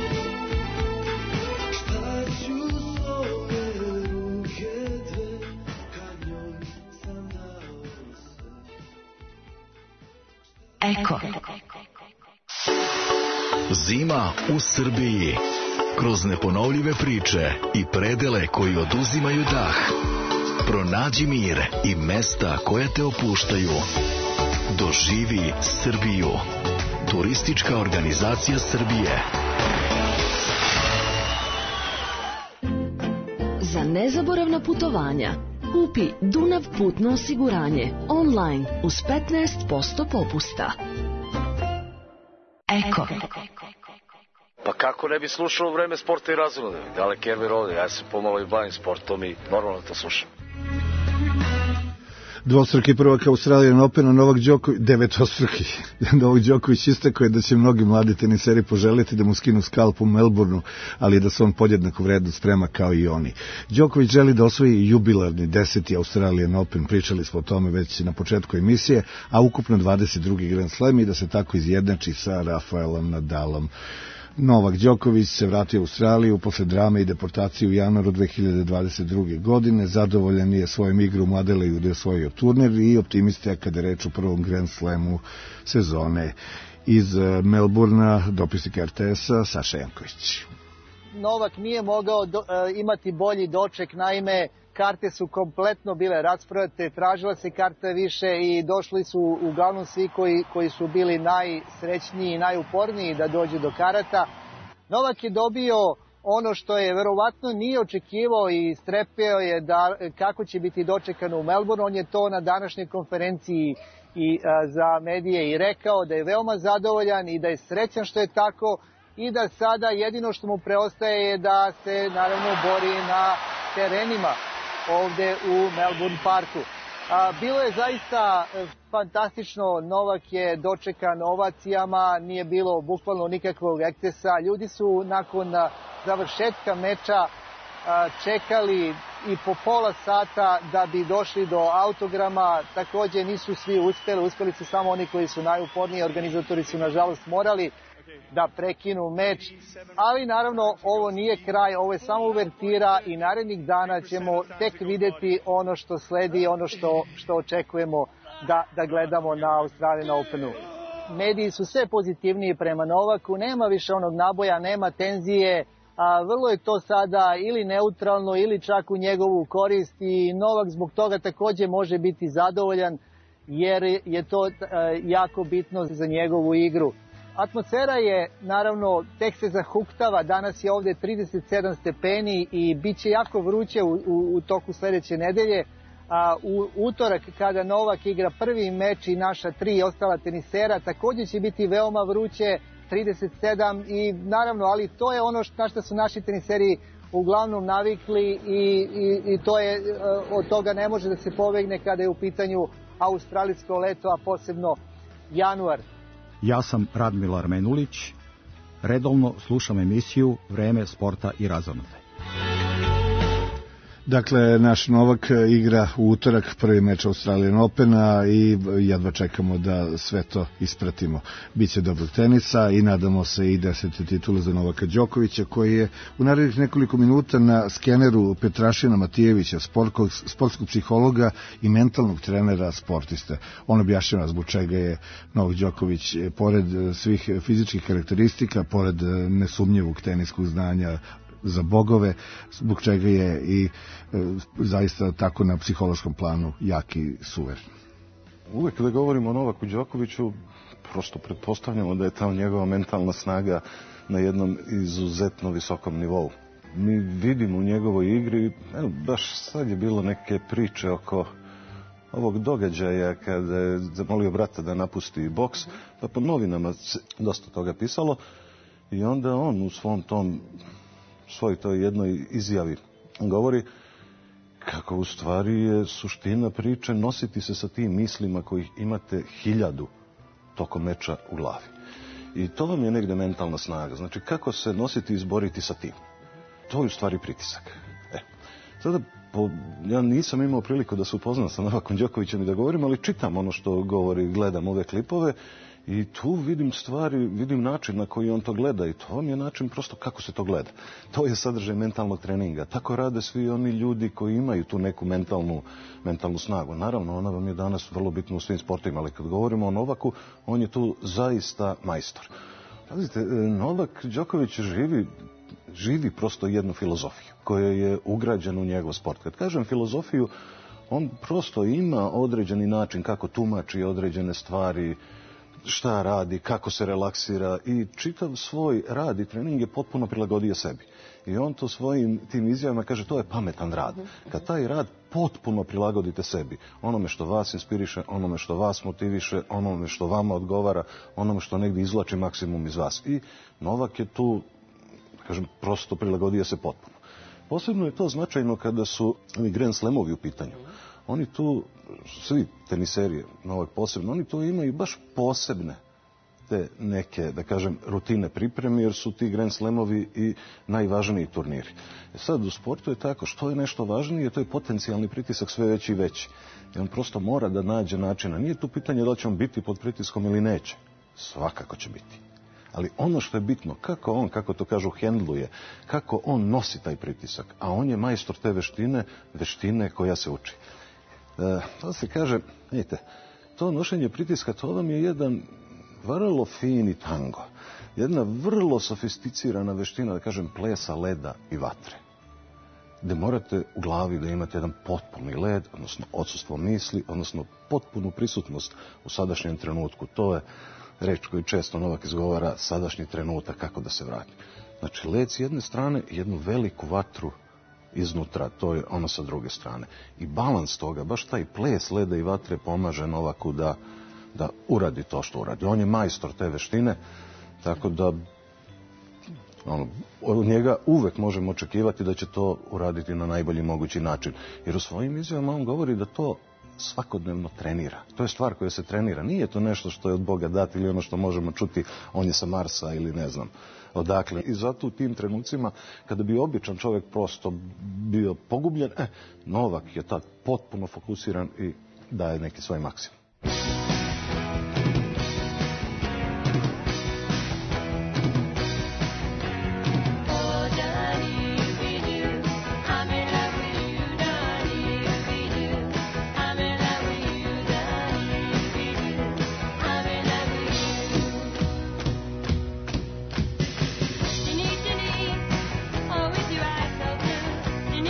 Šta ću s ove ruke tve, kad njoj sam dao sve?
Eko. Zima u Srbiji. Kroz neponovljive priče i predele koji oduzimaju dah. Pronađi mir i mesta koja te opuštaju. Doživi Srbiju. Turistička organizacija Srbije.
Za nezaboravna putovanja kupi Dunav putno osiguranje online uz 15% popusta. Eko.
Pa kako ne bi slušao Vreme sporta i razonode? Dale Kerber ovde, ja se pomalo i bavim sportom i normalno to slušam.
Dvostruki prvak Australijan Opena Novak Đoković, devetostruki Novak Đoković istakao je da će mnogi mladi teniseri poželiti da mu skinu skalp u Melbourneu, ali da se on podjednako vredno sprema kao i oni. Đoković želi da osvoji jubilarni 10. Australijan Open, pričali smo o tome već na početku emisije, a ukupno 22. Grand Slam i da se tako izjednači sa Rafaelom Nadalom. Novak Đoković se vratio u Australiju posle drame i deportacije u januaru 2022. godine. Zadovoljan je svojom igrom u Adelaidu gde je osvojio turnir i optimista kada je reč o prvom Grand Slamu sezone. Iz Melbournea dopisnik RTS-a Saša Janković.
Novak nije mogao imati bolji doček, naime karte su kompletno bile rasprodate, tražila se karta više i došli su uglavnom svi koji su bili najsrećniji i najuporniji da dođu do karata. Novak je dobio ono što je verovatno nije očekivao i strepeo je da kako će biti dočekan u Melbourneu. On je to na današnjoj konferenciji i za medije i rekao da je veoma zadovoljan i da je srećan što je tako i da sada jedino što mu preostaje je da se naravno bori na terenima ovde u Melbourne Parku. Bilo je zaista fantastično, Novak je dočekan ovacijama, nije bilo bukvalno nikakvog ekscesa. Ljudi su nakon završetka meča čekali i po pola sata da bi došli do autograma. Takođe nisu svi uspeli su samo oni koji su najuporniji. Organizatori su nažalost morali da prekinu meč, ali naravno ovo nije kraj, ovo je samo uvertira i narednih dana ćemo tek videti ono što sledi, ono što očekujemo da gledamo na Australian Openu. Mediji su sve pozitivniji prema Novaku, nema više onog naboja, nema tenzije, a vrlo je to sada ili neutralno ili čak u njegovu korist i Novak zbog toga takođe može biti zadovoljan jer je to jako bitno za njegovu igru. Atmosfera je, naravno, tek se zahuktava, danas je ovde 37 stepeni i bit će jako vruće u toku sledeće nedelje. U utorak kada Novak igra prvi meč i naša tri ostala tenisera, takođe će biti veoma vruće, 37 i naravno, ali to je ono na što su naši teniseri uglavnom navikli i to je, od toga ne može da se pobegne kada je u pitanju australijsko leto, a posebno januar.
Ja sam Radmilo Armenulić, redovno slušam emisiju Vreme sporta i razonode.
Dakle, naš Novak igra u utorak prvi meč Australian Opena i jedva čekamo da sve to ispratimo. Biće dobrog tenisa i nadamo se i 10. titule za Novaka Đokovića, koji je u narednih nekoliko minuta na skeneru Petrašina Matijevića, sportskog psihologa i mentalnog trenera sportiste. On objašnjava zbog čega je Novak Đoković, pored svih fizičkih karakteristika, pored nesumnjivog teniskog znanja za bogove, zbog čega je i zaista tako na psihološkom planu jaki suveren.
Uvek kada govorimo o Novaku Đokoviću, prosto pretpostavljamo da je ta njegova mentalna snaga na jednom izuzetno visokom nivou. Mi vidimo u njegovoj igri, baš sad je bilo neke priče oko ovog događaja kada je zamolio brata da napusti boks, pa po novinama se dosta toga pisalo i onda on u svoj toj jednoj izjavi govori kako u stvari je suština priče nositi se sa tim mislima kojih imate 1000 tokom meča u glavi. I to vam je negde mentalna snaga. Znači kako se nositi i izboriti sa tim. To je u stvari pritisak. Sada, ja nisam imao priliku da se upoznam sa Novakom Đokovićem i da govorim, ali čitam ono što govori, gledam ove klipove i tu vidim stvari, vidim način na koji on to gleda i to vam je način prosto kako se to gleda. To je sadržaj mentalnog treninga. Tako rade svi oni ljudi koji imaju tu neku mentalnu snagu. Naravno, ona vam je danas vrlo bitna u svim sportovima, ali kad govorimo o Novaku, on je tu zaista majstor. Pazite, Novak Đoković živi prosto jednu filozofiju koja je ugrađena u njegov sport. Kad kažem filozofiju, on prosto ima određeni način kako tumači određene stvari, šta radi, kako se relaksira i čitav svoj rad i trening je potpuno prilagodio sebi. I on to svojim tim izjavama kaže to je pametan rad. Kad taj rad potpuno prilagodite sebi, onome što vas inspiriše, onome što vas motiviše, onome što vama odgovara, onome što negdje izvlači maksimum iz vas. I Novak je tu, kažem, prosto prilagodio se potpuno. Posebno je to značajno kada su Grand Slamovi u pitanju. Oni tu, svi teniseri, Novak posebno, oni tu imaju baš posebne te neke, da kažem, rutine pripreme, jer su ti Grand Slamovi i najvažniji turniri. Sad, u sportu je tako, što je nešto važnije, to je potencijalni pritisak sve veći i veći. I on prosto mora da nađe načina. Nije tu pitanje da će on biti pod pritiskom ili neće. Svakako će biti. Ali ono što je bitno, kako on, kako to kažu, hendluje, kako on nosi taj pritisak, a on je majstor te veštine koja se uči. To se kaže, vidite, to nošenje pritiska, to vam je jedan vrlo fini tango, jedna vrlo sofisticirana veština, da kažem, plesa leda i vatre, gde morate u glavi da imate jedan potpuni led, odnosno odsustvo misli, odnosno potpunu prisutnost u sadašnjem trenutku. To je reč koju često Novak izgovara, sadašnji trenutak, kako da se vrati. Znači, led s jedne strane i jednu veliku vatru iznutra, to je ono sa druge strane. I balans toga, baš taj ples leda i vatre pomaže Novaku da uradi to što uradi. On je majstor te veštine, tako da od njega uvek možemo očekivati da će to uraditi na najbolji mogući način. Jer u svojim izjavama on govori da to svakodnevno trenira. To je stvar koja se trenira. Nije to nešto što je od Boga dat ili ono što možemo čuti, on je sa Marsa ili ne znam odakle. I zato u tim trenucima, kada bi običan čovjek prosto bio pogubljen, Novak je tad potpuno fokusiran i daje neki svoj maksimum.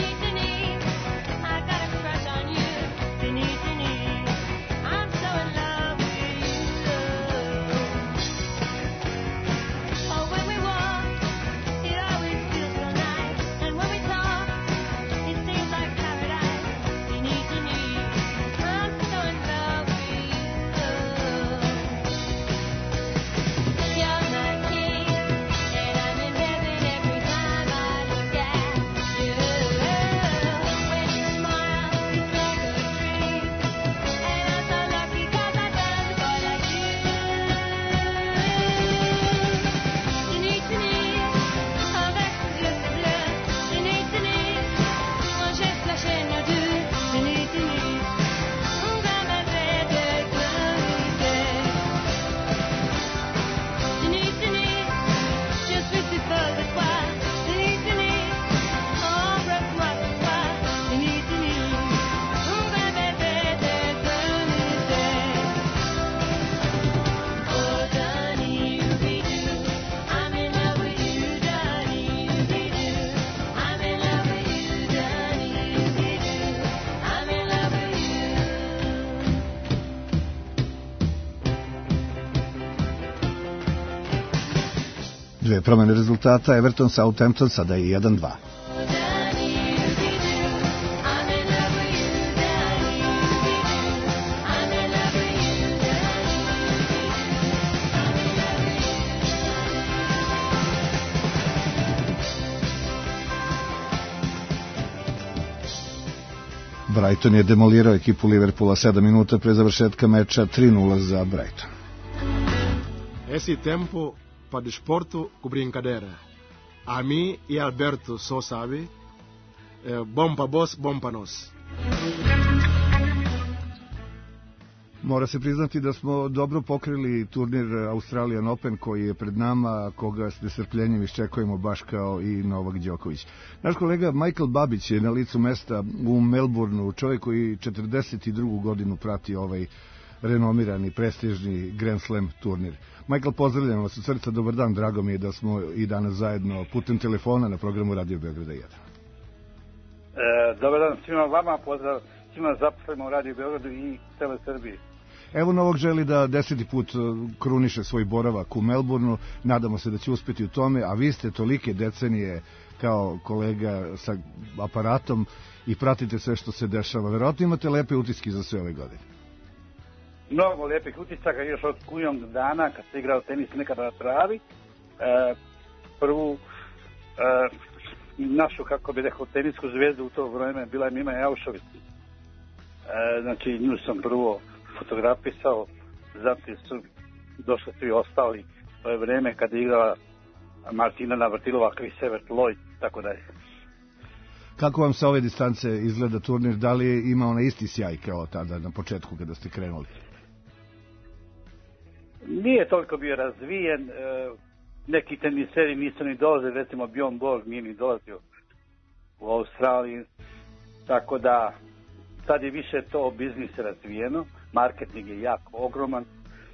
I'm so in love.
Dve promene rezultata, Everton Southampton sada je 1-2. Brighton je demolirao ekipu Liverpoola 7 minuta pre završetka meča, 3-0 za Brighton.
Esse tempo para desporto com brincadeira. A mim e Alberto só sabe, bom para vós, bom para nós.
Mora se priznati da smo dobro pokrili turnir Australian Open koji je pred nama, koga s nestrpljenjem iščekujemo baš kao i Novak Đoković. Naš kolega Michael Babić je na licu mesta u Melbourneu, čovjek koji 42. godinu prati ovaj renomirani, prestižni Grand Slam turnir. Michael, pozdravljam vas od srca, dobar dan, drago mi je da smo i danas zajedno putem telefona na programu Radio Beograda 1.
Dobar dan svima vama, pozdrav svima zaposlenima u Radio Beogradu i cele Srbiji.
Evo, Novak želi da 10. put kruniše svoj boravak u Melbourneu, nadamo se da će uspeti u tome, a vi ste tolike decenije kao kolega sa aparatom i pratite sve što se dešava. Verovatno imate lepe utiske za sve ove godine.
Mnogo lepih utisaka još od Kujong dana kad se igrao tenis nekada na travi. Prvu našu, kako bi rekao, tenisku zvezdu u to vreme bila je Mima Jaušović. Znači nju sam prvo fotografisao, zatim su došli svi ostali. To je vreme kad je igrala Martina Navratilova, Chris Evert, Lloyd, tako dalje.
Kako vam sa ove distance izgleda turnir? Da li je imao na isti sjaj kao tada na početku kada ste krenuli?
Nije toliko bio razvijen. Neki teniseri nisu ni dolazili, recimo Bjorn Borg nije ni dolazio u Australiji. Tako da sad je više to biznis razvijeno. Marketing je jako ogroman.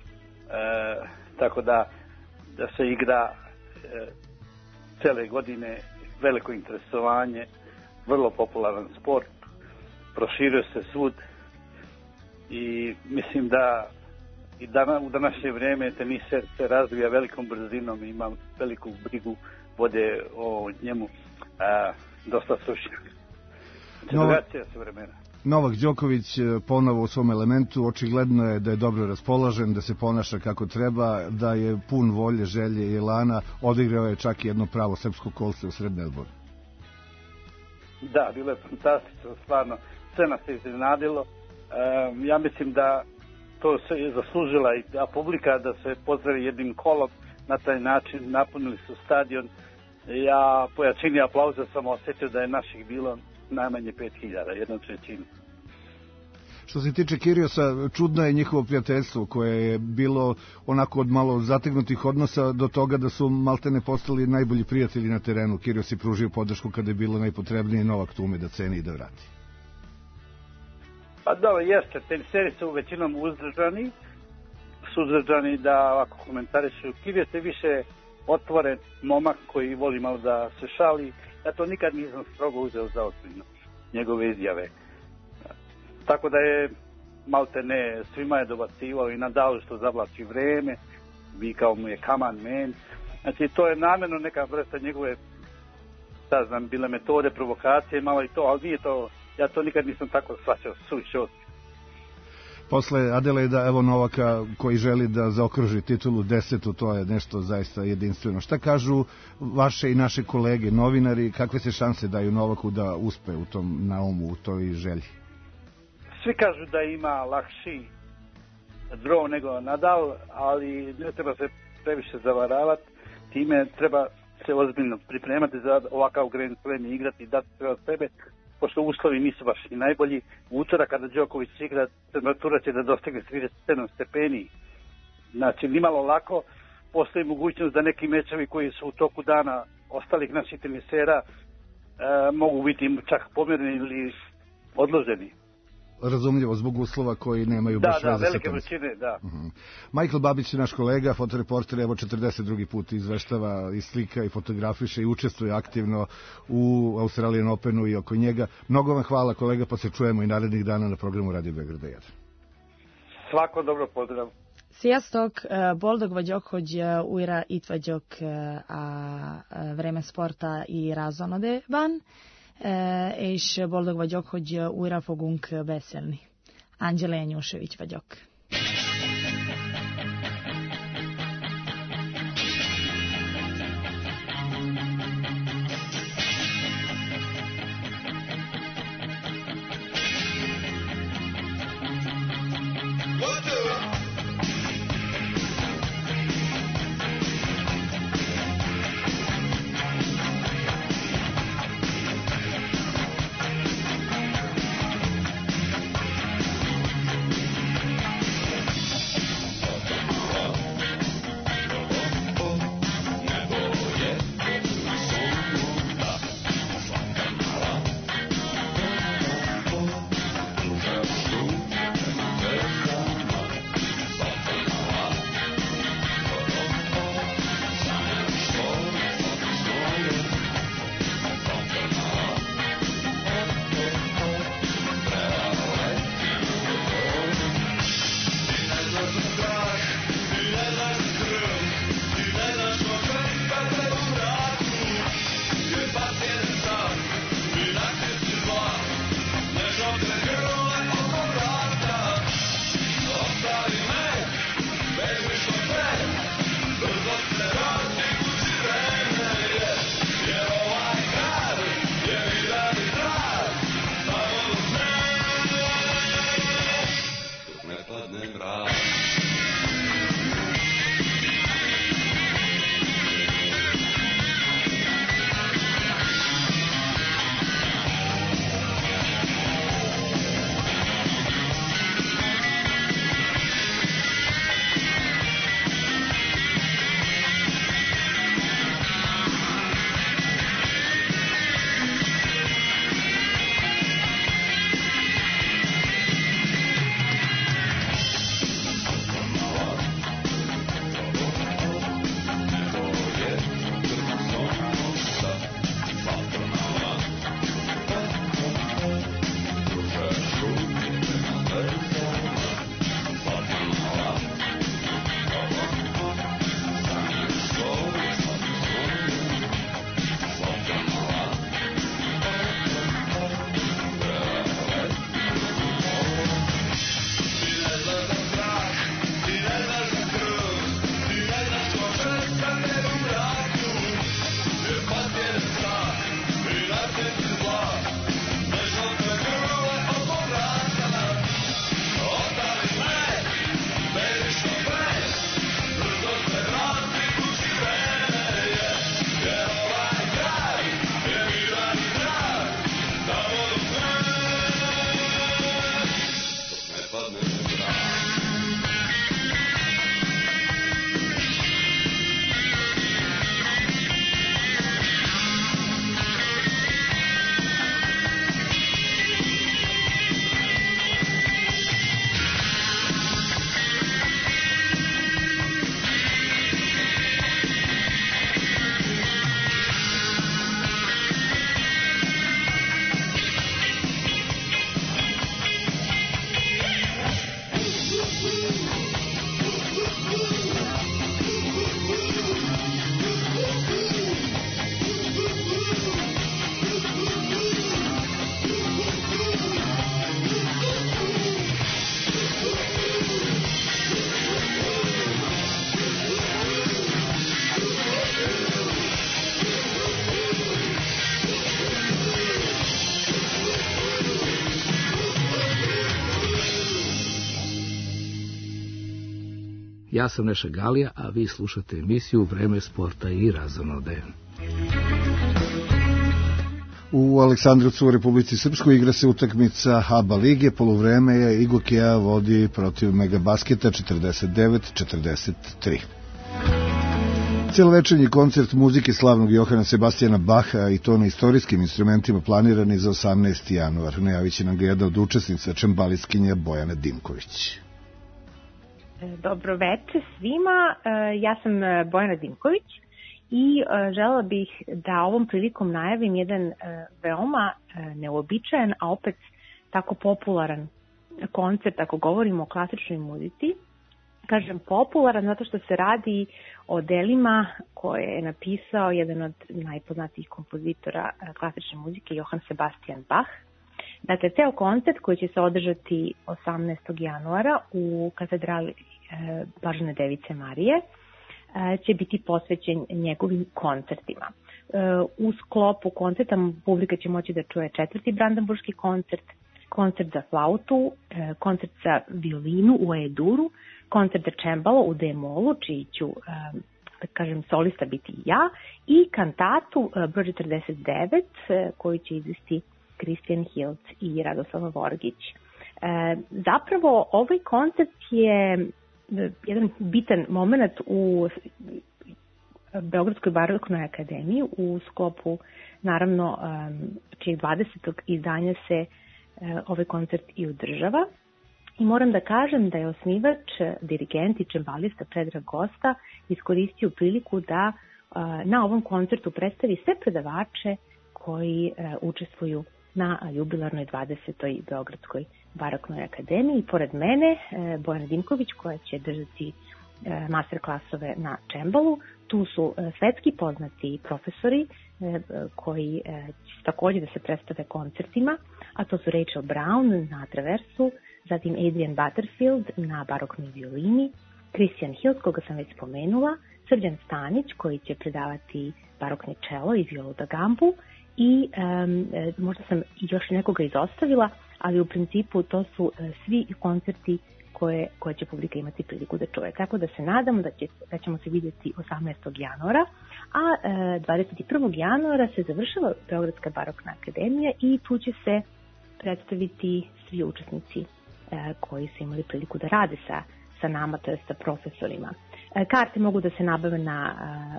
Tako da se igra cele godine, veliko interesovanje, vrlo popularan sport, proširio se svud i mislim da i u današnje vrijeme tenis se razvija velikom brzinom i ima veliku brigu, vode o njemu dosta stručnjaka. Drugačija su vremena.
Novak Đoković ponovo u svom elementu, očigledno je da je dobro raspoložen, da se ponaša kako treba, da je pun volje, želje i elana, odigrao je čak i jedno pravo srpsko kolce u sred Melbournea.
Da, bilo je fantastično, stvarno, sve nas se iznenadilo. Ja mislim da to se je zaslužila i publika da se pozdravi jednim kolom, na taj način napunili su stadion. Ja po jačini aplauza sam osjećao da je naših bilo najmanje 5000, 1/3.
Što se tiče Kiriosa, čudno je njihovo prijateljstvo koje je bilo onako od malo zategnutih odnosa do toga da su maltene postali najbolji prijatelji na terenu. Kirios je pružio podršku kada je bilo najpotrebnije, Novak tu ume da ceni i da vrati.
Pa dobro, jeste, teniseri su većinom suzdržani da ovako komentarišu. Kirios je više otvoren momak koji voli malo da se šali. Ja to nikad nisam strogo uzeo za ozbiljno, njegove izjave. Tako da je malte ne, svima je dobacivao i Nadal što zavlači vreme, vikao mu je come on man. Znači to je namjerno neka vrsta njegove, bile metode, provokacije, malo i to, ali nije to, ja to nikad nisam tako shvaćao, suviše ozbiljno.
Posle Adelaida, evo Novaka koji želi da zaokruži titulu 10, to je nešto zaista jedinstveno. Šta kažu vaše i naše kolege, novinari, kakve se šanse daju Novaku da uspe u tom naumu, u toj želji?
Svi kažu da ima lakši draw nego Nadal, ali ne treba se previše zavaravati, time treba se ozbiljno pripremati za ovakav Grand Slam i igrati i dati sve od sebe, pošto uslovi nisu baš i najbolji. U utorak kada Đoković igra, temperatura će da dostigne 37 stepeni. Znači, nimalo lako. Postoji mogućnost da neki mečevi koji su u toku dana ostalih naših tenisera mogu biti čak pomjereni ili odloženi.
Razumljivo, zbog uslova koji nemaju baš veze sa
velike vrućine, da.
Michael Babić je naš kolega, fotoreporter, evo 42. put izveštava i slika i fotografiše i učestvuje aktivno u Australian Openu i oko njega. Mnogo vam hvala, kolega, pa se čujemo i narednih dana na programu Radio Beograda 1.
Svako dobro, pozdrav.
Sziasztok! Boldog vagyok, hogy újra itt vagyok a Vreme Sporta i Razonode-ban, és boldog vagyok, hogy újra fogunk beszélni. Anđela Janjušević vagyok.
Ja sam Neša Galija, a vi slušate emisiju Vreme sporta i razonode.
U Aleksandrovcu u Republici Srpskoj igra se utakmica ABA lige, poluvreme je Igokea vodi protiv Megabasketa 49-43. Cijelovečernji koncert muzike slavnog Johana Sebastijana Baha i to na istorijskim instrumentima planirani za 18. januar. Najavit će nam ga jedna od učesnica, čembaliskinja Bojana Dimković.
Dobro večer svima, ja sam Bojana Dimković i želela bih da ovom prilikom najavim jedan veoma neuobičajen, a opet tako popularan koncert ako govorimo o klasičnoj muzici, kažem popularan zato što se radi o delima koje je napisao jedan od najpoznatijih kompozitora klasične muzike, Johann Sebastian Bach. Dakle, ceo koncert koji će se održati 18. januara u katedrali Blažene Device Marije će biti posvećen njegovim koncertima. U sklopu koncerta publika će moći da čuje 4. Brandenburški koncert, koncert za flautu, koncert za violinu u E-duru, koncert za cembalo u D-molu, čiji ću, da kažem, solista biti ja, i kantatu broj 49 koju će izvesti Christian Hilc i Radoslava Vorgić. Zapravo, ovaj koncert je jedan bitan moment u Beogradskoj baroknoj akademiji u sklopu, naravno, čijeg 20. izdanja se ovaj koncert i održava. I moram da kažem da je osnivač, dirigent i čembalista Predrag Gosta iskoristio priliku da na ovom koncertu predstavi sve predavače koji učestvuju na jubilarnoj 20. Beogradskoj baroknoj akademiji. Pored mene, Bojana Dimković, koja će držati master klasove na čembalu. Tu su svetski poznati profesori koji će također da se predstave koncertima, a to su Rachel Brown na traversu, zatim Adrian Butterfield na baroknoj violini, Christian Hilc, koga sam već spomenula, Srđan Stanić, koji će predavati barokni cello i violu da gambu, i možda sam još nekoga izostavila, ali u principu to su svi koncerti koje će publika imati priliku da čuje. Tako da se nadamo da ćemo se vidjeti 18. januara, a 21. januara se završava Beogradska barokna akademija i tu će se predstaviti svi učesnici koji su imali priliku da rade sa nama, to je sa profesorima. Karte mogu da se nabave na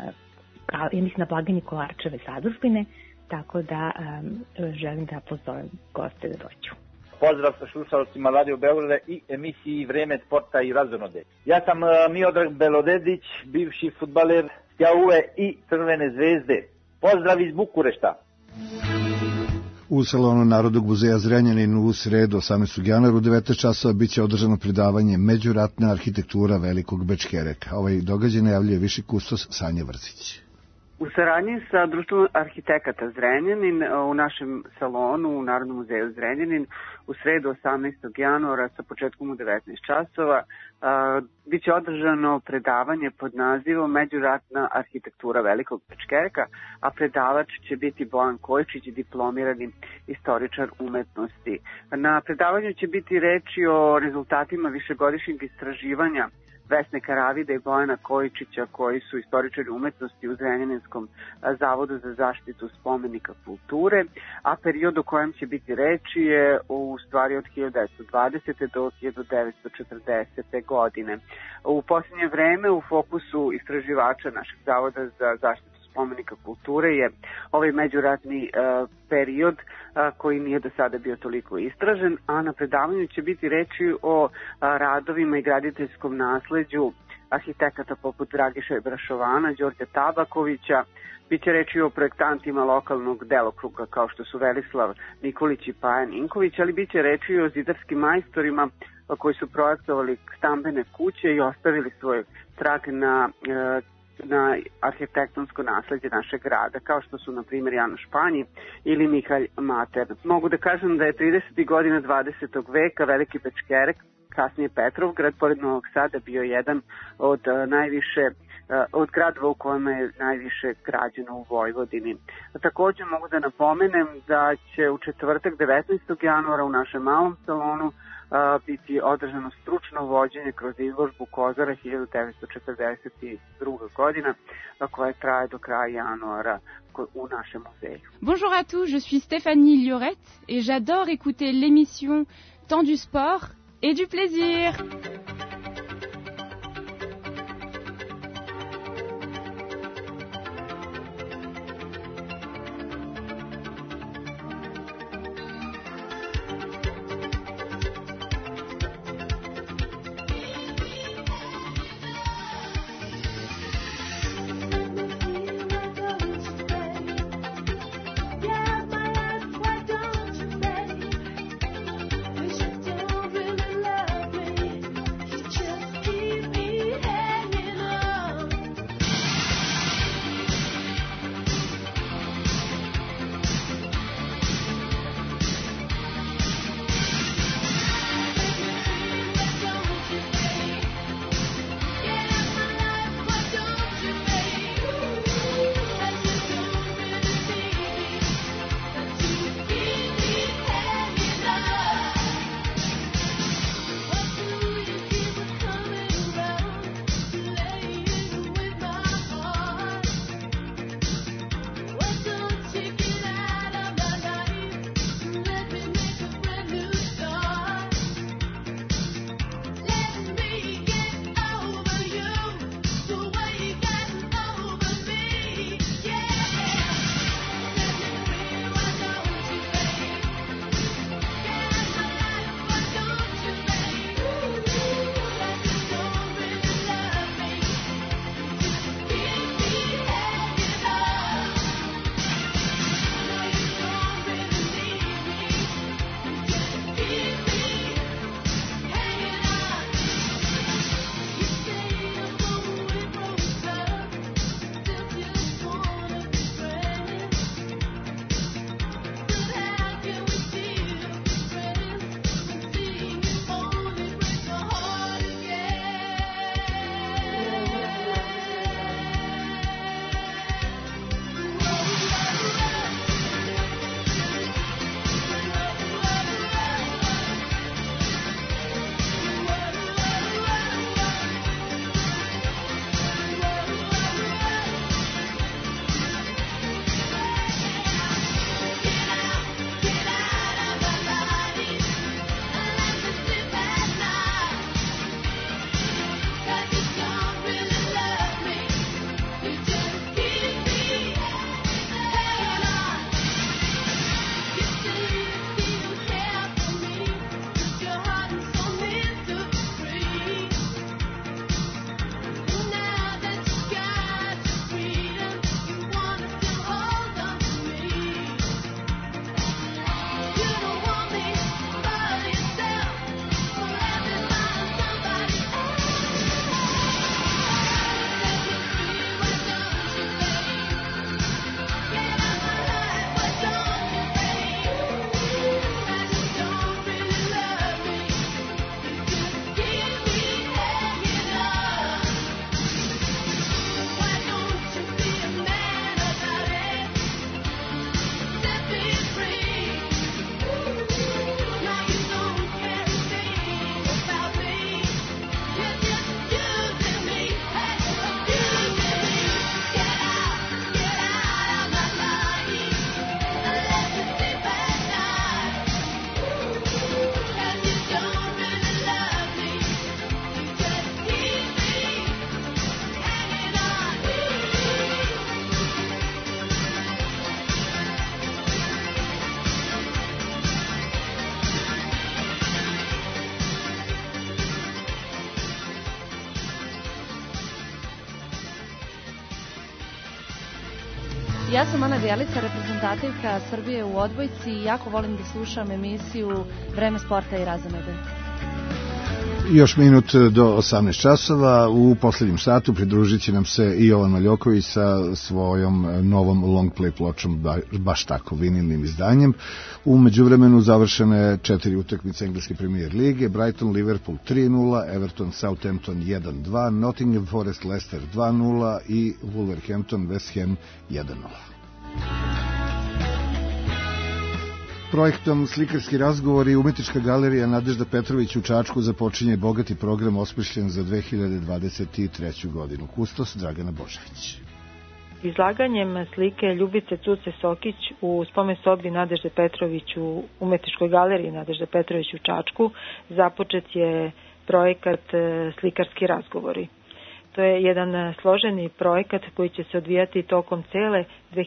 blagajni Kolarčeve zadužbine, tako da želim da pozovem goste da dođu.
Pozdrav sa slušalcima Radio Beograda i emisiji Vreme sporta i razonode. Ja sam Miodrag Belodedić, bivši fudbaler Jauve i Crvene zvezde. Pozdrav iz Bukurešta.
U salonu Narodnog muzeja Zrenjanin u sredu 18. januara u 19 časova biće održano predavanje Međuratna arhitektura Velikog Bečkereka. Ovaj događaj najavljuje viši kustos Sanja Vrcić.
U saradnji sa Društvom arhitekata Zrenjanin u našem salonu u Narodnom muzeju Zrenjanin u sredu 18. januara sa početkom u 19 časova biće održano predavanje pod nazivom Međuratna arhitektura Velikog Bečkereka, a predavač će biti Bojan Kojičić, diplomirani istoričar umetnosti. Na predavanju će biti reči o rezultatima višegodišnjeg istraživanja Vesne Karavide i Bojana Kojičića, koji su istoričari umetnosti u Zrenjaninskom zavodu za zaštitu spomenika kulture, a period o kojem će biti reči je u stvari od 1920. do 1940. godine. U posljednje vreme u fokusu istraživača našeg zavoda za zaštitu spomenika kulture je ovaj međuratni period koji nije do sada bio toliko istražen, a na predavanju će biti reči o radovima i graditeljskom nasleđu arhitekata poput Dragiše Brašovana, Đorđa Tabakovića. Biće reči o projektantima lokalnog delokruga kao što su Velislav Nikolić i Paja Ninković, ali biće reči i o zidarskim majstorima koji su projektovali stambene kuće i ostavili svoj trag na arhitektonsko nasleđe našeg grada, kao što su, na primjer, Janoš Panji ili Mihalj Mater. Mogu da kažem da je 30. godina 20. veka Veliki Bečkerek, kasnije Petrovgrad, pored Novog Sada, bio jedan od gradova u kojima je najviše građeno u Vojvodini. Također mogu da napomenem da će u četvrtak 19. januara u našem malom salonu biti održano stručno vođenje kroz izložbu Kozara 1942. godina, koja traje do kraja januara u našem muzeju.
Bonjour à tous, je suis Stéphanie Lioret et j'adore écouter l'émission Temps du sport et du plaisir.
Ja sam Ana Bjelica, reprezentativka Srbije u odbojci i jako volim da slušam emisiju Vreme sporta i razonode.
Još minut do 18 časova. U posljednjem satu pridružit će nam se i Jovan Maljoković sa svojom novom long play pločom, baš tako, vinilnim izdanjem. U međuvremenu završene 4 utakmice Engleske premijer lige: Brighton, Liverpool 3-0, Everton, Southampton 1-2, Nottingham Forest, Leicester 2-0 i Wolverhampton, West Ham 1-0. Projektom Slikarski razgovor i umetnička galerija Nadežda Petrović u Čačku započinje bogati program osmišljen za 2023. godinu. Kustos Dragana Božević.
Izlaganjem slike Ljubice Cuce Sokić u spomen sobi Nadežde Petrović u umetničkoj galeriji Nadežde Petrović u Čačku započet je projekat Slikarski razgovori. To je jedan složeni projekat koji će se odvijati tokom cele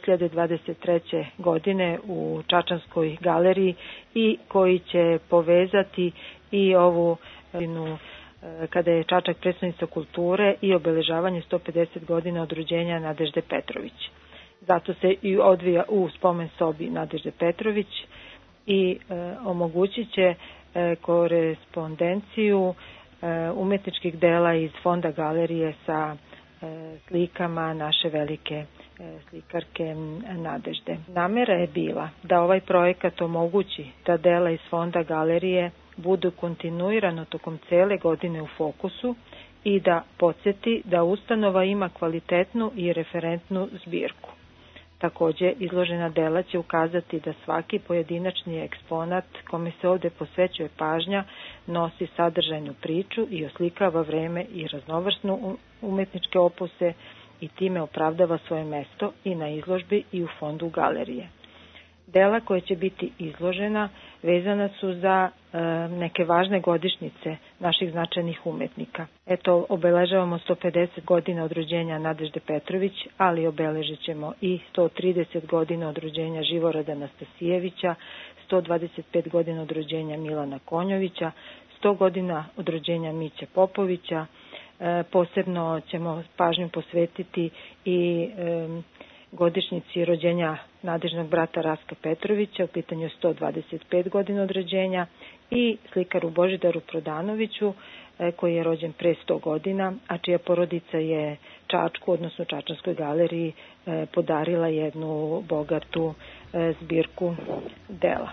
2023. godine u Čačanskoj galeriji i koji će povezati i ovu godinu kada je Čačak predstavnica kulture i obeležavanje 150 godina od rođenja Nadežde Petrović. Zato se i odvija u spomen sobi Nadežde Petrović i omogućit će korespondenciju umetničkih dela iz fonda galerije sa slikama naše velike slikarke Nadežde. Namera je bila da ovaj projekat omogući da dela iz fonda galerije budu kontinuirano tokom cele godine u fokusu i da podsjeti da ustanova ima kvalitetnu i referentnu zbirku. Takođe, izložena dela će ukazati da svaki pojedinačni eksponat kome se ovde posvećuje pažnja nosi sadržajnu priču i oslikava vreme i raznovrsnu umetničke opuse i time opravdava svoje mesto i na izložbi i u fondu galerije. Dela koje će biti izložena vezana su za neke važne godišnjice naših značajnih umetnika. Eto, obeležavamo 150 godina od rođenja Nadežde Petrović, ali obeležit ćemo i 130 godina od rođenja Živorada Nastasijevića, 125 godina od rođenja Milana Konjovića, 100 godina od rođenja Miće Popovića. Posebno ćemo pažnju posvetiti i godišnjici rođenja Nadežnog brata Raska Petrovića, u pitanju 125 godina od rođenja, i slikaru Božidaru Prodanoviću, koji je rođen pre 100 godina, a čija porodica je Čačku, odnosno Čačanskoj galeriji, podarila jednu bogatu zbirku dela.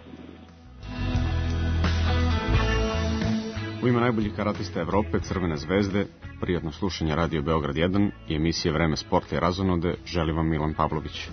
U ime najboljih karatista Evrope, Crvene zvezde, prijatno slušanje Radio Beograd 1 i emisije Vreme sporta i razonode želi vam Milan Pavlović.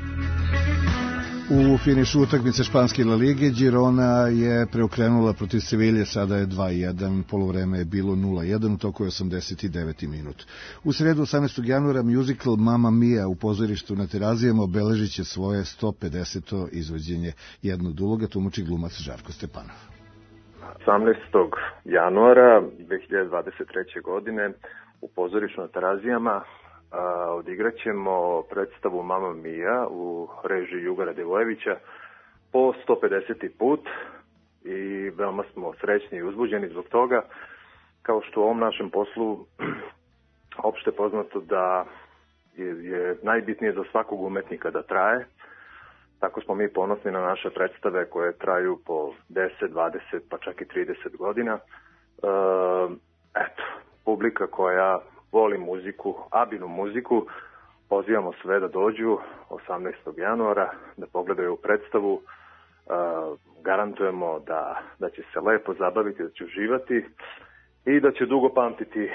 U finišu utakmice španske La Lige Girona je preokrenula protiv Sevilje, sada je 2-1, poluvreme je bilo 0-1, u toku je 89. minut. U sredu 18. januara musical Mamma Mia u pozorištu na Terazijama obeležit će svoje 150. izvođenje jednog uloga, tumači glumac Žarko Stepanov.
18. januara 2023. godine u pozorištu na Terazijama odigrat ćemo predstavu Mamma Mia u režiji Juga Radivojevića po 150. put i veoma smo srećni i uzbuđeni zbog toga, kao što u ovom našem poslu opšte poznato da je najbitnije za svakog umetnika da traje. Tako smo mi ponosni na naše predstave koje traju po 10, 20 pa čak i 30 godina. Publika koja voli muziku, Abinu muziku, pozivamo sve da dođu 18. januara, da pogledaju predstavu. Garantujemo da će se lepo zabaviti, da će uživati i da će dugo pamtiti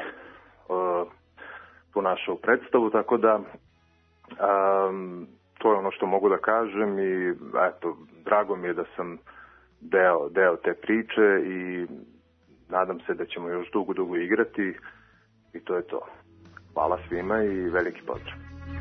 tu našu predstavu, tako da to je ono što mogu da kažem i eto, drago mi je da sam deo te priče i nadam se da ćemo još dugo igrati i to je to. Hvala svima i veliki pozdrav.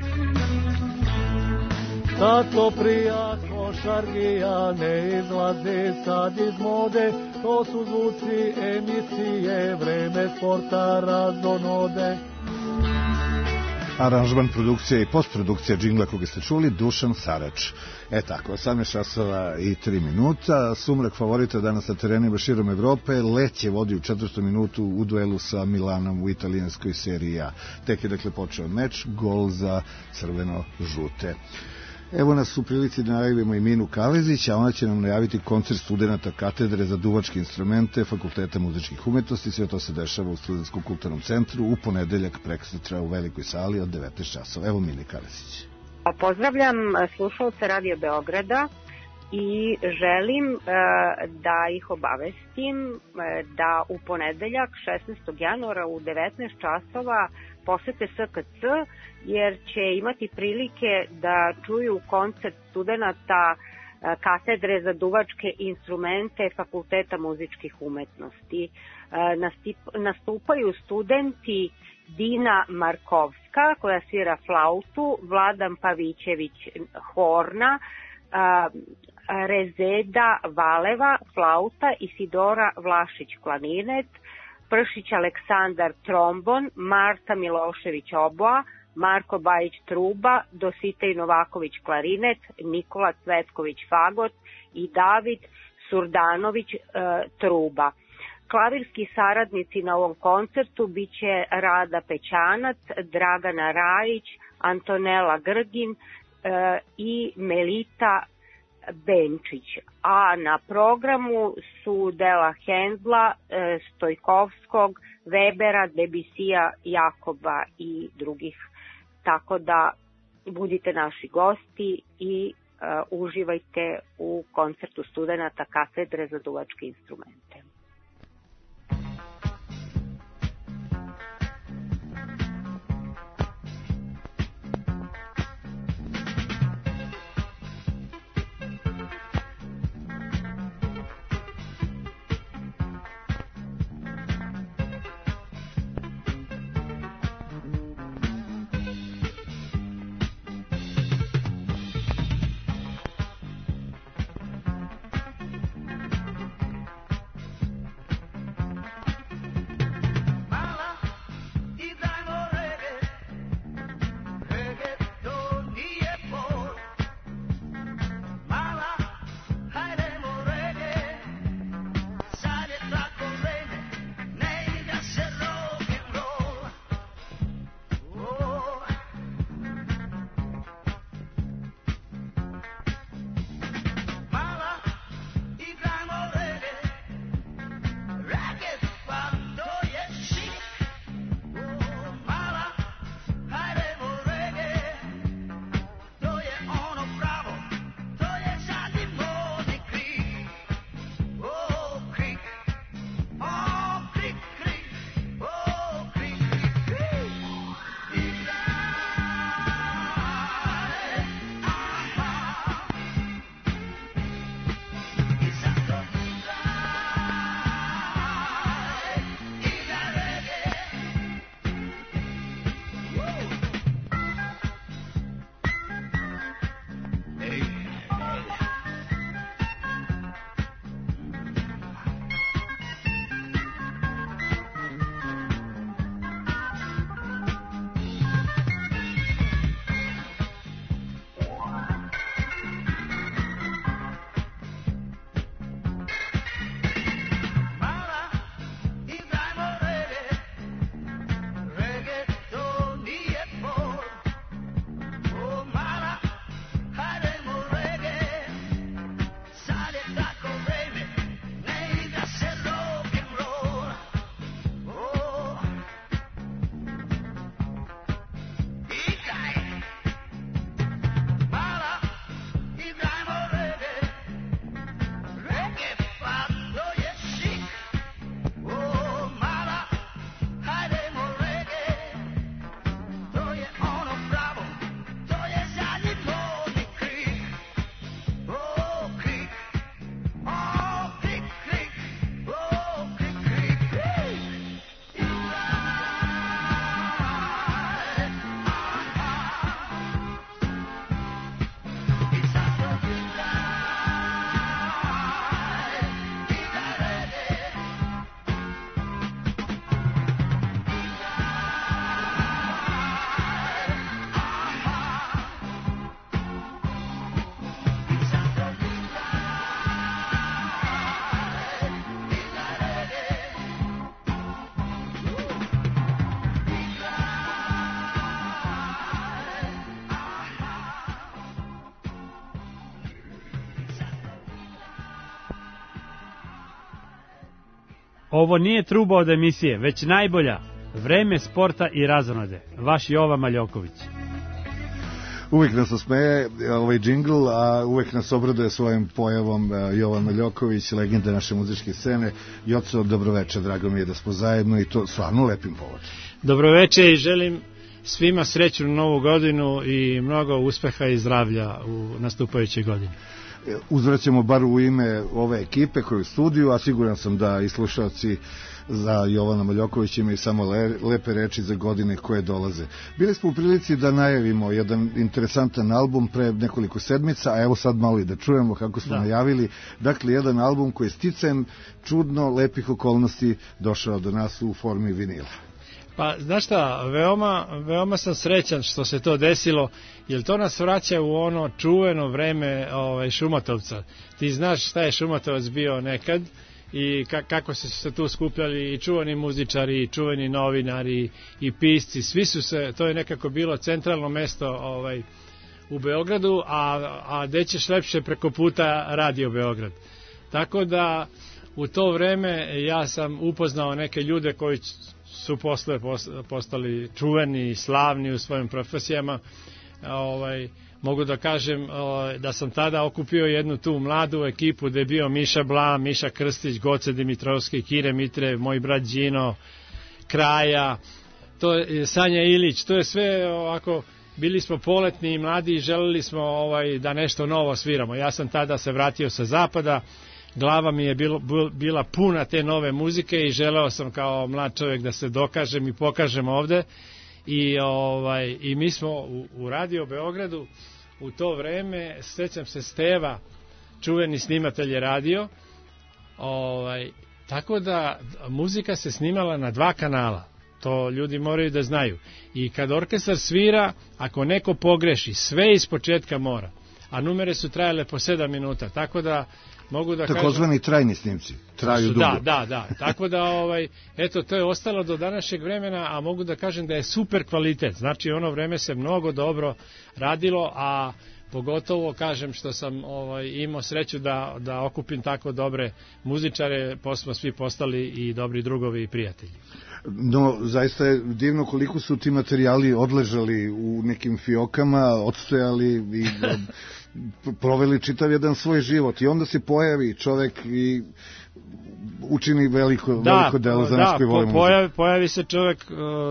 Zato prijatno šargija ne izlazi sad iz mode, to su zvuci emisije Vreme sporta razonode.
Aranžman, produkcija i postprodukcija džingla koga ste čuli, Dušan Sarač. Tako, 18 časova i 3 minuta. Sumrak favorita danas na terenima širom Evrope. Leć vodi u 4. minutu u duelu sa Milanom u italijanskoj seriji A. Tek je dakle počeo meč, gol za crveno-žute. Evo nas u prilici da najavimo i Minu Kalezić, a ona će nam najaviti koncert studenta katedre za duvačke instrumente Fakulteta muzičkih umetnosti. Sve to se dešava u Studentskom kulturnom centru u ponedeljak preksutra u velikoj sali od 19 časova. Evo Mine Kalezić.
Pozdravljam slušalce Radio Beograda i želim da ih obavestim da u ponedeljak 16. januara u 19 časova posete SKC, jer će imati prilike da čuju koncert studenta katedre za duvačke instrumente Fakulteta muzičkih umetnosti. Nastupaju studenti Dina Markovska, koja svira flautu, Vladan Pavićević horna, Rezeda Valeva flauta, Isidora Vlašić klarinet, Pršić Aleksandar trombon, Marta Milošević oboa, Marko Bajić truba, Dositej Novaković klarinet, Nikola Cvetković fagot i David Surdanović truba. Klavirski saradnici na ovom koncertu biće Rada Pećanac, Dragana Rajić, Antonela Grgin i Melita Benčić. A na programu su dela Henzla, Stojkovskog, Webera, Debusija, Jakoba i drugih. Tako da budite naši gosti i uživajte u koncertu studenta katedre za duvačke instrumente.
Ovo nije truba od emisije, već najbolja. Vreme sporta i razonode. Vaš Jovan Maljoković.
Uvijek nas osmeje ovaj džingl, a uvijek nas obraduje svojim pojavom Jovan Maljoković, legenda naše muzičke scene. Joco, dobroveče, drago mi je da smo zajedno i to stvarno lepim povodom.
Dobroveče i želim svima srećnu novu godinu i mnogo uspeha i zdravlja u nastupajućoj godini.
Uzvraćamo bar u ime ove ekipe koju studiju, a siguran sam da i slušalci za Jovana Maljokovića imaju samo lepe reči za godine koje dolaze. Bili smo u prilici da najavimo jedan interesantan album pre nekoliko sedmica, a evo sad malo i da čujemo kako smo najavili. Dakle, jedan album koji je sticajem čudno lepih okolnosti došao do nas u formi vinila.
Pa, znaš šta, veoma sam srećan što se to desilo, jer to nas vraća u ono čuveno vreme Šumatovca. Ti znaš šta je Šumatovac bio nekad i kako su se tu skupljali i čuvani muzičari, i čuveni novinari, i pisci, svi su se, to je nekako bilo centralno mesto u Beogradu, a gde ćeš lepše preko puta Radio Beograd. Tako da u to vreme ja sam upoznao neke ljude koji su posle postali čuveni i slavni u svojim profesijama. Mogu da kažem da sam tada okupio jednu tu mladu ekipu gde je bio Miša Bla, Miša Krstić, Goce Dimitrovski, Kire Mitre, moj brat Đino, Kraja, to je Sanja Ilić, to je sve ovako, bili smo poletni i mladi i želeli smo da nešto novo sviramo. Ja sam tada se vratio sa zapada, glava mi je bila puna te nove muzike i želeo sam kao mlad čovjek da se dokažem i pokažem ovde i mi smo u Radio Beogradu u to vreme, sećam se Steva, čuveni snimatelj je radio, tako da muzika se snimala na 2 kanala, to ljudi moraju da znaju, i kad orkestar svira, ako neko pogreši, sve iz početka mora, a numere su trajale po 7 minuta, tako da mogu da kažem...
Takozvani trajni snimci, traju dugo.
Da, tako da, eto, to je ostalo do današnjeg vremena, a mogu da kažem da je super kvalitet, znači ono vreme se mnogo dobro radilo, a pogotovo kažem što sam imao sreću da okupim tako dobre muzičare, posle smo svi postali i dobri drugovi i prijatelji.
No, zaista je divno koliko su ti materijali odležali u nekim fiokama, odstojali i proveli čitav jedan svoj život i onda se pojavi čovek i učini veliko delo za nas koji volimo muziku.
Pojavi se čovek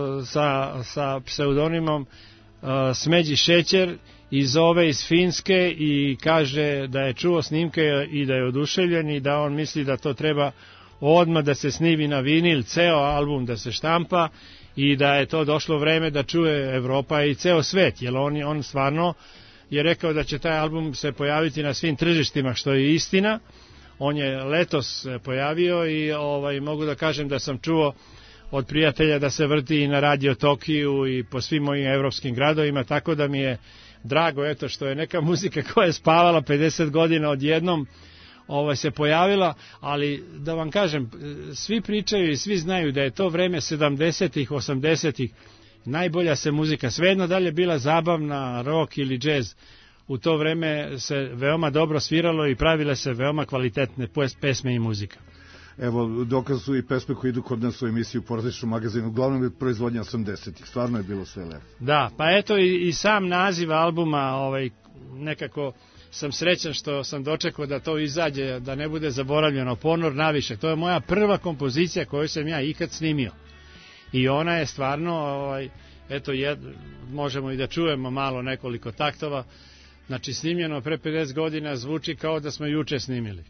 sa pseudonimom Smeđi Šećer i zove iz Finske i kaže da je čuo snimke i da je oduševljen i da on misli da to treba odmah da se snimi na vinil, ceo album da se štampa i da je to došlo vreme da čuje Evropa i ceo svet, jer on stvarno je rekao da će taj album se pojaviti na svim tržištima, što je istina. On je letos pojavio i mogu da kažem da sam čuo od prijatelja da se vrti i na Radio Tokiju i po svim mojim evropskim gradovima, tako da mi je drago eto što je neka muzika koja je spavala 50 godina odjednom se pojavila, ali da vam kažem, svi pričaju i svi znaju da je to vreme 70-ih, 80-ih, najbolja se muzika, svejedno dalje bila zabavna, rock ili džez, u to vreme se veoma dobro sviralo i pravile se veoma kvalitetne pesme i muzika.
Evo, dokaz su i pesme koje idu kod nas u emisiju Porodičnom magazinu, uglavnom je proizvodnja 80-ih, stvarno je bilo sve lepo.
Da, pa eto i sam naziv albuma, nekako sam srećan što sam dočekao da to izađe, da ne bude zaboravljeno, Ponor naviše, to je moja prva kompozicija koju sam ja ikad snimio. I ona je stvarno, eto, možemo i da čujemo malo nekoliko taktova, znači snimljeno pre 50 godina, zvuči kao da smo juče snimili.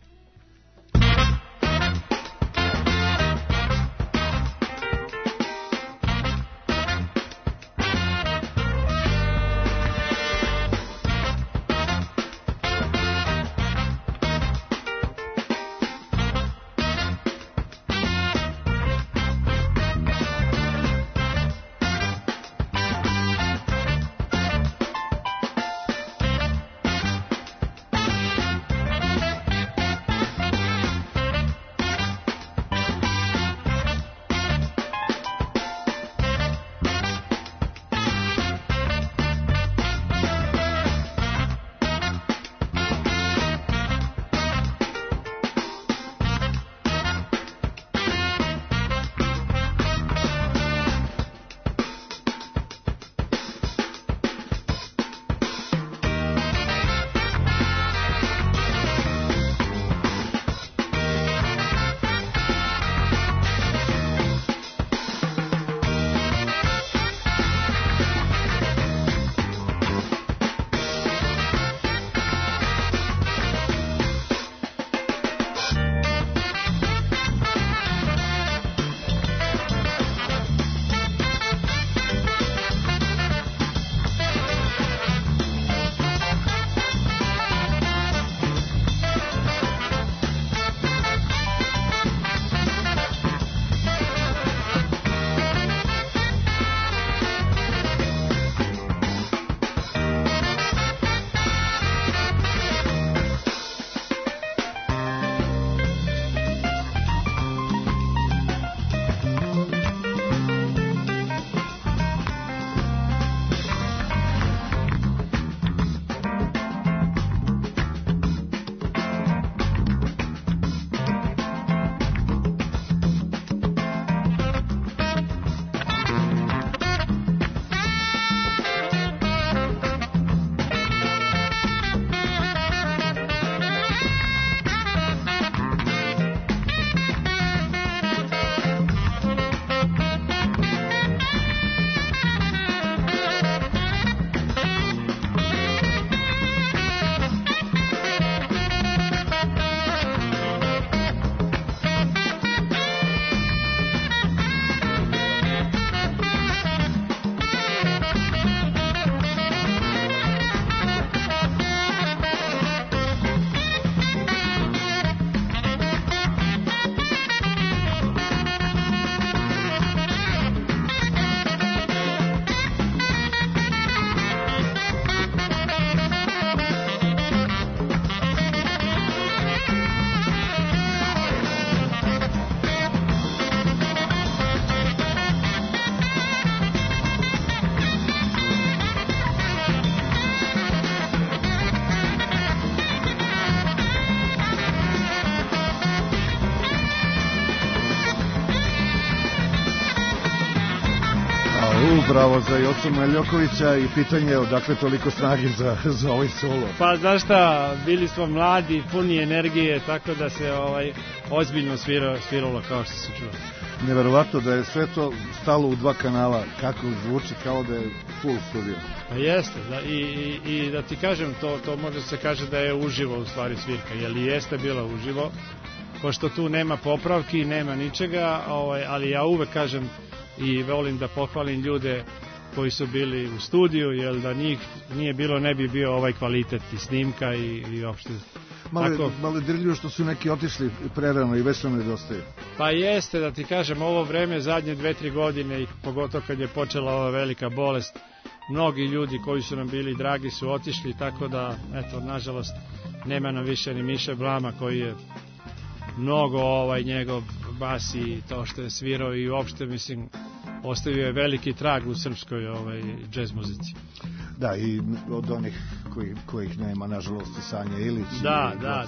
Bravo za Jocu Meljokovića i pitanje je odakle toliko snage za ovaj solo.
Pa znaš šta, bili smo mladi, puni energije, tako da se ozbiljno sviralo kao što se čuo.
Neverovatno da je sve to stalo u 2 kanala, kako zvuči kao da je full studio.
Pa jeste, da, i da ti kažem, to može se kaže da je uživo u stvari svirka, jer i jeste bila uživo, pošto tu nema popravki, nema ničega, ali ja uvek kažem i volim da pohvalim ljude koji su bili u studiju, jer da njih nije bilo, ne bi bio ovaj kvalitet i snimka i opšte.
Malo dirljivo što su neki otišli prerano i već su nedostaje.
Pa jeste, da ti kažem, ovo vreme, zadnje 2-3 godine i pogotovo kad je počela ova velika bolest, mnogi ljudi koji su nam bili dragi su otišli, tako da, eto, nažalost, nema nam više ni Miše Blama koji je mnogo njegov bas i to što je svirao i uopšte, mislim, ostavio je veliki trag u srpskoj džez muzici.
Da, i od onih kojih nema, nažalost, i Sanja Ilić.
Da.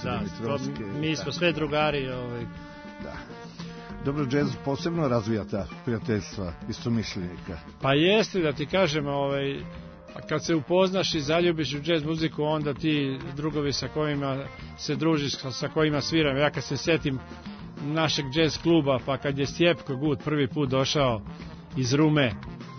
Mi smo sve drugari.
Da. Dobro, džez posebno razvija ta prijateljstva istomišljenika.
Pa jeste, da ti kažem, kad se upoznaš i zaljubiš u džez muziku, onda ti drugovi sa kojima se družiš, sa kojima sviram. Ja kad se setim našeg džez kluba, pa kad je Stjepko Gut prvi put došao iz Rume,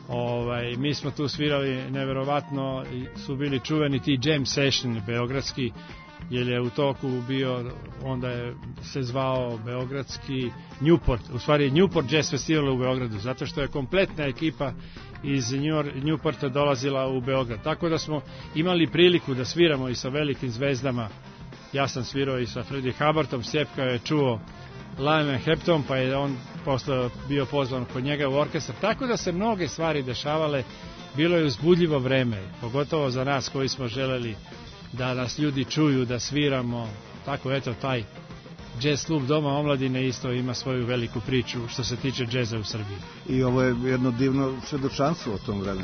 mi smo tu svirali neverovatno, su bili čuveni ti jam session beogradski, jer je u toku bio, onda je se zvao beogradski Newport, u stvari Newport Jazz Festival u Beogradu, zato što je kompletna ekipa iz Newporta dolazila u Beograd, tako da smo imali priliku da sviramo i sa velikim zvezdama. Ja sam svirao i sa Freddie Hubbardom, Stjepka je čuo Lionel Hampton, pa je on posle bio pozvan kod njega u orkestar, tako da se mnoge stvari dešavale, bilo je uzbudljivo vreme, pogotovo za nas koji smo želeli da nas ljudi čuju, da sviramo, tako eto, taj jazz klub Doma omladine isto ima svoju veliku priču što se tiče džeza u Srbiji.
I ovo je jedno divno svedočanstvo o tom vremenu.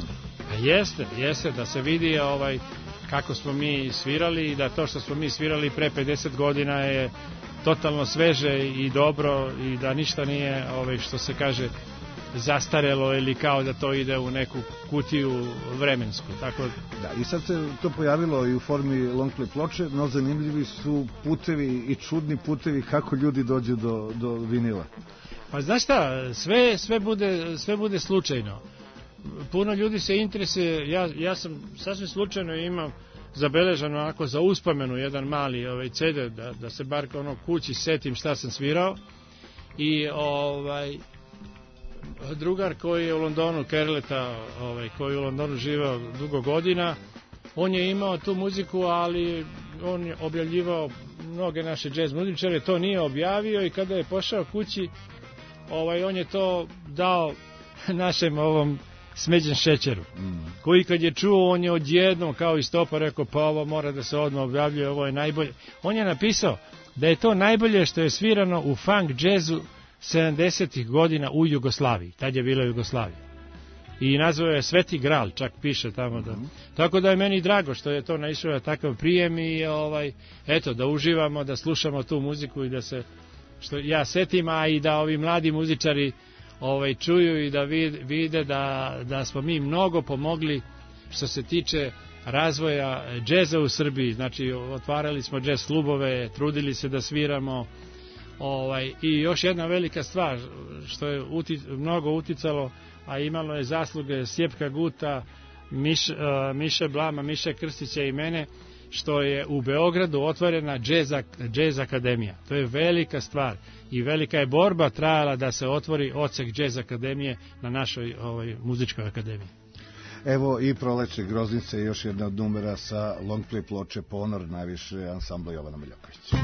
Jeste, da se vidi kako smo mi svirali i da to što smo mi svirali pre 50 godina je totalno sveže i dobro i da ništa nije, što se kaže, zastarelo ili kao da to ide u neku kutiju vremensku. Tako...
Da, i sad se to pojavilo i u formi long play ploče, no zanimljivi su putevi i čudni putevi kako ljudi dođu do vinila.
Pa znaš šta, sve bude slučajno. Puno ljudi se interesuje, ja sam sasvim slučajno imam zabeleženo onako za uspomenu jedan mali CD da se bar kući setim šta sam svirao i drugar koji je u Londonu, Kerleta, koji je u Londonu živeo dugo godina, on je imao tu muziku, ali on je objavljivao mnoge naše džez muzičare, to nije objavio i kada je pošao kući, on je to dao našem ovom Smeđen Šećeru, koji kad je čuo, on je odjednom kao iz topa rekao, pa ovo mora da se odmah objavljuje, ovo je najbolje. On je napisao da je to najbolje što je svirano u funk džezu 70-ih godina u Jugoslaviji, tad je bila Jugoslavija. I nazvao je Sveti Gral, čak piše tamo da. Tako da je meni drago što je to naišao na takav prijem i eto, da uživamo, da slušamo tu muziku i da se, što ja setim, a i da ovi mladi muzičari čuju i da vide da smo mi mnogo pomogli što se tiče razvoja džeza u Srbiji. Znači, otvarali smo džez klubove, trudili se da sviramo. I još jedna velika stvar što je mnogo uticalo, a imalo je zasluge Stjepka Guta, Miše Blama, Miše Krstića i mene, što je u Beogradu otvorena džez akademija. To je velika stvar i velika je borba trajala da se otvori odsek džez akademije na našoj muzičkoj akademiji.
Evo i Proleće Groznice, još jedna od numera sa long play ploče Ponor, najviše ansambla Jovana Meljokovića.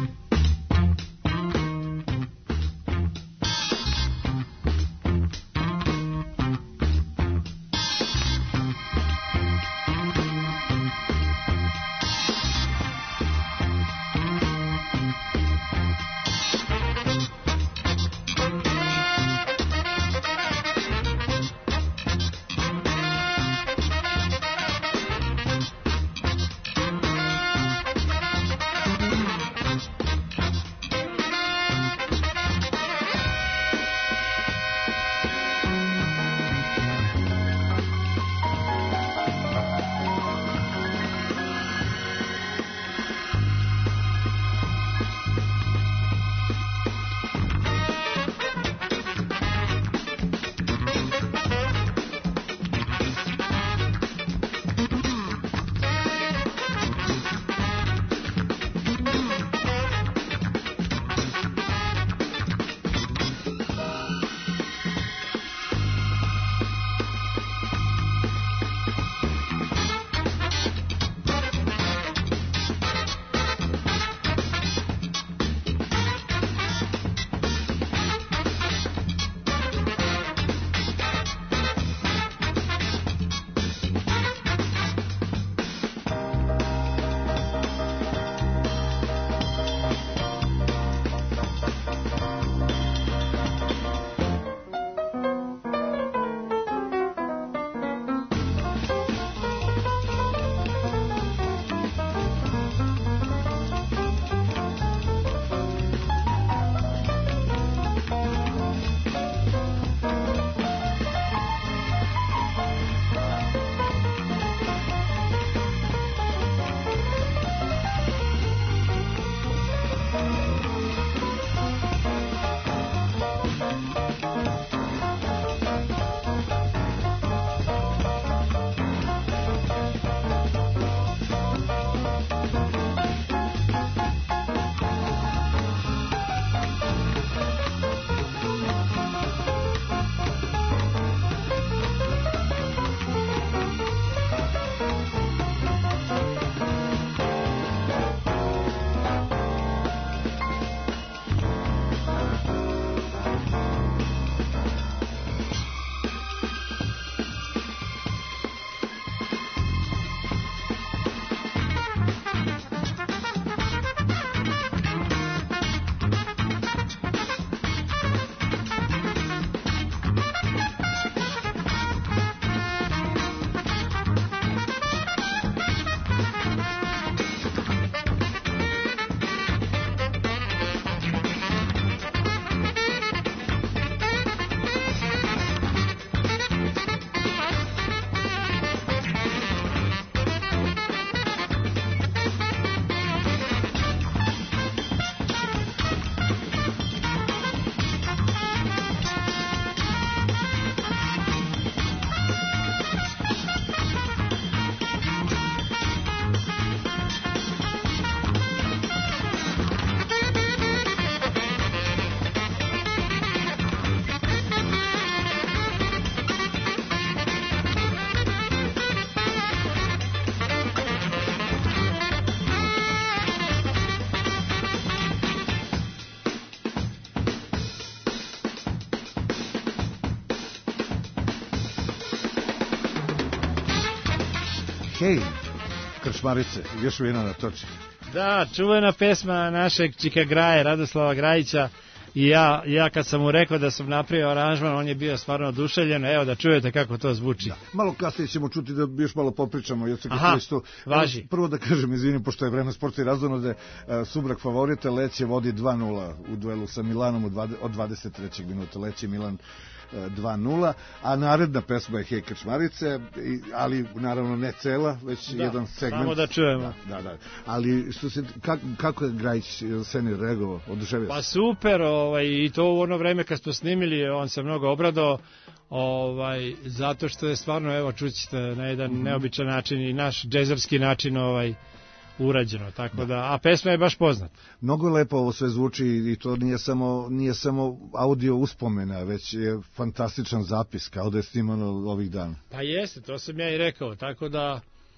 Hej, krčmarice, još vino na toči.
Da, čuvena pesma našeg Čika Graje, Radoslava Grajića. I ja kad sam mu rekao da sam napravio aranžman, on je bio stvarno oduševljen. Evo da čujete kako to zvuči.
Da. Malo kasnije ćemo čuti da još malo popričamo.
Aha, važi.
Prvo da kažem, izvinim, pošto je Vreme sporta i razonode, Subrag favorita, Leće vodi 2-0 u duelu sa Milanom od 23. minuta. Leće Milan 2-0, a naredna pesma je Hej krčmarice, ali naravno ne cela, već jedan segment.
Samo da čujemo.
Da. Ali kako je Grajić Senir reagovao, oduševio?
Pa super, i to u ono vreme kad smo snimili, on se mnogo obradao, zato što je stvarno, evo čućete, na jedan neobičan način i naš džezerski način urađeno, tako da, a pesma je baš poznata.
Mnogo lepo ovo sve zvuči i to nije samo audio uspomena, već je fantastičan zapis, kao da je snimano ovih dana.
Pa jeste, to sam ja i rekao, tako da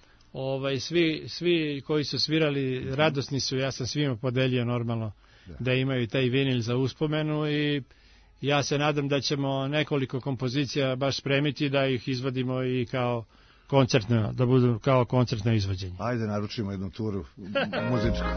svi koji su svirali radosni su, ja sam svima podelio normalno da imaju taj vinil za uspomenu i ja se nadam da ćemo nekoliko kompozicija baš spremiti, da ih izvodimo i kao koncertno, da budu kao koncertno izvođenje.
Ajde, naručimo jednu turu muzičku.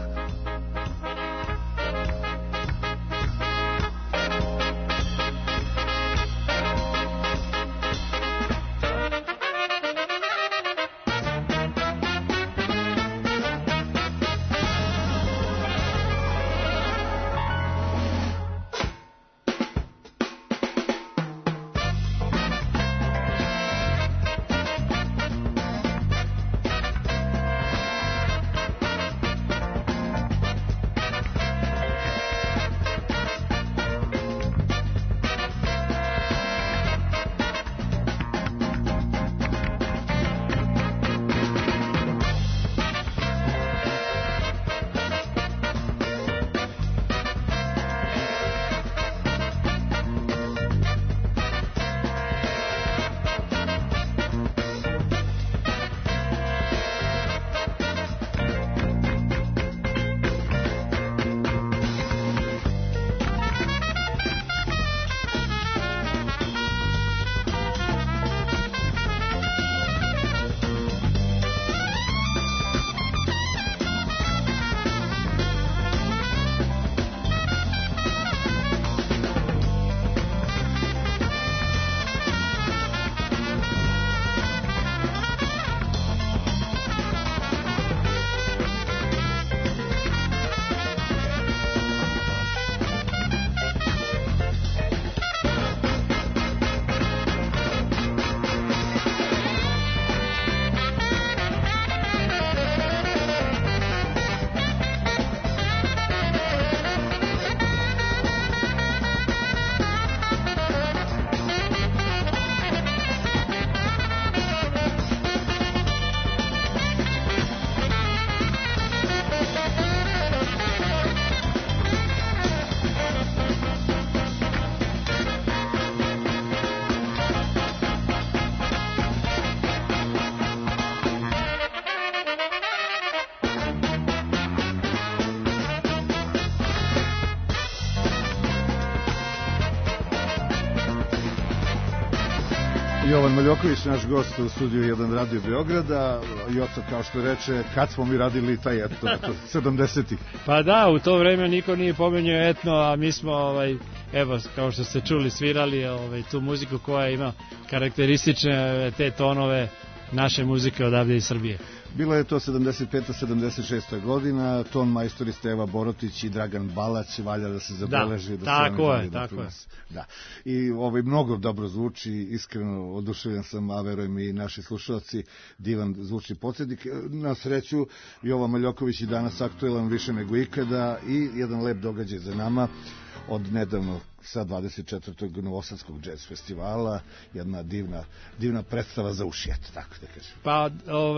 Jovan Maljoković, naš gost u studiju 1 Radio Beograda. Joco, kao što reče, kad smo mi radili taj etno, 70-ih?
Pa da, u to vreme niko nije pomenio etno, a mi smo, evo, kao što ste čuli, svirali tu muziku koja ima karakteristične te tonove naše muzike odavde iz Srbije.
Bilo je to 75. 76. godina, ton majstori Steva Borotić i Dragan Balać, valja da se zabeleži.
Da, tako je.
Da. I mnogo dobro zvuči, iskreno oduševljen sam, a verujem i naši slušalci, divan zvučni podsjetnik. Na sreću, Jovan Maljoković je danas aktuelan više nego ikada i jedan lep događaj za nama od nedavno sa 24. Novosadskog jazz festivala, jedna divna predstava za uši, tako da kažem.
Pa,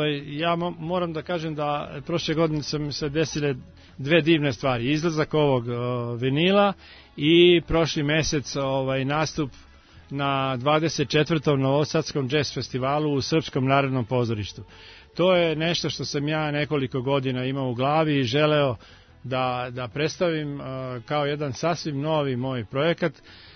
ja moram da kažem da prošle godine sam se desile dve divne stvari. Izlazak ovog vinila i prošli mesec nastup na 24. Novosadskom jazz festivalu u Srpskom narodnom pozorištu. To je nešto što sam ja nekoliko godina imao u glavi i želeo da predstavim kao jedan sasvim novi moj projekat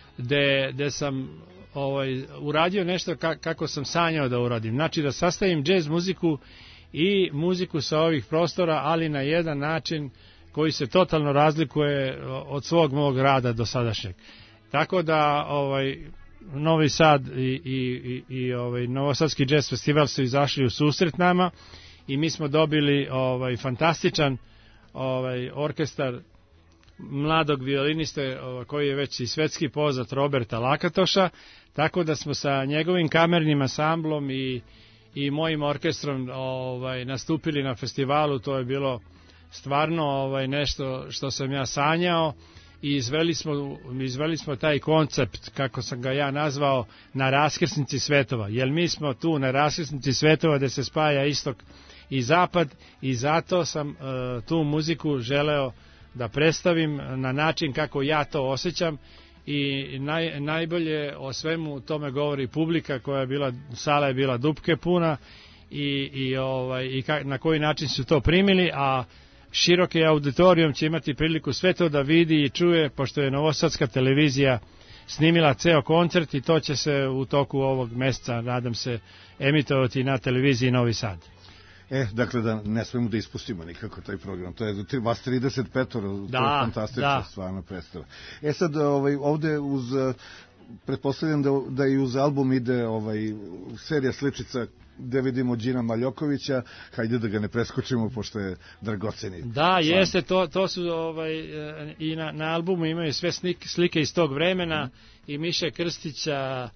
gde sam uradio nešto kako sam sanjao da uradim. Znači da sastavim džez muziku i muziku sa ovih prostora, ali na jedan način koji se totalno razlikuje od svog mog rada do sadašnjeg. Tako da Novi Sad i Novosadski jazz festival su izašli u susret nama i mi smo dobili fantastičan orkestar mladog violiniste koji je već i svetski poznat, Roberta Lakatoša, tako da smo sa njegovim kamernim ansamblom i mojim orkestrom nastupili na festivalu. To je bilo stvarno nešto što sam ja sanjao i izveli smo taj koncept, kako sam ga ja nazvao, na raskrsnici svetova, jer mi smo tu na raskrsnici svetova gde se spaja istok i zapad i zato sam tu muziku želeo da predstavim na način kako ja to osjećam i najbolje o svemu tome govori publika koja je bila, sala je bila dupke puna i na koji način su to primili, a široki auditorijum će imati priliku sve to da vidi i čuje, pošto je Novosadska televizija snimila ceo koncert i to će se u toku ovog meseca, nadam se, emitovati na televiziji Novi Sad.
Dakle, da ne smemo da ispustimo nikako taj program. To je vas 35, to je fantastična stvarno predstava. Sad, ovde uz, pretpostavljam da i uz album ide serija sličica gde vidimo Đina Maljokovića, hajde da ga ne preskočimo, pošto je dragoceni. Da,
jeste, to su i na albumu imaju sve slike iz tog vremena, i Miše Krstića,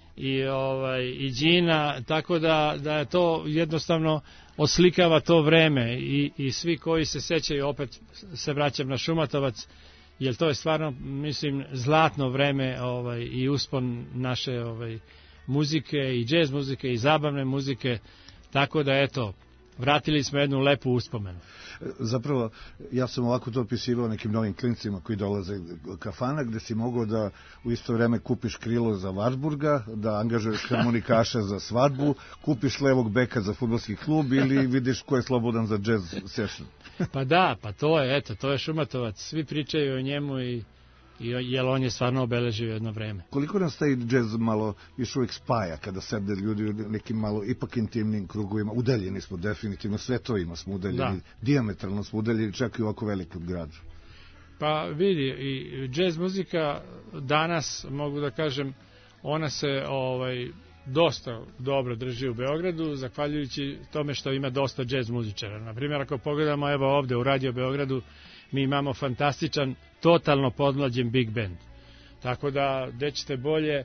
i Đina, tako da je to jednostavno oslikava to vreme i svi koji se sećaju, opet se vraćam na Šumatovac, jer to je stvarno, mislim, zlatno vreme i uspon naše muzike i džez muzike i zabavne muzike, tako da eto, vratili smo jednu lepu uspomenu.
Zapravo, ja sam ovako to opisivao nekim novim klincima koji dolaze kafana, gde si mogao da u isto vreme kupiš krilo za Varsburga, da angažuješ harmonikaša za svadbu, kupiš levog beka za fudbalski klub ili vidiš ko je slobodan za jazz session.
Pa da, pa to je Šumatovac, svi pričaju o njemu jer on je stvarno obeležio jedno vreme.
Koliko nas taj džez malo još uvijek spaja kada sede ljudi u nekim malo ipak intimnim krugovima, udaljeni smo definitivno, svetovima smo udaljeni, dijametralno smo udaljeni čak i u ovako velikom gradu.
Pa vidi, i džez muzika danas, mogu da kažem, ona se dosta dobro drži u Beogradu, zahvaljujući tome što ima dosta džez muzičara. Naprimjer, ako pogledamo evo ovde u Radio Beogradu, mi imamo fantastičan, totalno podmlađen big band. Tako da, gde ćete bolje,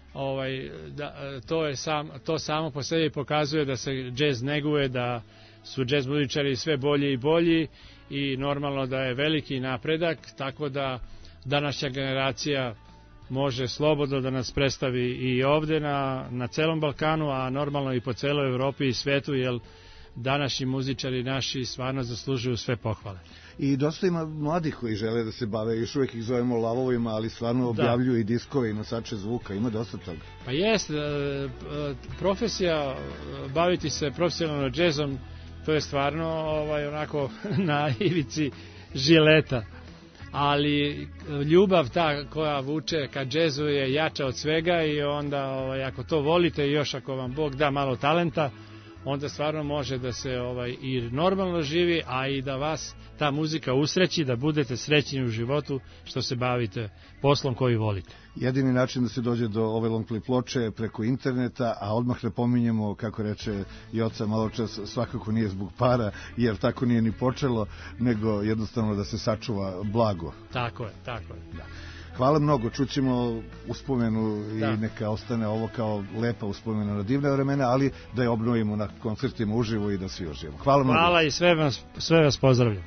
to samo po sebi pokazuje da se džez neguje, da su džez muzičari sve bolji i bolji i normalno da je veliki napredak, tako da današnja generacija može slobodno da nas predstavi i ovde na celom Balkanu, a normalno i po celoj Evropi i svetu, jer današnji muzičari naši stvarno zaslužuju sve pohvale.
I dosta ima mladih koji žele da se bave, još uvijek ih zovemo lavovima, ali stvarno objavljuju i diskove i nosače zvuka, ima dosta toga.
Pa jest, profesija, baviti se profesionalno džezom, to je stvarno onako na ivici žileta, ali ljubav ta koja vuče ka džezu je jača od svega i onda ako to volite i još ako vam Bog da malo talenta, onda stvarno može da se i normalno živi, a i da vas ta muzika usreći, da budete srećni u životu što se bavite poslom koji volite.
Jedini način da se dođe do ove long play ploče je preko interneta, a odmah ne pominjemo, kako reče Joca maločas, svakako nije zbog para, jer tako nije ni počelo, nego jednostavno da se sačuva blago.
Tako je. Da.
Hvala mnogo, čućemo uspomenu i neka ostane ovo kao lepa uspomena na divne vremena, ali da je obnovimo na koncertima uživo i da svi uživamo. Hvala mnogo.
Hvala i sve vas pozdravljam.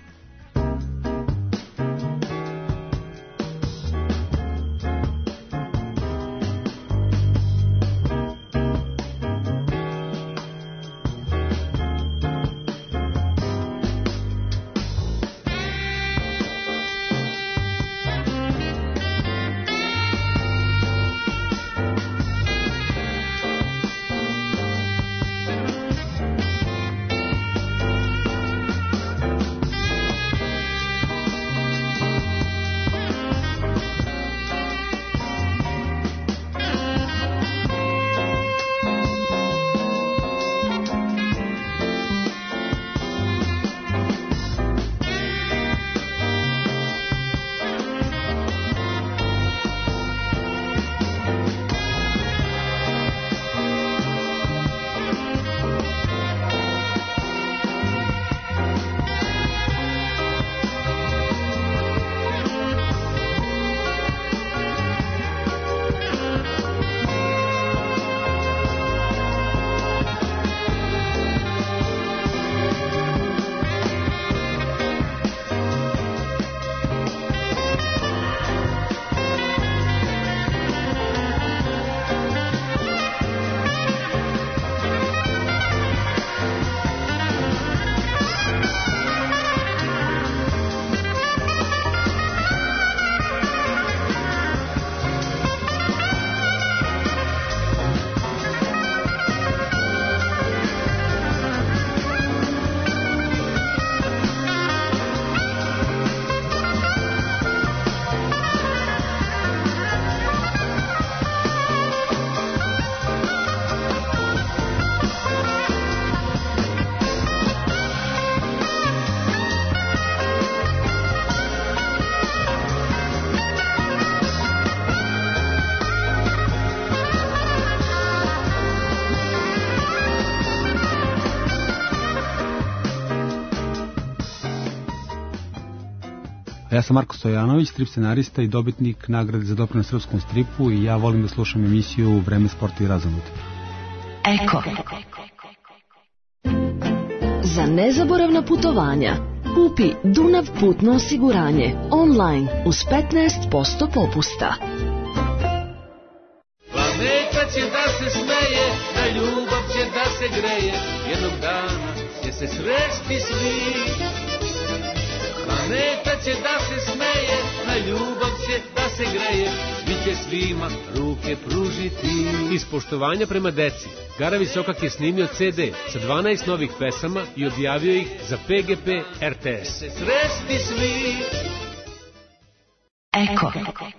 Ja sam Marko Stojanović, strip scenarista i dobitnik nagrade za doprinos srpskom stripu i ja volim da slušam emisiju Vreme, sporta i razonode.
Eko. Za nezaboravna putovanja kupi Dunav putno osiguranje online uz 15% popusta.
Planeta će da se smeje, na ljubav će da se greje, jednog dana će se sresti svi. Planeta će da se smeje, na ljubav će da se greje, svi će svima ruke pružiti.
Iz poštovanja prema deci, Gara Visokak je snimio CD sa 12 novih pesama i objavio ih za PGP RTS.
Se sresti svi.
Eko.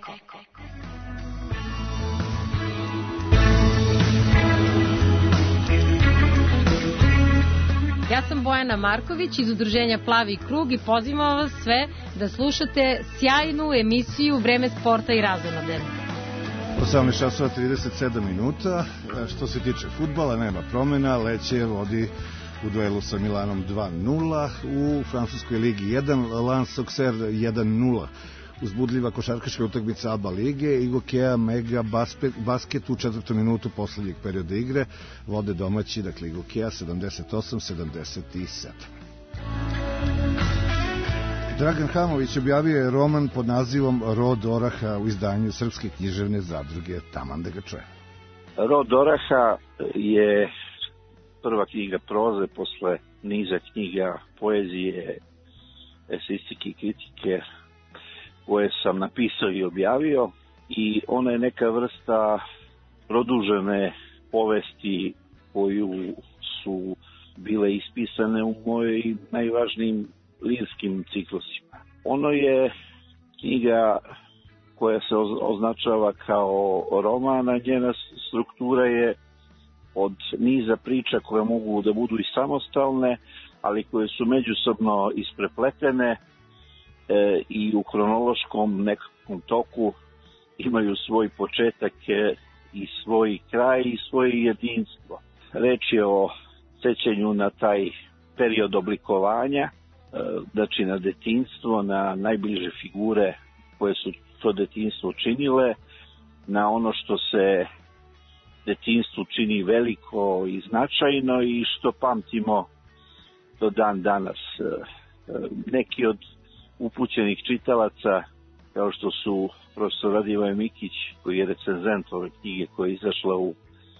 Ja sam Bojana Marković iz udruženja Plavi krug i pozivam vas sve da slušate sjajnu emisiju Vreme sporta i razonode.
18 časova 37 minuta. Što se tiče fudbala, nema promena. Leće vodi u duelu sa Milanom 2-0. U francuskoj ligi 1, Lens Auxerre 1-0. Uzbudljiva košarkaška utakmica ABA lige i Gokeja Mega Basket u 4. minutu poslednjeg perioda igre vode domaći, dakle Gokeja 78-77. Dragan Hamović objavio je roman pod nazivom Rod Oraha u izdanju Srpske književne zadruge. Taman da ga čuje.
Rod Oraha je prva knjiga proze posle niza knjiga poezije, esistike i kritike koje sam napisao i objavio, i ona je neka vrsta produžene povesti koju su bile ispisane u mojim najvažnijim lirskim ciklusima. Ono je knjiga koja se označava kao roman, a njena struktura je od niza priča koje mogu da budu i samostalne, ali koje su međusobno isprepletene i u hronološkom nekakvom toku imaju svoj početak i svoj kraj i svoje jedinstvo. Reč je o sećanju na taj period oblikovanja, znači na detinjstvo, na najbliže figure koje su to detinjstvo činile, na ono što se detinjstvu čini veliko i značajno i što pamtimo do dan danas. Neki od upućenih čitalaca, kao što su profesor Radivoje Mikić, koji je recenzent ove knjige koja je izašla u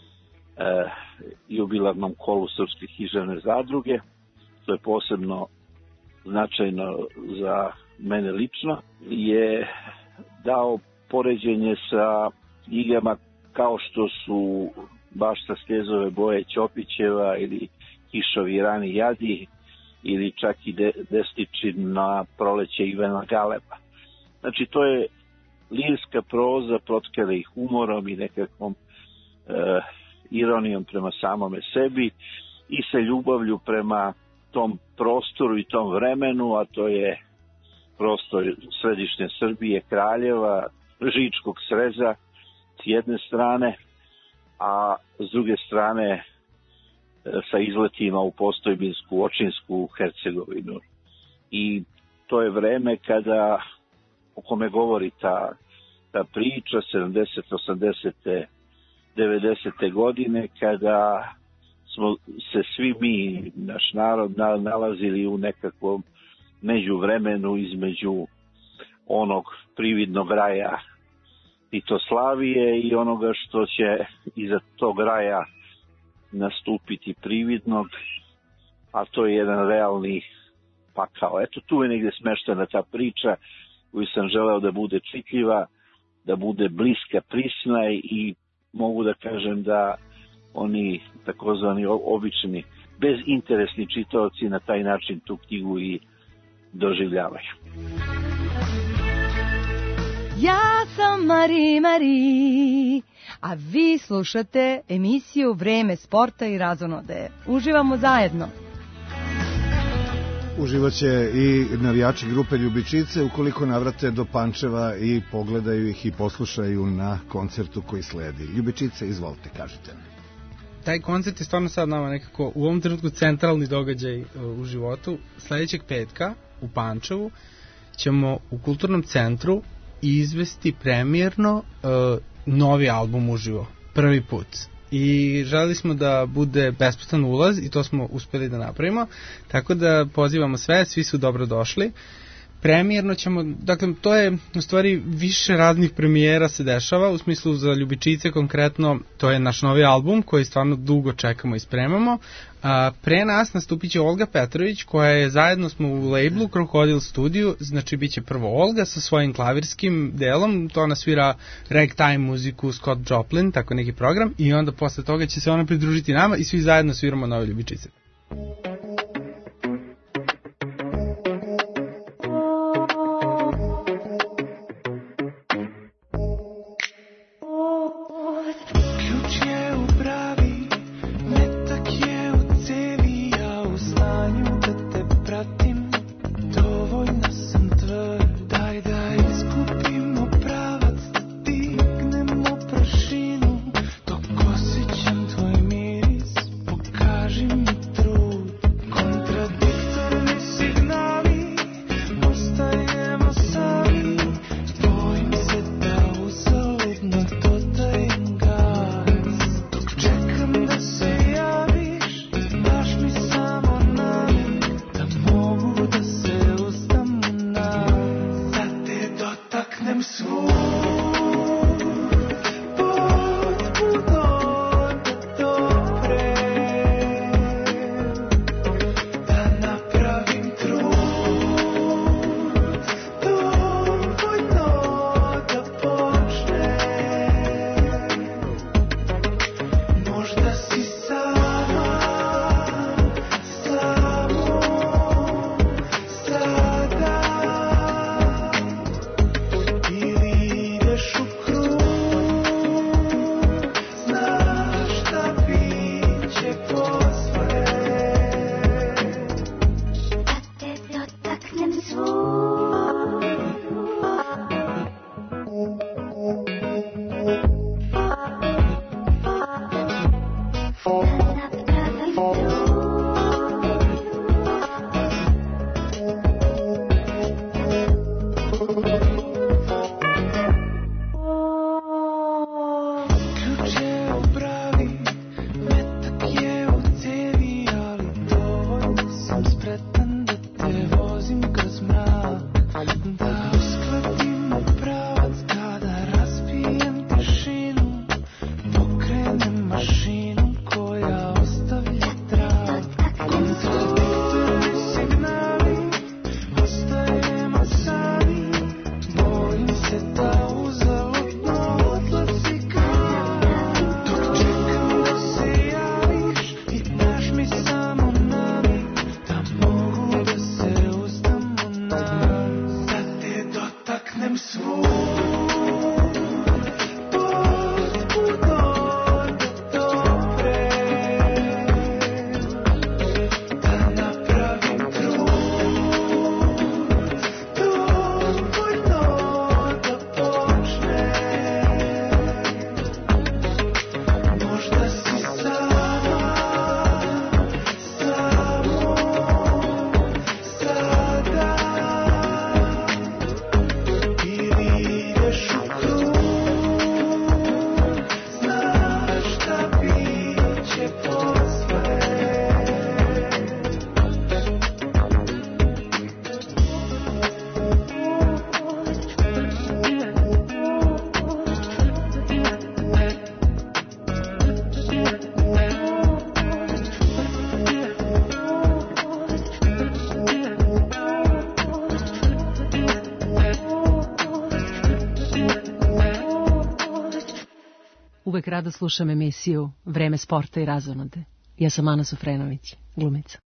jubilarnom kolu Srpske književne zadruge, to je posebno značajno za mene lično, je dao poređenje sa knjigama kao što su Bašta Skezove boje Ćopićeva ili Kišovi rani jadi ili čak i Destičin na proleće Ivana Galeba. Znači to je lirska proza protkala i humorom i nekakvom ironijom prema samome sebi i sa ljubavlju prema tom prostoru i tom vremenu, a to je prostor središnje Srbije, Kraljeva, Žičkog sreza s jedne strane, a s druge strane sa izletima u Postojbinsku, Očinsku, Hercegovinu. I to je vreme kada, o kome govori ta priča, 70, 80, 90. godine, kada smo se svi mi, naš narod, nalazili u nekakvom međuvremenu između onog prividnog raja Titoslavije i onoga što će iza tog raja nastupiti prividnog, a to je jedan realni pakao. Eto, tu je negdje smeštena ta priča koju sam želeo da bude čitljiva, da bude bliska, prisna i mogu da kažem da oni takozvani obični, bezinteresni čitaoci na taj način tu knjigu i doživljavaju.
Ja sam Mari, a vi slušate emisiju Vreme sporta i razonode. Uživamo zajedno.
Uživaće i navijači grupe Ljubičice ukoliko navrate do Pančeva i pogledaju ih i poslušaju na koncertu koji sledi. Ljubičice, izvolite, kažite.
Taj koncert je stvarno sad nama nekako u ovom trenutku centralni događaj u životu. Sledećeg petka u Pančevu ćemo u Kulturnom centru izvesti premijerno novi album uživo, prvi put. I želeli smo da bude besplatan ulaz i to smo uspeli da napravimo, tako da pozivamo sve, svi su dobro došli. Premijerno ćemo, dakle to je u stvari više raznih premijera se dešava, u smislu za Ljubičice konkretno, to je naš novi album koji stvarno dugo čekamo i spremamo. Pre nas nastupit će Olga Petrović, koja je, zajedno smo u labelu Krokodil Studio, znači bit će prvo Olga sa svojim klavirskim delom, to ona svira ragtime muziku, Scott Joplin, tako neki program, i onda posle toga će se ona pridružiti nama i svi zajedno sviramo nove Ljubičice.
Uvek rado slušam emisiju Vreme sporta i razonode. Ja sam Ana Sofrenović, glumica.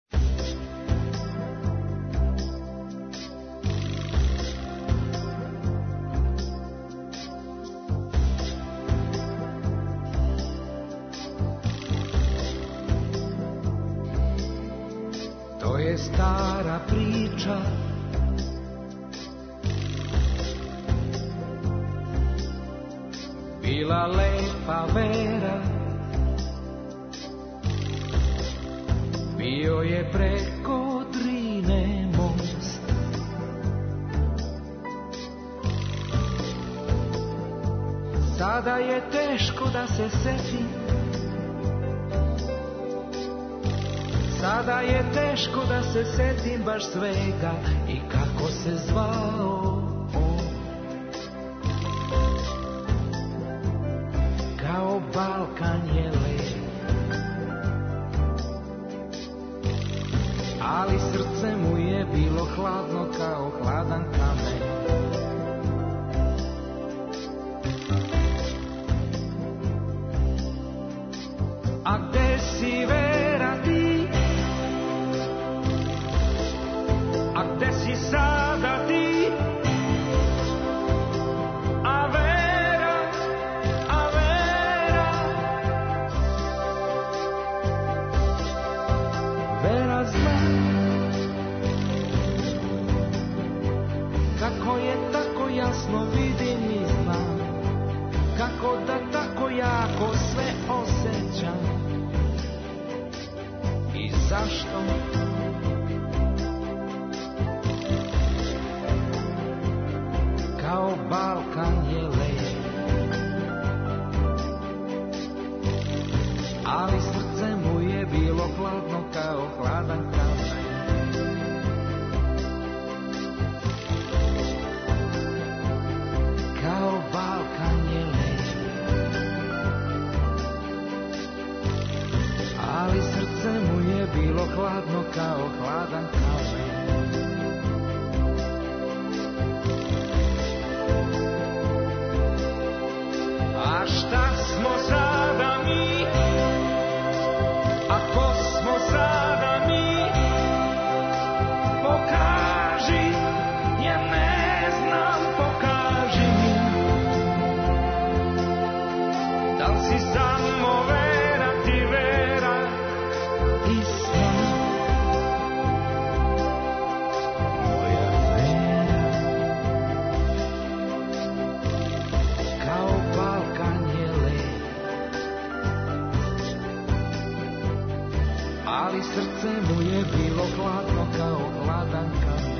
To je stara priča, bila lepa Vera, bio je preko Drine most. Sada je teško da se setim, sada je teško da se setim baš svega i kako se zvao on. Kao Balkan je lep, ali srce mu je bilo hladno kao hladan kamen. A gde si Vera ti? A gde si sada ti? A Vera, a Vera, Vera zna kako je tako jasno vidim i znam, kako da tako jako sve osjećam. I zašto? Kao Balkan je lep, ali srce mu je bilo hladno kao hladan kamen. Kao Balkan je lep, ali srce mu je bilo hladno kao hladan kamen. A šta smo sada mi? A ko smo sada mi? Pokaži, ja ne znam, pokaži mi. Da li si samo Vera ti Vera i sva? Moja Vera, kao Balkan je lep, ali srce mu je bilo hladno kao hladan kamen.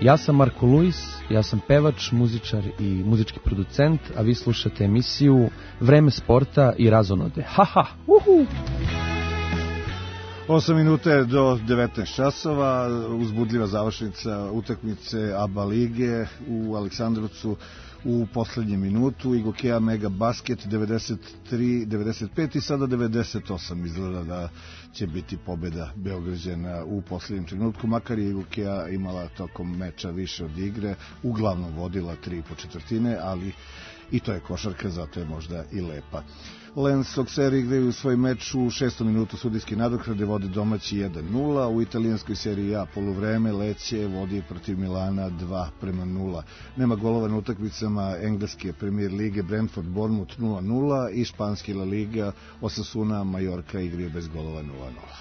Ja sam Marko Luis, ja sam pevač, muzičar i muzički producent, a vi slušate emisiju Vreme sporta i razonode. Haha, uhu!
8 minuta do 19 časova, uzbudljiva završnica utakmice ABA lige u Aleksandrovcu u poslednjem minutu. Igokea Mega Basket 93-95 i sada 98 izgleda da će biti pobeda Beograđana u poslednjem trenutku, makar je Igokea imala tokom meča više od igre, uglavnom vodila 3,5 ali i to je košarka, zato je možda i lepa. Lens Auxerre igraju svoj meč u 6. minutu sudijski nadoknade, vodi domaći 1-0. U italijanskoj seriji A poluvreme Lecce vodi protiv Milana 2-0. Nema golova na utakmicama engleske premier lige, Brentford Bournemouth 0-0 i španski La Liga Osasuna Majorka igraju bez golova 0-0.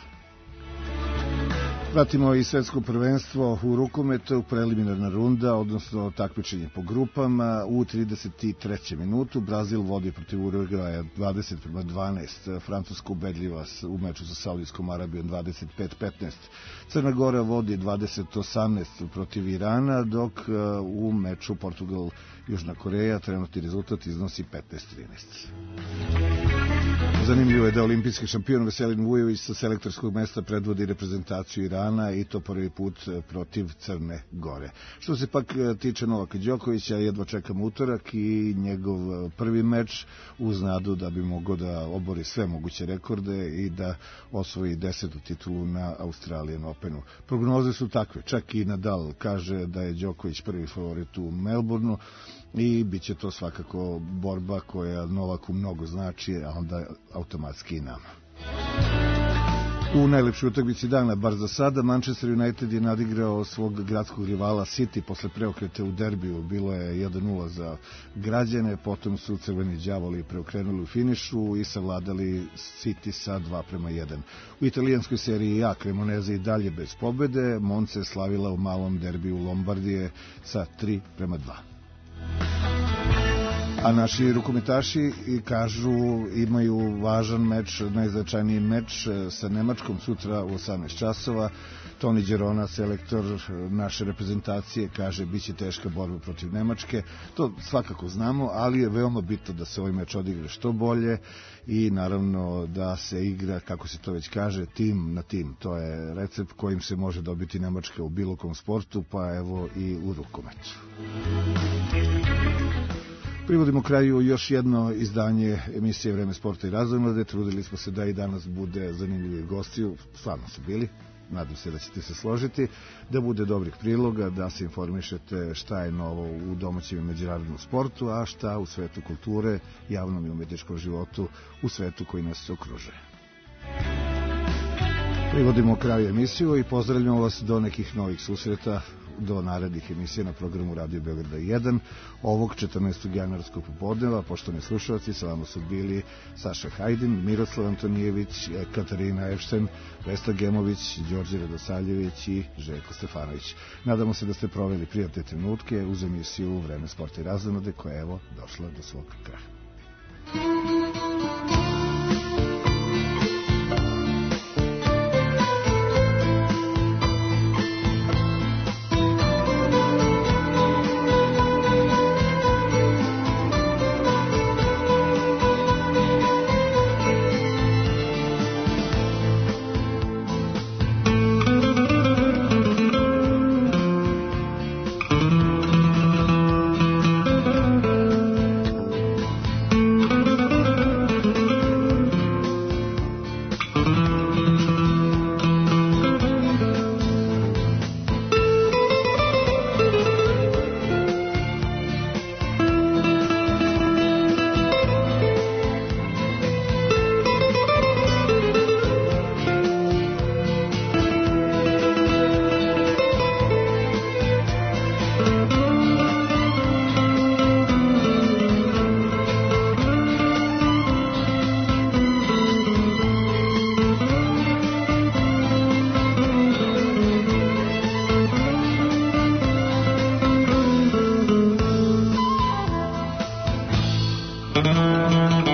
Pratimo i svetsko prvenstvo u rukometu, preliminarna runda, odnosno takmičenje po grupama. U 33. minutu Brazil vodi protiv Urugvaja 20-12, Francuska ubedljiva u meču sa Saudijskom Arabijom 25-15. Crna Gora vodi 20-18 protiv Irana, dok u meču Portugal-Južna Koreja trenutni rezultat iznosi 15-13. Zanimljivo je da olimpijski šampion Veselin Vujović sa selektorskog mesta predvodi reprezentaciju Irana i to prvi put protiv Crne Gore. Što se pak tiče Novaka Đokovića, jedva čekam utorak i njegov prvi meč uz nadu da bi mogao da obori sve moguće rekorde i da osvoji 10. titulu na Australian Openu. Prognoze su takve, čak i Nadal kaže da je Đoković prvi favorit u Melbourneu i bit će to svakako borba koja Novaku mnogo znači, a onda automatski i nama. U najlepšoj utakmici dana, bar za sada, Manchester United je nadigrao svog gradskog rivala City posle preokrete u derbiju. Bilo je 1-0 za građane, potom su crveni đavoli preokrenuli u finišu i savladali City sa 2-1. U italijanskoj seriji A Cremoneze i dalje bez pobede, Monza je slavila u malom derbiju Lombardije sa 3-2. A naši rukometaši kažu imaju važan meč, najznačajniji meč sa Nemačkom sutra u 18 časova. Toni Đerona, selektor naše reprezentacije, kaže biće teška borba protiv Nemačke. To svakako znamo, ali je veoma bitno da se ovaj meč odigra što bolje i naravno da se igra, kako se to već kaže, tim na tim. To je recept kojim se može dobiti Nemačka u bilo kom sportu, pa evo i u rukometu. Privodimo kraju još jedno izdanje emisije Vreme sporta i razonode. Trudili smo se da i danas bude zanimljivi gostiju, stvarno su bili, nadam se da ćete se složiti, da bude dobrih priloga, da se informišete šta je novo u domaćem i međunarodnom sportu, a šta u svetu kulture, javnom i umetničkom životu, u svetu koji nas okružuje. Privodimo kraju emisiju i pozdravljamo vas do nekih novih susreta, do narednih emisija na programu Radio Beograda 1 ovog 14. januarskog popodneva. Poštovani slušalci, sa vama su bili Saša Hajdin, Miroslav Antonijević, Katarina Epšten, Vesna Gemović, Đorđe Radosavljević i Željko Stefanović. Nadamo se da ste proveli prijatne trenutke uz emisiju Vreme sporta i razonode koja je evo došla do svog kraja.
Thank you.